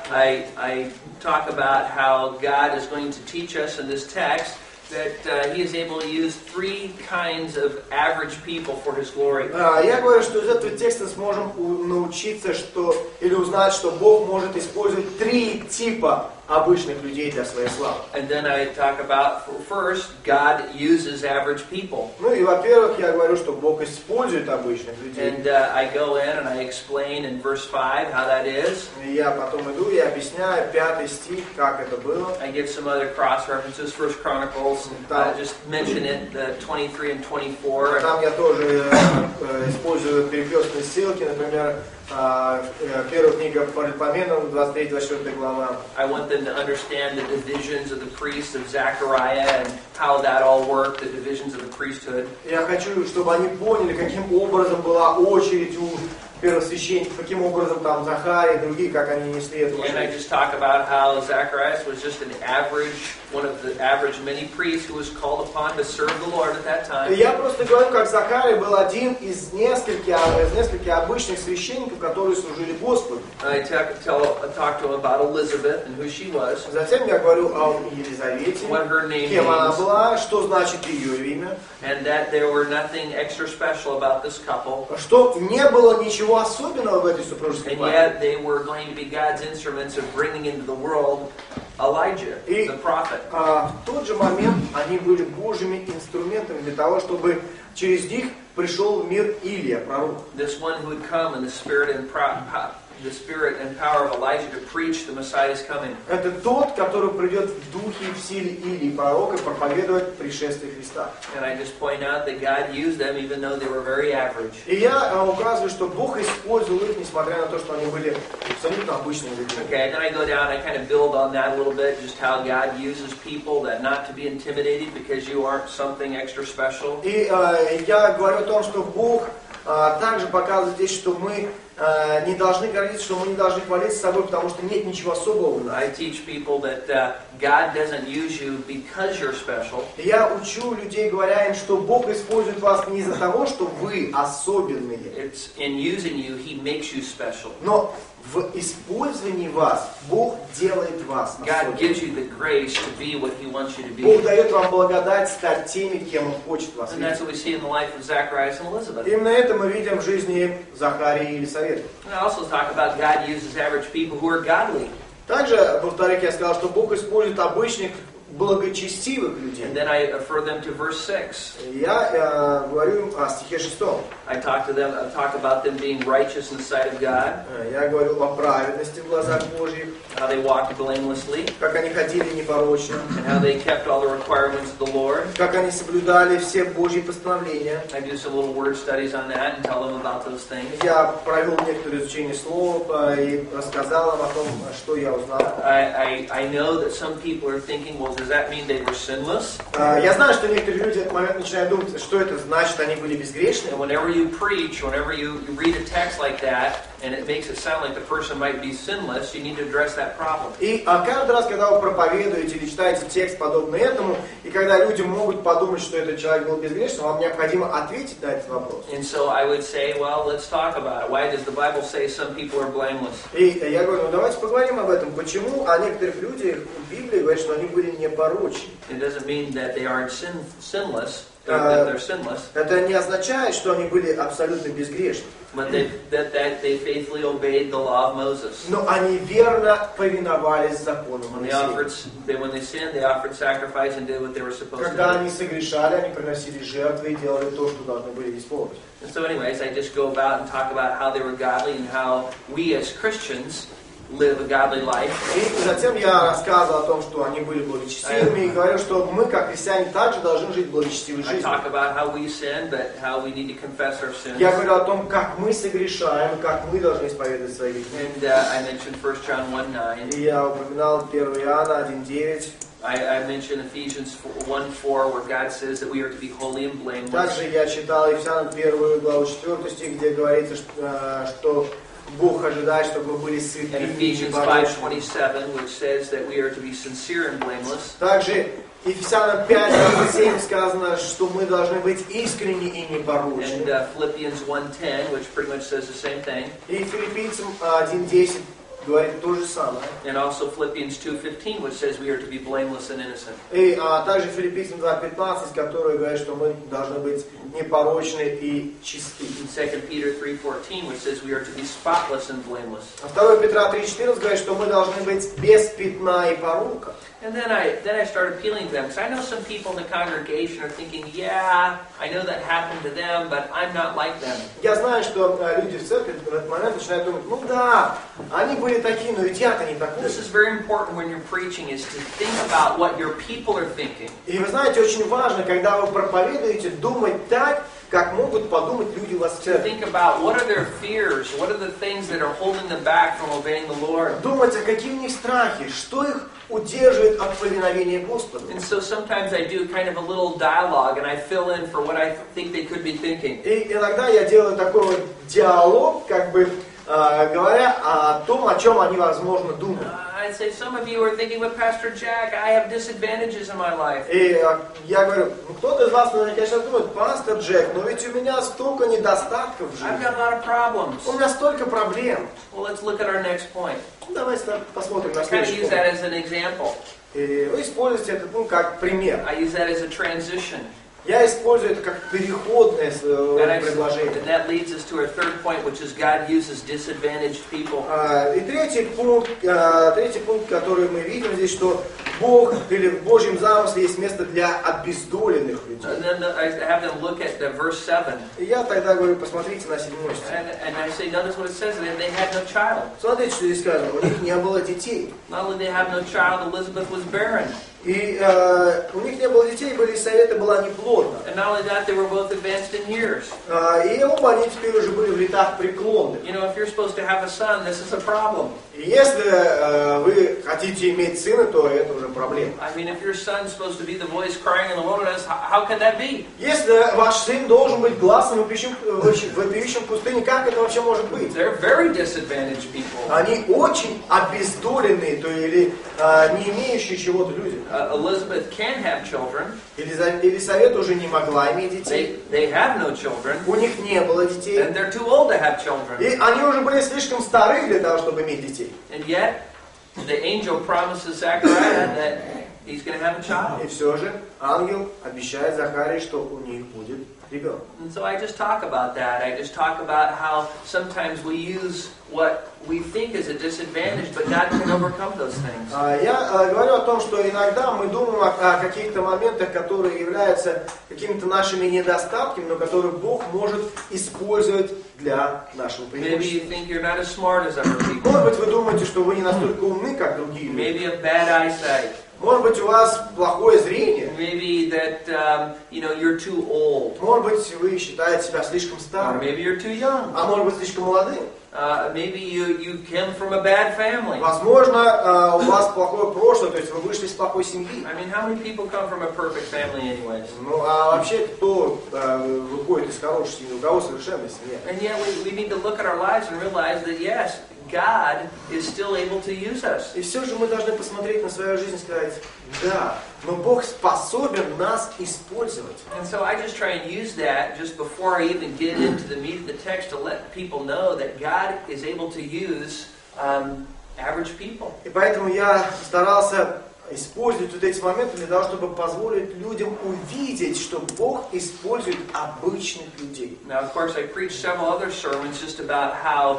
Speaker 1: I talk about how God is going to teach us in this text that He is able to use 3 kinds of average people for His glory.
Speaker 2: Я говорю, что из этого текста сможем научиться, или узнать, что Бог может использовать 3 типа обычных людей для своей славы.
Speaker 1: And then I talk about, first, God uses average people.
Speaker 2: Ну и, во-первых, я говорю, что Бог использует обычных людей.
Speaker 1: And I go in and I explain in verse 5 how that is.
Speaker 2: И я потом иду и объясняю 5 стих, как это было.
Speaker 1: I give some other cross references, First Chronicles, just mention it, the 23 and 24.
Speaker 2: Там я тоже использую перекрестные ссылки, например, первая книга Паралипоменон, 23-24 глава.
Speaker 1: I want them to understand the divisions of the priests of Zechariah and how that all worked, the divisions of the priesthood.
Speaker 2: Я хочу, чтобы они поняли, каким образом была очередь у первосвященников, каким образом там Захарий и другие, как они несли эту
Speaker 1: And I
Speaker 2: очередь.
Speaker 1: just talk about how Zacharias was just an average, one of the average many priests who was called upon to serve the Lord at that time.
Speaker 2: Я просто говорю, как Захарий был один из нескольких обычных священников, которые служили Господу.
Speaker 1: I talk to him about Elizabeth and who she was,
Speaker 2: Затем я говорю о Елизавете,
Speaker 1: what her name
Speaker 2: кем она
Speaker 1: means,
Speaker 2: была, что значит ее имя,
Speaker 1: and that there were nothing extra special about this couple,
Speaker 2: что не было ничего особенного в этой супружеской
Speaker 1: and
Speaker 2: паре.
Speaker 1: yet they were going to be God's instruments of bringing into the world Elijah, the prophet.
Speaker 2: В тот же момент они были Божьими инструментами для того, чтобы через них пришел в мир Илия, пророк.
Speaker 1: This one who would come in the spirit and power of Elijah to preach the Messiah's coming.
Speaker 2: Это тот, который придет в духе и в силе Илии, пророка, проповедовать пришествие Христа.
Speaker 1: And I just point out that God used them even though they were very average.
Speaker 2: И я указываю, что Бог использовал их, несмотря на то, что они были абсолютно обычными людьми.
Speaker 1: Okay, then I go down and I kind of build on that a little bit, just how God uses people that not to be intimidated because you aren't something extra special.
Speaker 2: И я говорю о том, что Бог также показывает здесь, что мы не должны гордиться, что мы не должны хвалиться собой, потому что нет ничего особого в нас.
Speaker 1: I teach people that God doesn't use you because you're special.
Speaker 2: Я учу людей, говоря им, что Бог использует вас не из-за того, что вы особенные.
Speaker 1: It's in using you, He makes you special.
Speaker 2: Но в использовании вас Бог делает вас
Speaker 1: God gives
Speaker 2: особенными.
Speaker 1: you the grace to be what He wants you to
Speaker 2: Бог
Speaker 1: be.
Speaker 2: дает вам благодать стать теми, кем Он хочет вас
Speaker 1: And that's
Speaker 2: видеть.
Speaker 1: what we see in the life of Zacharias and Elizabeth.
Speaker 2: Именно это мы видим в жизни Захарии и Елисаветы.
Speaker 1: And I also talk about God uses average people who are godly.
Speaker 2: Также, во-вторых, я сказал, что Бог использует обычных, благочестивых людей.
Speaker 1: And then I refer them to verse 6.
Speaker 2: Я говорю о стихе 6.
Speaker 1: I talk about them being righteous in the sight of God,
Speaker 2: Я говорю о праведности в глазах Божьих,
Speaker 1: how they walked blamelessly,
Speaker 2: как они ходили непорочно,
Speaker 1: and how they kept all the requirements of the Lord.
Speaker 2: как они соблюдали все Божьи постановления.
Speaker 1: I do some little word studies on that and tell them about those things.
Speaker 2: Я провел некоторое изучение слов и рассказал им о том, что я узнал.
Speaker 1: I know that some people are thinking, well, does that mean they were sinless?
Speaker 2: Я знаю, что некоторые люди в этот момент начинают думать, что это значит, они были безгрешны.
Speaker 1: And whenever you preach, whenever you read a text like that, and it makes it sound like the person might be sinless, you need to address that problem.
Speaker 2: И каждый раз, когда вы проповедуете или читаете текст, подобный этому, и когда люди могут подумать, что этот человек был безгрешным, вам необходимо ответить на этот вопрос.
Speaker 1: And so I would say, well, let's talk about it. Why does the Bible say some people are blameless?
Speaker 2: И я говорю, ну давайте поговорим об этом. Почему о некоторых людях в Библии говорят, что они были непорочны?
Speaker 1: It doesn't mean that they aren't sinless, that they're sinless,
Speaker 2: Это не означает, что они были абсолютно безгрешны.
Speaker 1: but that they faithfully obeyed the law of Moses.
Speaker 2: Но они верно повиновались закону Моисея.
Speaker 1: When they sinned, they offered sacrifice and did what they were supposed
Speaker 2: Когда
Speaker 1: to
Speaker 2: они согрешали, они приносили жертвы и делали то, что должны были исполнить.
Speaker 1: do. And so anyways, I just go about and talk about how they were godly and how we as Christians live a godly life.
Speaker 2: И затем я рассказывал о том, что они были благочестивыми, и говорю, что мы, как христиане, также должны жить благочестивой
Speaker 1: I
Speaker 2: жизнью.
Speaker 1: talk about how we sin, but how we need to confess our sins.
Speaker 2: Я говорю о том, как мы согрешаем, как мы должны исповедовать свои грехи.
Speaker 1: And I mentioned 1 John 1:9.
Speaker 2: И я упоминал 1 Иоанна 1:9.
Speaker 1: I mentioned Ephesians 1:4, where God says that we are to be holy and blameless.
Speaker 2: Также я читал Ефесянам 1 главу 4 стих, где говорится, что Бог ожидает, чтобы мы были
Speaker 1: And
Speaker 2: святыми и
Speaker 1: Ephesians
Speaker 2: непорочными.
Speaker 1: 5:27, which says that we are to be sincere and blameless.
Speaker 2: Также Ефесянам 5:27 сказано, что мы должны быть искренни и непорочны.
Speaker 1: And Philippians 1:10, which pretty much says the same thing.
Speaker 2: И Филиппийцам 1:10 говорит то же самое.
Speaker 1: And also Philippians 2:15, which says we are to be blameless and innocent.
Speaker 2: И также Филиппийцам 2:15, который говорит, что мы должны быть непорочны и чисты.
Speaker 1: And 2 Peter 3:14, which says we are to be spotless and blameless.
Speaker 2: А 2 Петра 3:14 говорит, что мы должны быть без пятна и порока.
Speaker 1: And then I started appealing to them, because I know some people in the congregation are thinking, yeah, I know that happened to them, but I'm not like them.
Speaker 2: Я знаю, что люди в церкви в этот момент начинают думать, ну да, они были такие, но ведь я-то не такой.
Speaker 1: This is very important when you're preaching, is to think about what your people are thinking.
Speaker 2: И вы знаете, очень важно, когда вы проповедуете, думать так, как могут подумать люди у вас в церкви.
Speaker 1: Think about what are their fears, what are the things that are holding them back from obeying the Lord.
Speaker 2: Думать, а какие у них страхи, что их удерживает от повиновения Господу.
Speaker 1: And so sometimes I do kind of a little dialogue and I fill in for what I think they could be thinking.
Speaker 2: И иногда я делаю такой вот диалог, как бы говоря о том, о чем они, возможно, думают.
Speaker 1: I'd say some of you are thinking, but Pastor Jack, I have disadvantages in my life.
Speaker 2: И я говорю, ну кто-то из вас наверняка сейчас думает, пастор Джек, но ведь у меня столько недостатков в
Speaker 1: I've
Speaker 2: жизни.
Speaker 1: got a lot of problems.
Speaker 2: У меня столько проблем.
Speaker 1: Well, let's look at our next point.
Speaker 2: Давайте посмотрим на
Speaker 1: I kind of
Speaker 2: следующий
Speaker 1: use
Speaker 2: пункт.
Speaker 1: that as an example.
Speaker 2: И вы используете этот пункт как пример.
Speaker 1: I use that as a transition.
Speaker 2: Я использую это как переходное предложение.
Speaker 1: And that leads us to our third point, which is God uses disadvantaged people.
Speaker 2: И третий пункт, который мы видим здесь, что Бог или в Божьем замысле есть место для обездоленных людей.
Speaker 1: And then I have them look at verse 7.
Speaker 2: И я тогда говорю, посмотрите на 7 стих.
Speaker 1: And I say, notice what it says, that they had no child.
Speaker 2: Смотрите, что здесь сказано, у них не было детей.
Speaker 1: Not only they have no child, Elizabeth was barren.
Speaker 2: И у них не было детей, были советы, была неплодна.
Speaker 1: And not only that, they were both advanced in years.
Speaker 2: И оба они теперь уже были в летах преклонных.
Speaker 1: You know, if you're supposed to have a son, this is a problem.
Speaker 2: И если вы хотите иметь сына, то это уже проблема.
Speaker 1: I mean, if your son's supposed to be the voice crying in the wilderness, how can that be?
Speaker 2: Если ваш сын должен быть гласом вопиющим в пустыне, как это вообще может быть?
Speaker 1: They're very disadvantaged people.
Speaker 2: Они очень обездоленные, то или не имеющие чего-то люди.
Speaker 1: Elizabeth can have children.
Speaker 2: Елизавета уже не могла иметь детей.
Speaker 1: They have no children.
Speaker 2: У них не было детей.
Speaker 1: And they're too old to have children.
Speaker 2: И они уже были слишком стары для того, чтобы иметь детей.
Speaker 1: And yet, the angel promises Zechariah that he's going to have a child.
Speaker 2: И все же ангел обещает Захарии, что у них будет ребенок.
Speaker 1: And so I just talk about that. I just talk about how sometimes we use what we think is a disadvantage, but God can overcome those things.
Speaker 2: Я говорю о том, что иногда мы думаем о каких-то моментах, которые являются какими-то нашими недостатками, но которые Бог может использовать для нашего
Speaker 1: Maybe
Speaker 2: преимущества.
Speaker 1: you think you're not as smart as other people.
Speaker 2: Может быть, вы думаете, что вы не настолько умны, как другие люди.
Speaker 1: Maybe you have bad eyesight.
Speaker 2: Может быть, у вас плохое зрение.
Speaker 1: Maybe that you're too old.
Speaker 2: Может быть, вы считаете себя слишком
Speaker 1: Or
Speaker 2: старым.
Speaker 1: maybe you're too young.
Speaker 2: А может быть, слишком молодым.
Speaker 1: Maybe you came from a bad family.
Speaker 2: Возможно, у вас плохое прошлое, то есть вы вышли из плохой семьи.
Speaker 1: I mean, how many people come from a perfect family anyways?
Speaker 2: Ну, а вообще, кто выходит из хорошей семьи, у кого совершенная семья?
Speaker 1: And yet we need to look at our lives and realize that yes, God is still able to use us.
Speaker 2: И все же мы должны посмотреть на свою жизнь и сказать, да, но Бог способен нас использовать.
Speaker 1: And so I just try and use that just before I even get into the meat of the text to let people know that God is able to use average people.
Speaker 2: И поэтому я старался использовать вот эти моменты для того, чтобы позволить людям увидеть, что Бог использует обычных людей.
Speaker 1: Now, of course, I preached several other sermons just about how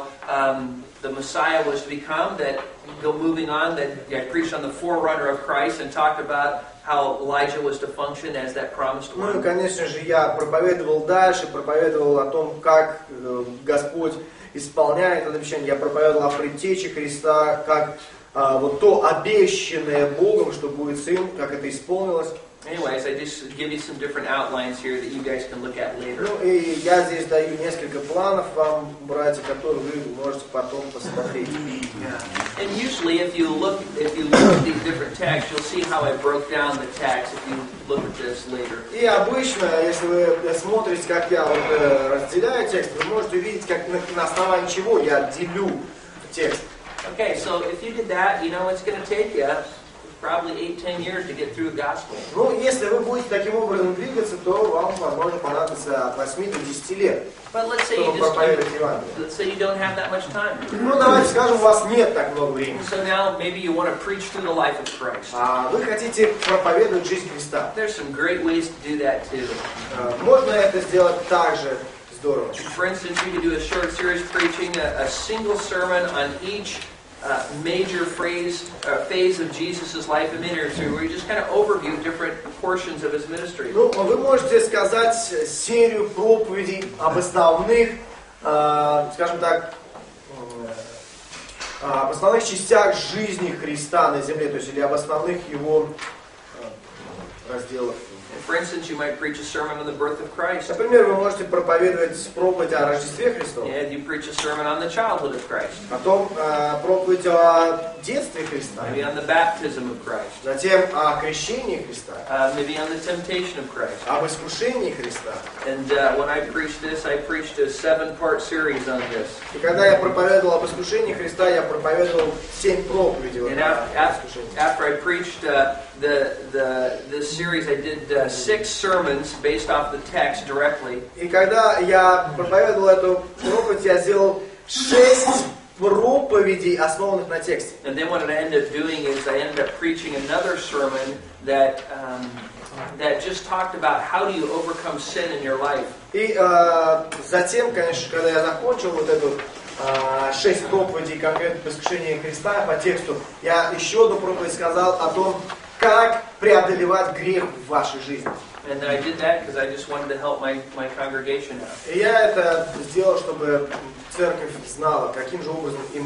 Speaker 1: the Messiah was to become, that moving on, that I preached on the forerunner of Christ and talked about how Elijah was to function as that promised one.
Speaker 2: Ну и, конечно же, я проповедовал дальше, проповедовал о том, как Господь исполняет это обещание. Я проповедовал о предтече Христа, как вот то обещанное Богом, что будет Сын, как это исполнилось.
Speaker 1: Anyways, I just give you some different outlines here that you guys can look at later.
Speaker 2: Ну и я здесь даю несколько планов вам, братья, которые вы можете потом посмотреть.
Speaker 1: Yeah. And usually, if you look at these different texts, you'll see how I broke down the text. If you look at this later.
Speaker 2: И обычно, если вы смотрите, как я разделяю текст, вы можете увидеть, как на основании чего я делю текст.
Speaker 1: Okay, so if you did that, you know it's going to take you probably 8-10 years to get through the gospel.
Speaker 2: Ну, если вы будете таким образом двигаться, то вам, возможно, понадобится от 8 до 10 лет,
Speaker 1: But let's say
Speaker 2: чтобы проповедовать Евангелие.
Speaker 1: let's say you don't have that much time.
Speaker 2: Ну, давайте скажем, у вас нет так много времени.
Speaker 1: So now maybe you want to preach through the life of Christ.
Speaker 2: А вы хотите проповедовать жизнь Христа.
Speaker 1: There's some great ways to do that too.
Speaker 2: Можно это сделать также здорово.
Speaker 1: For instance, you could do a short series preaching a single sermon on each major phase of Jesus' life and ministry, where you just kind of overview different portions of his ministry.
Speaker 2: Ну, вы можете сказать серию проповедей об основных, скажем так, об основных частях жизни Христа на земле, то есть или об основных его разделах.
Speaker 1: For instance, you might preach a sermon on the birth of Christ.
Speaker 2: Например, вы можете проповедовать проповедь о Рождестве Христовом.
Speaker 1: And you preach a sermon on the childhood of Christ.
Speaker 2: Потом проповедь о детстве Христа.
Speaker 1: Maybe on the baptism of Christ.
Speaker 2: Затем о крещении Христа.
Speaker 1: Maybe on the temptation of Christ.
Speaker 2: Об искушении Христа.
Speaker 1: And when I preached this, I preached a 7-part series on this.
Speaker 2: И когда я проповедовал об искушении Христа, я проповедовал 7 проповедей
Speaker 1: And after I preached this series, I did 6 sermons based off the text directly.
Speaker 2: И когда я проповедовал эту проповедь, я сделал 6 проповедей, основанных на тексте.
Speaker 1: And then what I ended up doing is I ended up preaching another sermon that just talked about how do you overcome sin in your life.
Speaker 2: И затем, конечно, когда я закончил вот эту 6 проповедей конкретно по искушению Христа по тексту, я еще одну проповедь сказал о том, как преодолевать грех в вашей жизни.
Speaker 1: And I did that because I just wanted to help my congregation out.
Speaker 2: И я это сделал, чтобы церковь знала, каким же образом им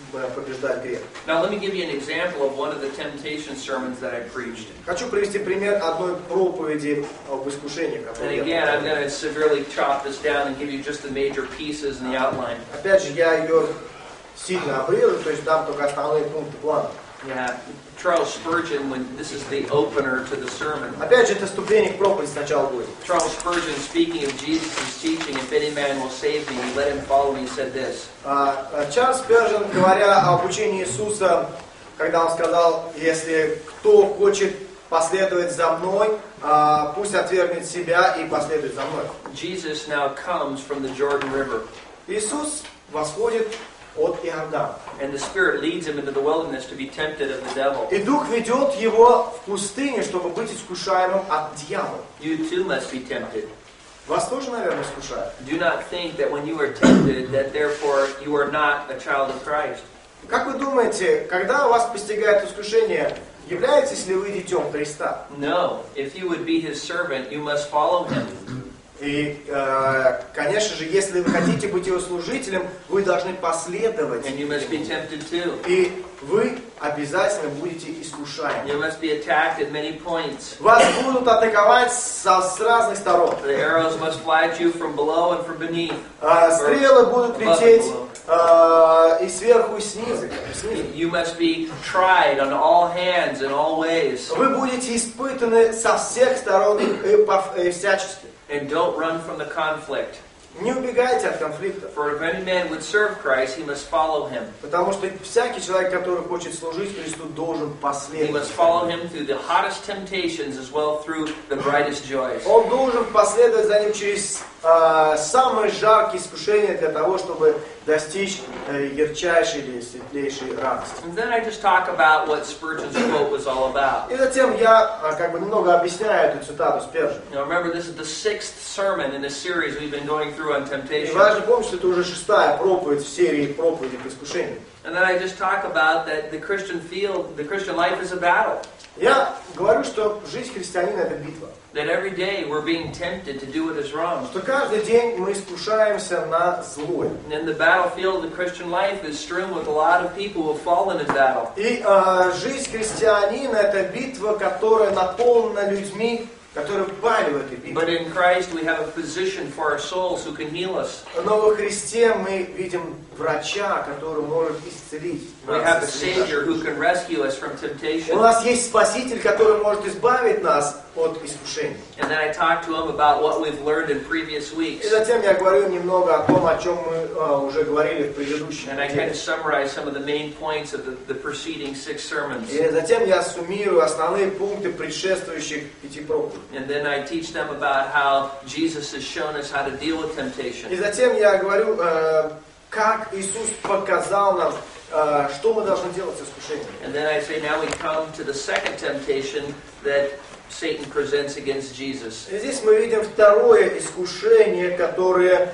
Speaker 2: побеждать грех.
Speaker 1: Now let me give you an example of one of the temptation sermons that I preached.
Speaker 2: Хочу привести пример одной проповеди об искушении,
Speaker 1: And
Speaker 2: которую
Speaker 1: again,
Speaker 2: я
Speaker 1: I'm going to severely chop this down and give you just the major pieces and the outline.
Speaker 2: Опять же, я ее сильно обрежу, то есть дам только основные пункты плана.
Speaker 1: Yeah, Charles Spurgeon, when this is the opener to the sermon.
Speaker 2: Опять же, это ступени к проповеди сначала будет.
Speaker 1: Charles Spurgeon, speaking of Jesus' teaching, if any man will save me, let him follow me, said this.
Speaker 2: Чарльз Спержен, говоря об учении Иисуса, когда он сказал, если кто хочет последовать за мной, пусть отвергнет себя и последует за мной.
Speaker 1: Jesus now comes from the Jordan River.
Speaker 2: Иисус восходит от Иордана.
Speaker 1: And the Spirit leads him into the wilderness to be tempted of the devil.
Speaker 2: И Дух ведет его в пустыню, чтобы быть искушаемым от дьявола.
Speaker 1: You too must be tempted.
Speaker 2: Вас тоже, наверное, искушают.
Speaker 1: Do not think that when you are tempted, that therefore you are not a child of Christ.
Speaker 2: Как вы думаете, когда вас постигает искушение, являетесь ли вы детем Христа?
Speaker 1: No. If you would be His servant, you must follow Him.
Speaker 2: И, конечно же, если вы хотите быть его служителем, вы должны последовать.
Speaker 1: And you must be tempted too.
Speaker 2: И вы обязательно будете искушаемы.
Speaker 1: You must be attacked at many points.
Speaker 2: Вас будут атаковать с разных сторон.
Speaker 1: The arrows must fly at you from below and from beneath.
Speaker 2: Стрелы будут лететь и сверху, и снизу.
Speaker 1: You must be tried on all hands in all ways.
Speaker 2: Вы будете испытаны со всех сторон и всячески.
Speaker 1: And don't run from the conflict.
Speaker 2: Не убегайте от конфликта.
Speaker 1: For if any man would serve Christ, he must follow Him.
Speaker 2: Потому что всякий человек, который хочет служить Христу, должен
Speaker 1: He
Speaker 2: последовать.
Speaker 1: must follow Him through the hottest temptations as well through the brightest joys.
Speaker 2: Он должен последовать за ним через самые жаркие искушения для того, чтобы достичь ярчайшей или светлейшей радости.
Speaker 1: And then I just talk about what Spurgeon's quote was all about.
Speaker 2: И затем я немного объясняю эту цитату Спержена.
Speaker 1: Now remember, this is the 6th sermon in the series we've been going through on
Speaker 2: И
Speaker 1: temptation.
Speaker 2: важно помнить, что это уже 6-я проповедь в серии проповедей к искушению.
Speaker 1: And then I just talk about that the Christian life is a battle.
Speaker 2: Я говорю, что жизнь христианина – это битва.
Speaker 1: That every day we're being tempted to do what is wrong.
Speaker 2: Что каждый день мы искушаемся на злое.
Speaker 1: And the battlefield of the Christian life is strewn with a lot of people who have fallen in battle.
Speaker 2: И жизнь христианина – это битва, которая наполнена людьми, которые пали в этой битве.
Speaker 1: But in Christ we have a physician for our souls who can heal us.
Speaker 2: Но во Христе мы видим врача, который может исцелить.
Speaker 1: We have a Savior who can rescue us from temptation.
Speaker 2: У нас есть Спаситель, который может избавить нас от искушений.
Speaker 1: And then I talk to him about what we've learned in previous weeks.
Speaker 2: И затем я говорю немного о том, о чем мы уже говорили в предыдущем.
Speaker 1: And I kind of summarize some of the main points of the preceding 6 sermons.
Speaker 2: И затем я суммирую основные пункты предшествующих 5 проповедей.
Speaker 1: And then I teach them about how Jesus has shown us how to deal with
Speaker 2: И
Speaker 1: temptation.
Speaker 2: затем я говорю, как Иисус показал нам, что мы должны делать с искушением.
Speaker 1: And then I say now we come to the second temptation that Satan presents against Jesus.
Speaker 2: И здесь мы видим второе искушение, которое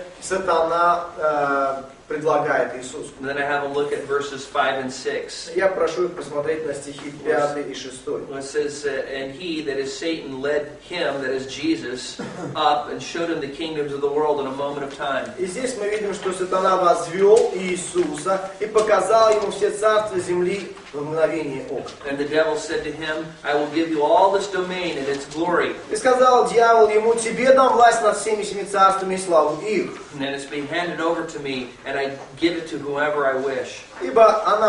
Speaker 2: сатана предлагает Иисусу.
Speaker 1: And then I have a look at verses 5 and 6.
Speaker 2: Я прошу их посмотреть на стихи 5 и 6.
Speaker 1: It says, and he, that is Satan, led him, that is Jesus, up and showed him the kingdoms of the world in a moment of time.
Speaker 2: И здесь мы видим, что сатана возвел Иисуса и показал ему все царства земли в мгновение ока.
Speaker 1: And the devil said to him, I will give you all this domain and its glory.
Speaker 2: И сказал дьявол ему: тебе дам власть над всеми семи царствами и славу их.
Speaker 1: And then it's being handed over to me, and I give it to whoever I wish.
Speaker 2: Ибо она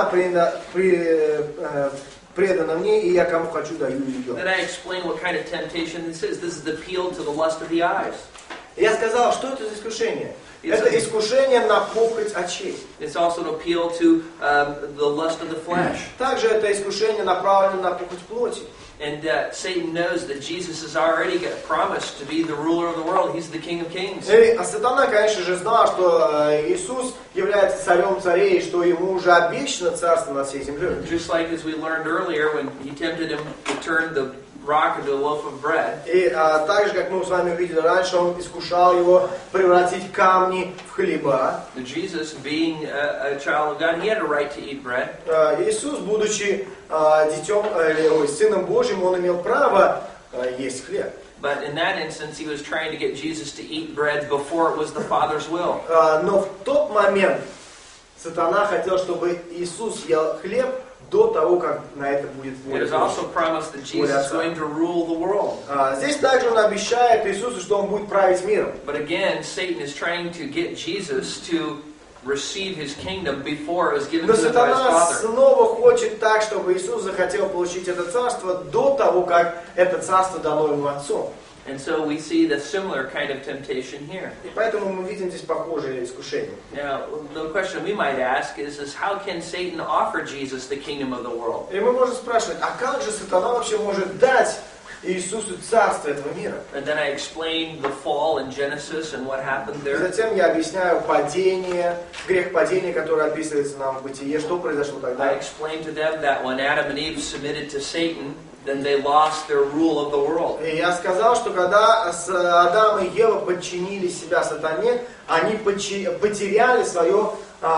Speaker 2: предана мне, и я кому хочу даю ее.
Speaker 1: Then I explain what kind of temptation this is. This is the appeal to the lust of the eyes.
Speaker 2: Я сказал, что это за искушение? Это искушение на похоть очей.
Speaker 1: It's also an appeal to the lust of the flesh.
Speaker 2: Также это искушение направлено на похоть плоти.
Speaker 1: And Satan knows that Jesus has already got promised to be the ruler of the world. He's the King of Kings.
Speaker 2: А сатана, конечно же, знал, что Иисус является царем царей, что ему уже обещано царство над всей землей.
Speaker 1: Just like as we learned earlier when he tempted him to turn the rock into a loaf of bread.
Speaker 2: И так же, как мы с вами увидели раньше, он искушал его превратить камни в хлеба.
Speaker 1: Jesus, being a child of God, he had a right to eat bread.
Speaker 2: Иисус, будучи сыном Божьим, он имел право есть хлеб.
Speaker 1: But in that instance, he was trying to get Jesus to eat bread before it was the Father's will.
Speaker 2: Но в тот момент Сатана хотел, чтобы Иисус ел хлеб до того, как на это будет
Speaker 1: It
Speaker 2: воля
Speaker 1: is
Speaker 2: Божья.
Speaker 1: also promised that Jesus is going to rule the world.
Speaker 2: Здесь также он обещает Иисусу, что он будет править миром.
Speaker 1: But again, Satan is trying to get Jesus to receive his kingdom before it was given
Speaker 2: Но
Speaker 1: to him by his
Speaker 2: Сатана
Speaker 1: Father.
Speaker 2: снова хочет так, чтобы Иисус захотел получить это царство до того, как это царство дано ему Отцом.
Speaker 1: And so we see the similar kind of temptation here.
Speaker 2: И поэтому мы видим здесь похожие искушения.
Speaker 1: Now, the question we might ask is how can Satan offer Jesus the kingdom of the world?
Speaker 2: И мы можем спрашивать, а как же Сатана вообще может дать Иисусу царство этого мира?
Speaker 1: And then I explained the fall in Genesis and what happened
Speaker 2: И
Speaker 1: there.
Speaker 2: затем я объясняю падение, грех падения, который описывается нам в Бытие, что произошло
Speaker 1: I
Speaker 2: тогда.
Speaker 1: explained to them that when Adam and Eve submitted to Satan, then they lost their rule of the world.
Speaker 2: И я сказал, что когда Адам и Ева подчинили себя сатане, они потеряли свое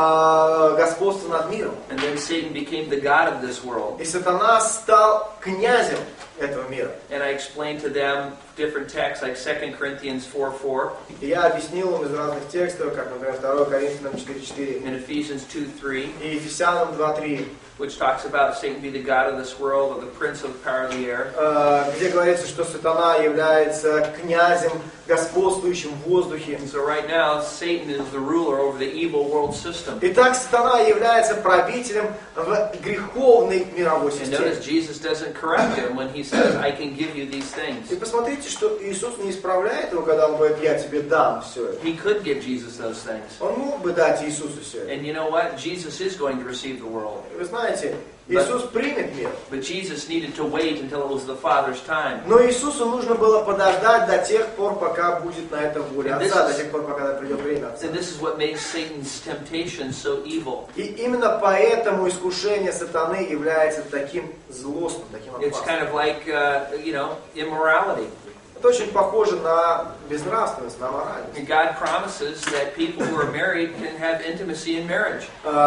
Speaker 2: господство над миром.
Speaker 1: And then Satan became the god of this world.
Speaker 2: И сатана стал князем этого мира.
Speaker 1: And I explained to them different texts like 2 Corinthians 4:4
Speaker 2: И я объяснил им из разных текстов, как, например, 2 Коринфянам 4:4
Speaker 1: and Ephesians 2:3,
Speaker 2: и Ефесянам 2:3,
Speaker 1: which talks about Satan be the god of this world or the prince of the power of the air.
Speaker 2: где говорится, что сатана является князем, господствующим в воздухе.
Speaker 1: And so right now, Satan is the ruler over the evil world system.
Speaker 2: Итак, сатана является правителем в греховной мировой
Speaker 1: And notice
Speaker 2: системе.
Speaker 1: Jesus doesn't correct him when he says, I can give you these things.
Speaker 2: И посмотрите, что Иисус не исправляет его, когда он говорит, я тебе дам все это.
Speaker 1: He could give Jesus those things.
Speaker 2: Он мог бы дать Иисусу все это.
Speaker 1: And you know what? Jesus is going to receive the world.
Speaker 2: Вы знаете, Иисус примет мир.
Speaker 1: But Jesus needed to wait until it was the Father's time.
Speaker 2: Но Иисусу нужно было подождать до тех пор, пока будет на это воля Отца, до тех пор, пока придет время Отца.
Speaker 1: And this is what makes Satan's temptation so evil.
Speaker 2: И именно поэтому искушение сатаны является таким злостным, таким
Speaker 1: It's
Speaker 2: опасным.
Speaker 1: kind of like, immorality.
Speaker 2: Это очень похоже на безнравственность, на моральность.
Speaker 1: And God promises that people who are married can have intimacy in marriage.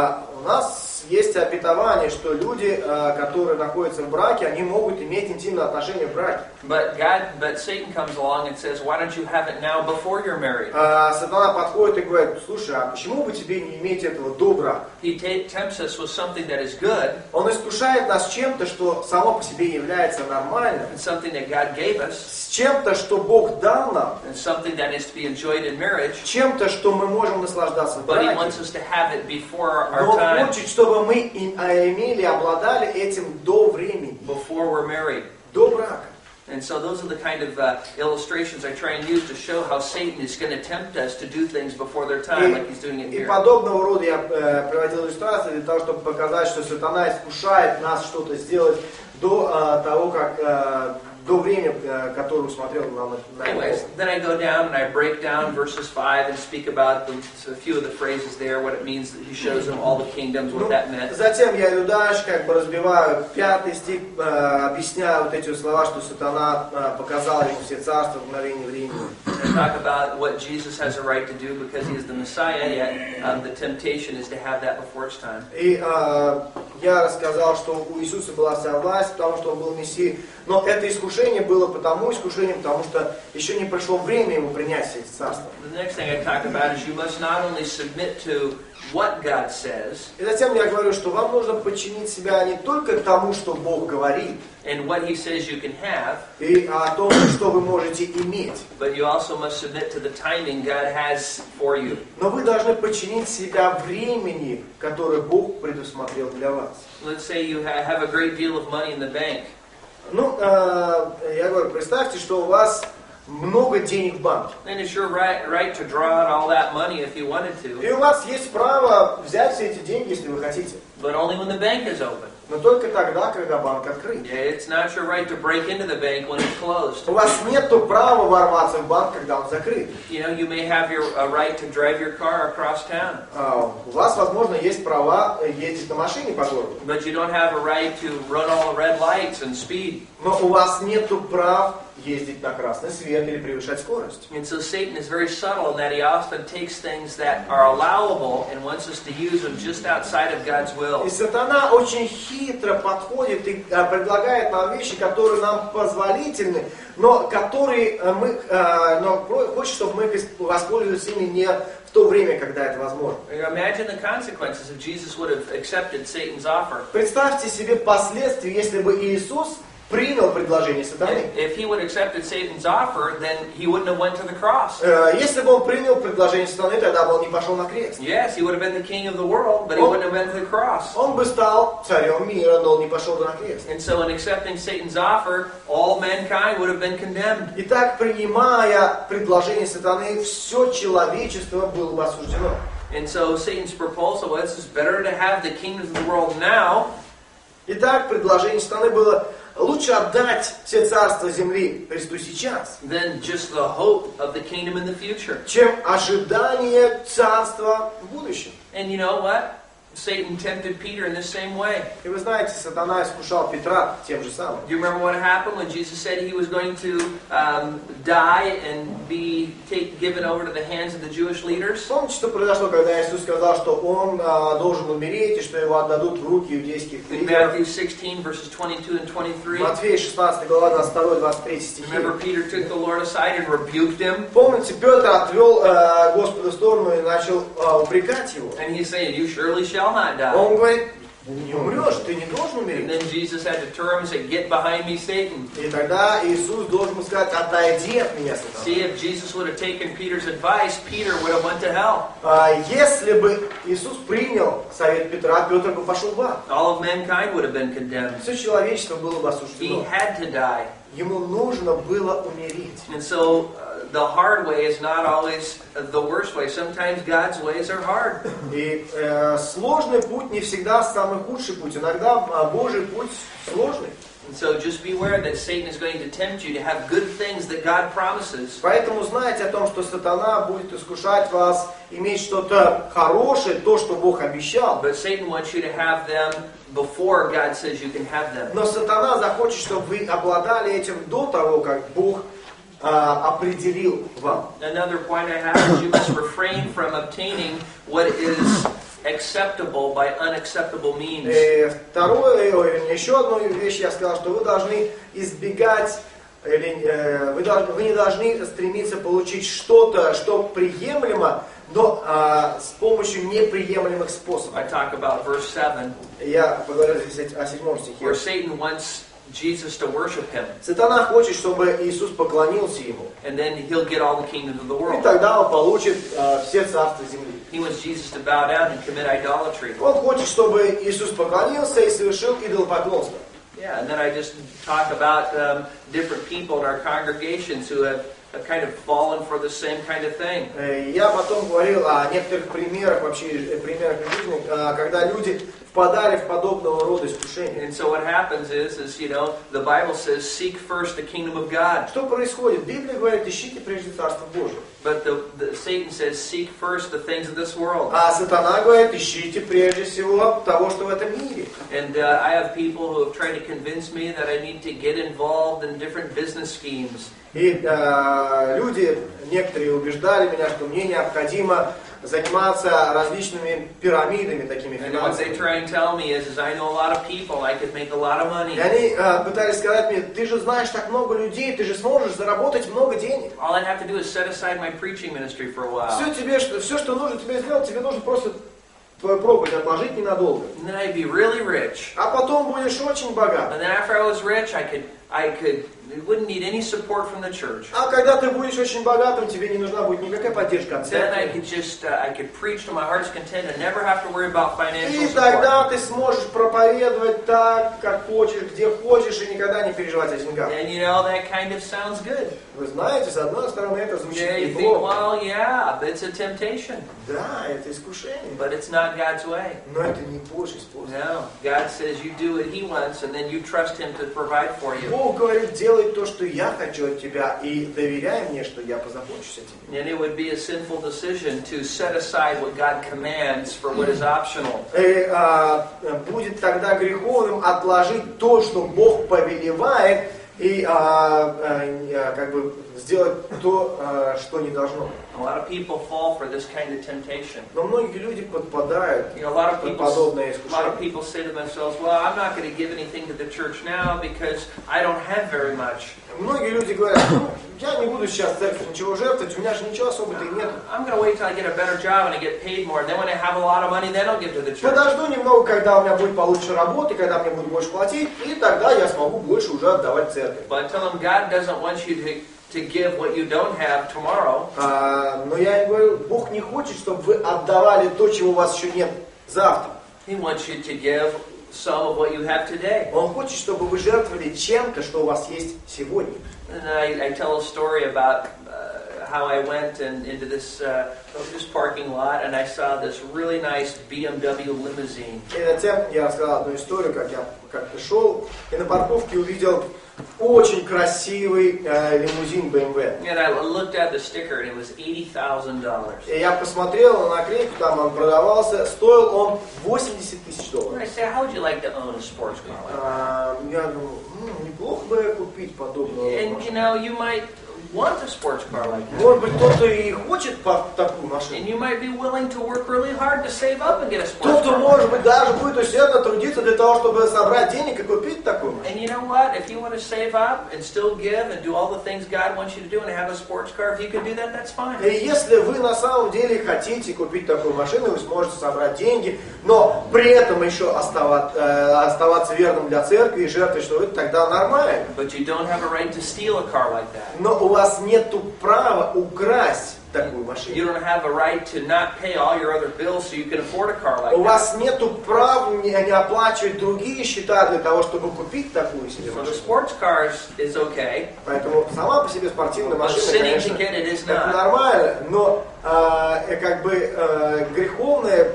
Speaker 2: У нас есть обетование, что люди, которые находятся в браке, они могут иметь интимные отношения в браке.
Speaker 1: But Satan comes along and says, why don't you have it now before you're married?
Speaker 2: Сатана подходит и говорит, слушай, а почему бы тебе не иметь этого до брака?
Speaker 1: He tempts us with something that is good
Speaker 2: Он искушает нас чем-то, что само по себе является нормальным,
Speaker 1: and something that God gave us
Speaker 2: с чем-то, что Бог дал нам,
Speaker 1: and something that is to be enjoyed in marriage.
Speaker 2: чем-то, что мы можем наслаждаться в
Speaker 1: But he
Speaker 2: браке.
Speaker 1: wants us to have it before
Speaker 2: Но
Speaker 1: our
Speaker 2: Он
Speaker 1: time,
Speaker 2: хочет, чтобы мы имели, обладали этим до времени,
Speaker 1: before we're married.
Speaker 2: до брака.
Speaker 1: And so those are the kind of illustrations I try and use to show how Satan is going to tempt us to do things before their time, like he's doing it
Speaker 2: И
Speaker 1: here.
Speaker 2: подобного рода я приводил иллюстрации для того, чтобы показать, что сатана искушает нас что-то сделать до того, как до времени, которое усмотрел нам на
Speaker 1: Anyways, then I go down and I break down verses 5 and speak about a few of the phrases there, what it means that he shows them all the kingdoms, what that meant.
Speaker 2: Затем я иду дальше, как бы разбиваю 5 стих, объясняю вот эти слова, что сатана показал ему все царства в мгновение времени.
Speaker 1: And talk about what Jesus has a right to do because he is the Messiah, yet the temptation is to have that before its time.
Speaker 2: И я рассказал, что у Иисуса была вся власть, потому что он был Мессией. Но это искушение было потому что еще не пришло время ему принять все эти царства.
Speaker 1: The next thing I talk about is you must not only submit to what God says
Speaker 2: И затем я говорю, что вам нужно подчинить себя не только к тому, что Бог говорит,
Speaker 1: and what he says you can have,
Speaker 2: и о том, что вы можете иметь.
Speaker 1: but you also must submit to the timing God has for you.
Speaker 2: Но вы должны подчинить себя времени, которое Бог предусмотрел для вас.
Speaker 1: Let's say you have a great deal of money in the bank.
Speaker 2: Ну, я говорю, представьте, что у вас много денег в банке.
Speaker 1: Then it's your right to draw out all that money if you wanted to,
Speaker 2: И у вас есть право взять все эти деньги, если вы хотите.
Speaker 1: but only when the bank is open.
Speaker 2: Но только тогда, когда банк открыт.
Speaker 1: It's not your right to break into the bank when it's closed.
Speaker 2: У вас нет права ворваться в банк, когда он закрыт.
Speaker 1: You may have a right to drive your car across town,
Speaker 2: У вас, возможно, есть права ездить на машине по городу.
Speaker 1: but you don't have a right to run all the red lights and speed.
Speaker 2: Но у вас нет прав ездить на красный свет или превышать скорость.
Speaker 1: And so Satan is very subtle in that he often takes things that are allowable and wants us to use them just outside of God's will.
Speaker 2: И сатана очень хитро подходит и предлагает нам вещи, которые нам позволительны, но которые но хочет, чтобы мы воспользовались ими не в то время, когда это возможно.
Speaker 1: Imagine the consequences if Jesus would have accepted Satan's offer.
Speaker 2: Представьте себе последствия, если бы Иисус принял предложение сатаны.
Speaker 1: If he would have accepted Satan's offer, then he wouldn't have went to the cross.
Speaker 2: Если бы он принял предложение сатаны, тогда бы он не пошел на крест.
Speaker 1: Yes, he would have been the king of the world, but he wouldn't have been to the cross.
Speaker 2: Он бы стал царем мира, но он не пошел бы на крест.
Speaker 1: And so in accepting Satan's offer, all mankind would have been condemned.
Speaker 2: Итак, принимая предложение сатаны, все человечество было бы осуждено.
Speaker 1: And so Satan's proposal was, it's better to have the kingdoms of the world now.
Speaker 2: Итак, предложение сатаны было: лучше отдать все царства земли Христу сейчас,
Speaker 1: Than just the hope of the kingdom in the future.
Speaker 2: чем ожидание царства в будущем.
Speaker 1: And you know what? Satan tempted Peter in the same way.
Speaker 2: И вы знаете, сатана искушал Петра тем же самым.
Speaker 1: Do you remember what happened when Jesus said he was going to die and be given over to the hands of the Jewish leaders?
Speaker 2: Помните, что произошло, когда Иисус сказал, что он должен умереть и что его отдадут в руки иудейских
Speaker 1: In
Speaker 2: лидеров?
Speaker 1: Matthew 16, verses 22 and 23.
Speaker 2: Матфея 16 глава 22-23 стихи.
Speaker 1: Remember, Peter took the Lord aside and rebuked him.
Speaker 2: Помните, Петр отвел Господа в сторону и начал упрекать его.
Speaker 1: And he's saying, you surely shall not die.
Speaker 2: Он говорит: не умрешь, ты не должен
Speaker 1: And
Speaker 2: умереть.
Speaker 1: then Jesus had to turn him and say, get behind me, Satan.
Speaker 2: И тогда Иисус должен был сказать: отойди от меня, сатана.
Speaker 1: See, if Jesus would have taken Peter's advice, Peter would have went to hell.
Speaker 2: Если бы Иисус принял совет Петра, Петр бы пошел в ад.
Speaker 1: All of mankind would have been condemned.
Speaker 2: Все человечество было бы
Speaker 1: He
Speaker 2: осуждено.
Speaker 1: had to die.
Speaker 2: Ему нужно было умереть.
Speaker 1: And so the hard way is not always the worst way. Sometimes God's ways are hard.
Speaker 2: И сложный путь не всегда самый худший путь. Иногда Божий путь сложный.
Speaker 1: And so just beware that Satan is going to tempt you to have good things that God promises.
Speaker 2: Поэтому знайте о том, что сатана будет искушать вас иметь что-то хорошее, то, что Бог обещал.
Speaker 1: But Satan wants you to have them before God says you can have them.
Speaker 2: Но сатана захочет, чтобы вы обладали этим до того, как Бог определил вам.
Speaker 1: Another point I have is you must refrain from obtaining what is acceptable by unacceptable means.
Speaker 2: Еще одну вещь я сказал, что вы должны избегать, вы не должны стремиться получить что-то, что приемлемо, но с помощью неприемлемых способов.
Speaker 1: I talk about verse 7,
Speaker 2: Я поговорю здесь о 7 стихе.
Speaker 1: where Satan wants Jesus to worship him,
Speaker 2: Сатана хочет, чтобы Иисус поклонился ему.
Speaker 1: and then he'll get all the kingdoms of the
Speaker 2: И
Speaker 1: world.
Speaker 2: тогда он получит все царства земли.
Speaker 1: He wants Jesus to bow down and commit idolatry.
Speaker 2: Он хочет, чтобы Иисус поклонился и совершил идолопоклонство.
Speaker 1: Yeah, and then I just talk about different people in our congregations who have kind of fallen for the same kind of thing.
Speaker 2: Я потом говорил о некоторых примерах, вообще примерах из жизни, когда люди впадали в подобного рода искушения.
Speaker 1: And so what happens is you know, the Bible says, seek first the kingdom of God.
Speaker 2: Что происходит? Библия говорит: ищите прежде Царство Божие.
Speaker 1: But Satan says, seek first the things of this world.
Speaker 2: А сатана говорит: ищите прежде всего того, что в этом мире.
Speaker 1: And I have people who have tried to convince me that I need to get involved in different business schemes.
Speaker 2: И люди, некоторые убеждали меня, что мне необходимо заниматься различными пирамидами, такими
Speaker 1: And what they
Speaker 2: финансовыми.
Speaker 1: try and tell me is I know a lot of people, I could make a lot of money.
Speaker 2: И они пытались сказать мне: ты же знаешь так много людей, ты же сможешь заработать много денег.
Speaker 1: All I have to do is set aside my preaching ministry for a while.
Speaker 2: Все, что нужно тебе сделать, тебе нужно просто твою проповедь отложить ненадолго.
Speaker 1: And then I'd be really rich.
Speaker 2: А потом будешь очень богат.
Speaker 1: And then after I was rich, I could wouldn't need any support from the church.
Speaker 2: А когда ты будешь очень богатым, тебе не нужна будет никакая поддержка от
Speaker 1: Then I
Speaker 2: церкви.
Speaker 1: could just I could preach to my heart's content and never have to worry about financial
Speaker 2: И
Speaker 1: support.
Speaker 2: тогда ты сможешь проповедовать так, как хочешь, где хочешь, и никогда не переживать о деньгах.
Speaker 1: And you know, that kind of sounds good.
Speaker 2: Вы знаете, с одной стороны, это звучит
Speaker 1: Yeah, you think,
Speaker 2: неплохо.
Speaker 1: well, yeah, it's a temptation,
Speaker 2: Да, это искушение.
Speaker 1: but it's not God's way.
Speaker 2: Но это не Божий способ.
Speaker 1: No, God says you do what He wants, and then you trust Him to provide for you.
Speaker 2: Бог говорит: делай то, что я хочу от тебя, и доверяй мне, что я позабочусь о тебе.
Speaker 1: And it would be a sinful decision to set aside what God commands for what is optional.
Speaker 2: И будет тогда греховным отложить то, что Бог повелевает, и как бы сделать то, что не должно.
Speaker 1: A lot of people fall for this kind of temptation.
Speaker 2: Но многие люди подпадают
Speaker 1: You know, a lot
Speaker 2: под подобное
Speaker 1: of
Speaker 2: искушение.
Speaker 1: people say to themselves, well, I'm not going to give anything to the church now because I don't have very much.
Speaker 2: Многие люди говорят, ну, я не буду сейчас в церковь ничего жертвовать, у меня же ничего особо-то и нет.
Speaker 1: I'm going to wait till I get a better job and I get paid more, and then when I have a lot of money, then I'll give to the church.
Speaker 2: Подожду немного, когда у меня будет получше работы, когда мне будут больше платить, и тогда я смогу больше уже отдавать церковь.
Speaker 1: But I tell them God doesn't want you to give what you don't have tomorrow.
Speaker 2: Но я им говорю, Бог не хочет, чтобы вы отдавали то, чего у вас еще нет завтра.
Speaker 1: He wants you to give some of what you have today.
Speaker 2: Он хочет, чтобы вы жертвовали чем-то, что у вас есть сегодня.
Speaker 1: And I tell a story about how I went into this parking lot and I saw this really nice BMW limousine.
Speaker 2: И затем я рассказал одну историю, как я как-то шел и на парковке увидел очень красивый лимузин BMW.
Speaker 1: And I looked at the sticker and it was $80,000.
Speaker 2: И я посмотрел на наклейку, там он продавался, стоил он $80 000.
Speaker 1: I said, how would you like to own a sports car like that?
Speaker 2: Я думаю, неплохо бы купить подобного.
Speaker 1: And you know, you might want a sports car like that.
Speaker 2: Может быть, кто-то и хочет такую машину.
Speaker 1: And you might be willing to work really hard to save up and get a sports
Speaker 2: Кто-то,
Speaker 1: car.
Speaker 2: может быть, даже будет усердно трудиться для того, чтобы собрать денег и купить такую машину.
Speaker 1: And you know what? If you want to save up and still give and do all the things God wants you to do and have a sports car, if you can do that, that's fine.
Speaker 2: И если вы на самом деле хотите купить такую машину, вы сможете собрать деньги, но при этом еще оставаться верным для церкви и жертвовать, что это тогда нормально.
Speaker 1: But you don't have a right to steal a car like that.
Speaker 2: Но у вас нет права украсть такую
Speaker 1: You
Speaker 2: машину.
Speaker 1: don't have a right to not pay all your other bills so you can afford a car like
Speaker 2: У
Speaker 1: that.
Speaker 2: вас нет права не оплачивать другие счета для того, чтобы купить такую себе
Speaker 1: So the
Speaker 2: машину.
Speaker 1: sports cars is okay.
Speaker 2: Поэтому сама по себе спортивная
Speaker 1: But
Speaker 2: машина,
Speaker 1: sinning
Speaker 2: конечно,
Speaker 1: to get it is
Speaker 2: это
Speaker 1: not.
Speaker 2: нормально, но как бы греховное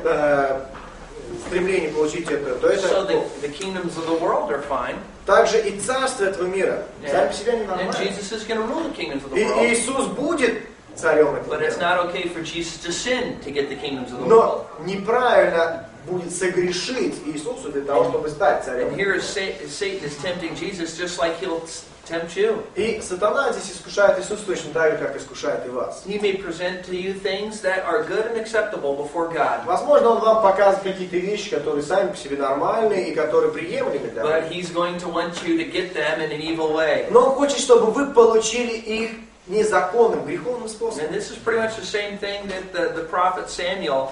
Speaker 2: стремление получить это, то это
Speaker 1: So the kingdoms of the world are fine.
Speaker 2: также и царство этого мира. Сами по себе не
Speaker 1: And
Speaker 2: нормально.
Speaker 1: Jesus is going to rule the kingdoms of
Speaker 2: И
Speaker 1: the world.
Speaker 2: Иисус будет царем этого
Speaker 1: But it's
Speaker 2: мира.
Speaker 1: not okay for Jesus to sin to get the kingdoms of the world.
Speaker 2: Но неправильно будет согрешить Иисусу для того, чтобы стать царем.
Speaker 1: And here is Satan is tempting Jesus just like he'll tempt you.
Speaker 2: И сатана здесь искушает Иисуса точно так же, как искушает и вас.
Speaker 1: He may present to you things that are good and acceptable before God.
Speaker 2: Возможно, он вам показывает какие-то вещи, которые сами по себе нормальные и которые приемлемы для вас.
Speaker 1: But he's going to want you to get them in an evil way.
Speaker 2: Но он хочет, чтобы вы получили их незаконным, греховным способом.
Speaker 1: And this is pretty much the same thing that the prophet Samuel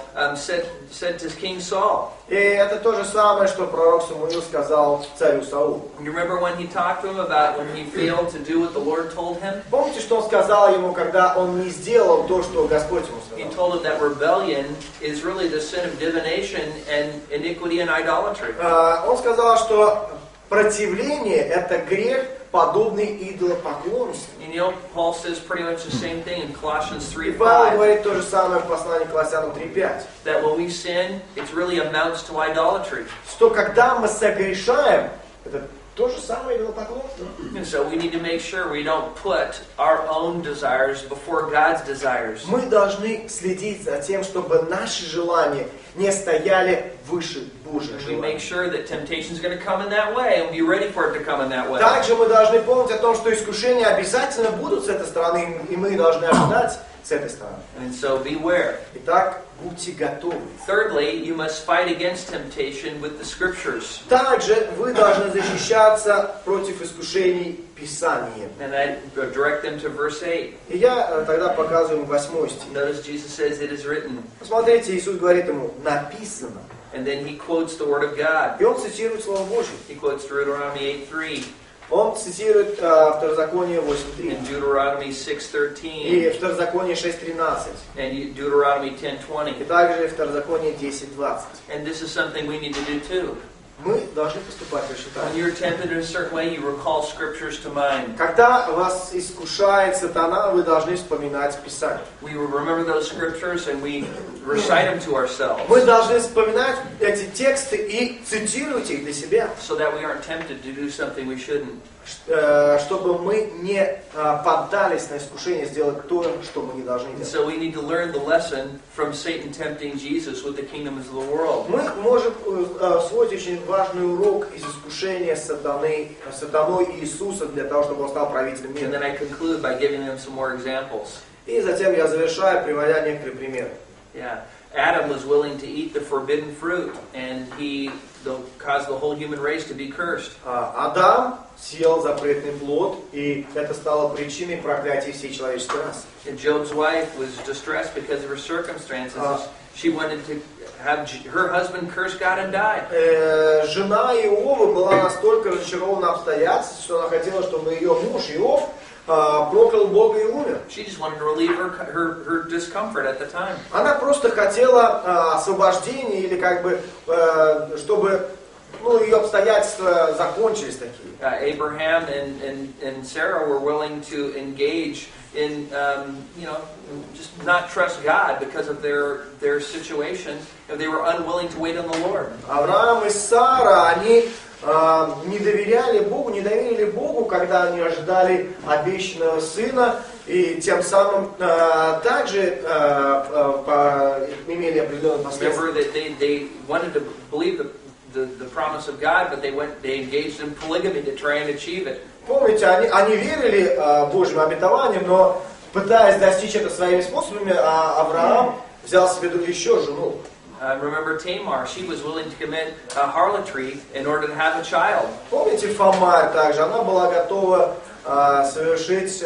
Speaker 1: said to King Saul.
Speaker 2: И это то же самое, что пророк Самуил сказал царю Саулу.
Speaker 1: You remember when he talked to him about when he failed to do what the Lord told him?
Speaker 2: Помните, что он сказал ему, когда он не сделал то, что Господь ему
Speaker 1: He
Speaker 2: сказал?
Speaker 1: told him that rebellion is really the sin of divination and iniquity and idolatry.
Speaker 2: Он сказал, что противление – это грех, подобный идолопоклонству.
Speaker 1: And you know, Paul says pretty much the same thing in Colossians
Speaker 2: И Павел
Speaker 1: 3:5.
Speaker 2: говорит то же самое в послании к Колоссянам 3:5.
Speaker 1: That when we sin, it really amounts to idolatry.
Speaker 2: Что когда мы согрешаем, это то же самое идолопоклонство.
Speaker 1: And so we need to make sure we don't put our own desires before God's desires.
Speaker 2: Мы должны следить за тем, чтобы наши желания не стояли выше Божьих
Speaker 1: And we make
Speaker 2: желаний.
Speaker 1: sure that temptation is going to come in that way and be ready for it to come in that way.
Speaker 2: Также мы должны помнить о том, что искушения обязательно будут с этой стороны, и мы должны ожидать с этой стороны.
Speaker 1: And so beware.
Speaker 2: Итак, будьте готовы.
Speaker 1: Thirdly, you must fight against temptation with the scriptures.
Speaker 2: Также вы должны защищаться против искушений Писанием.
Speaker 1: And I direct them to verse 8.
Speaker 2: И я тогда показываю ему 8 стих.
Speaker 1: Notice Jesus says, it is written.
Speaker 2: Посмотрите, Иисус говорит ему, написано.
Speaker 1: And then he quotes the word of God.
Speaker 2: И он цитирует Слово Божье.
Speaker 1: He quotes Deuteronomy 8:3
Speaker 2: Он цитирует Второзаконие 8:3
Speaker 1: and Deuteronomy
Speaker 2: и
Speaker 1: 6:13
Speaker 2: Второзаконие 6:13
Speaker 1: and Deuteronomy
Speaker 2: и
Speaker 1: 10:20.
Speaker 2: также Второзаконие 10:20.
Speaker 1: And this is something we need to do too.
Speaker 2: Мы должны поступать точно так.
Speaker 1: When you're tempted in a certain way, you recall scriptures to mind.
Speaker 2: Когда вас искушает сатана, вы должны вспоминать Писание.
Speaker 1: We remember those scriptures and we recite them to ourselves
Speaker 2: Вы должны вспоминать эти тексты и цитировать их для себя,
Speaker 1: so that we aren't tempted to do something we shouldn't.
Speaker 2: чтобы мы не поддались на искушение сделать то, что мы не должны
Speaker 1: And
Speaker 2: делать.
Speaker 1: so we need to learn the lesson from Satan tempting Jesus with the kingdoms of the world.
Speaker 2: Мы можем усвоить очень важный урок из искушения сатаной Иисуса для того, чтобы он стал правителем
Speaker 1: And then
Speaker 2: мира.
Speaker 1: I conclude by giving them some more examples.
Speaker 2: И затем я завершаю, приводя некоторые примеры.
Speaker 1: Yeah. Adam was willing to eat the forbidden fruit, and he caused the whole human race to be cursed.
Speaker 2: Адам съел запретный плод, и это стало причиной проклятия всей человеческой расы.
Speaker 1: And Job's wife was distressed because of her circumstances. She wanted to have her husband curse God and die.
Speaker 2: Жена Иова была настолько разочарована обстоятельствами, что она хотела, чтобы ее муж Иов проклял Бога и умер.
Speaker 1: She just wanted to relieve her discomfort at the time.
Speaker 2: Она просто хотела освобождения или как бы, чтобы ее обстоятельства закончились такие.
Speaker 1: Abraham and Sarah were willing to engage in, just not trust God because of their situation. They were unwilling to wait on the Lord.
Speaker 2: Авраам и Сара, они не доверяли Богу, не доверили Богу, когда они ожидали обещанного сына, и тем самым также имели определенные последствия.
Speaker 1: Remember that they wanted to believe the promise of God, but they engaged in polygamy to try and achieve it.
Speaker 2: Помните, они верили Божьим обетованиям, но пытаясь достичь это своими способами, Авраам взял себе еще жену.
Speaker 1: Remember Tamar, she was willing to commit harlotry in order to have a child.
Speaker 2: Помните Фомарь также, она была готова совершить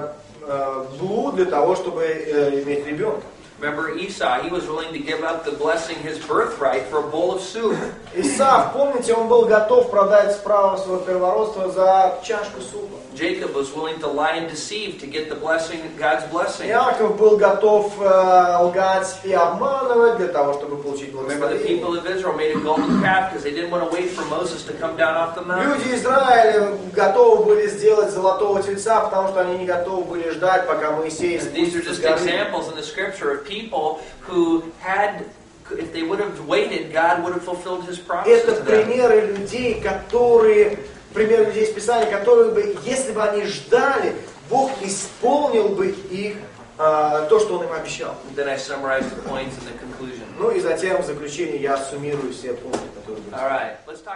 Speaker 2: блуд для того, чтобы иметь ребенка.
Speaker 1: Remember Esau, he was willing to give up the blessing, his birthright, for a bowl of soup.
Speaker 2: Исав, помните, он был готов продать право своего первородства за чашку супа.
Speaker 1: Jacob was willing to lie and deceive to get the blessing, God's blessing.
Speaker 2: Иаков был готов лгать и обманывать для того, чтобы получить
Speaker 1: Remember the
Speaker 2: благословение.
Speaker 1: people of Israel made a golden calf because they didn't want to wait for Moses to come down off the mountain.
Speaker 2: Люди Израиля готовы были сделать золотого тельца, потому что они не готовы были ждать, пока Моисей
Speaker 1: These are
Speaker 2: спустится с
Speaker 1: just
Speaker 2: горы.
Speaker 1: examples in the scripture of people who had, if they would have waited, God would have fulfilled His promises
Speaker 2: Это
Speaker 1: to them.
Speaker 2: примеры людей, примеры людей из Писания, которые бы, если бы они ждали, Бог исполнил бы их то, что Он им обещал.
Speaker 1: Then I summarize the points in the conclusion.
Speaker 2: Ну и затем в заключение я суммирую все пункты, которые были.
Speaker 1: All right, let's talk.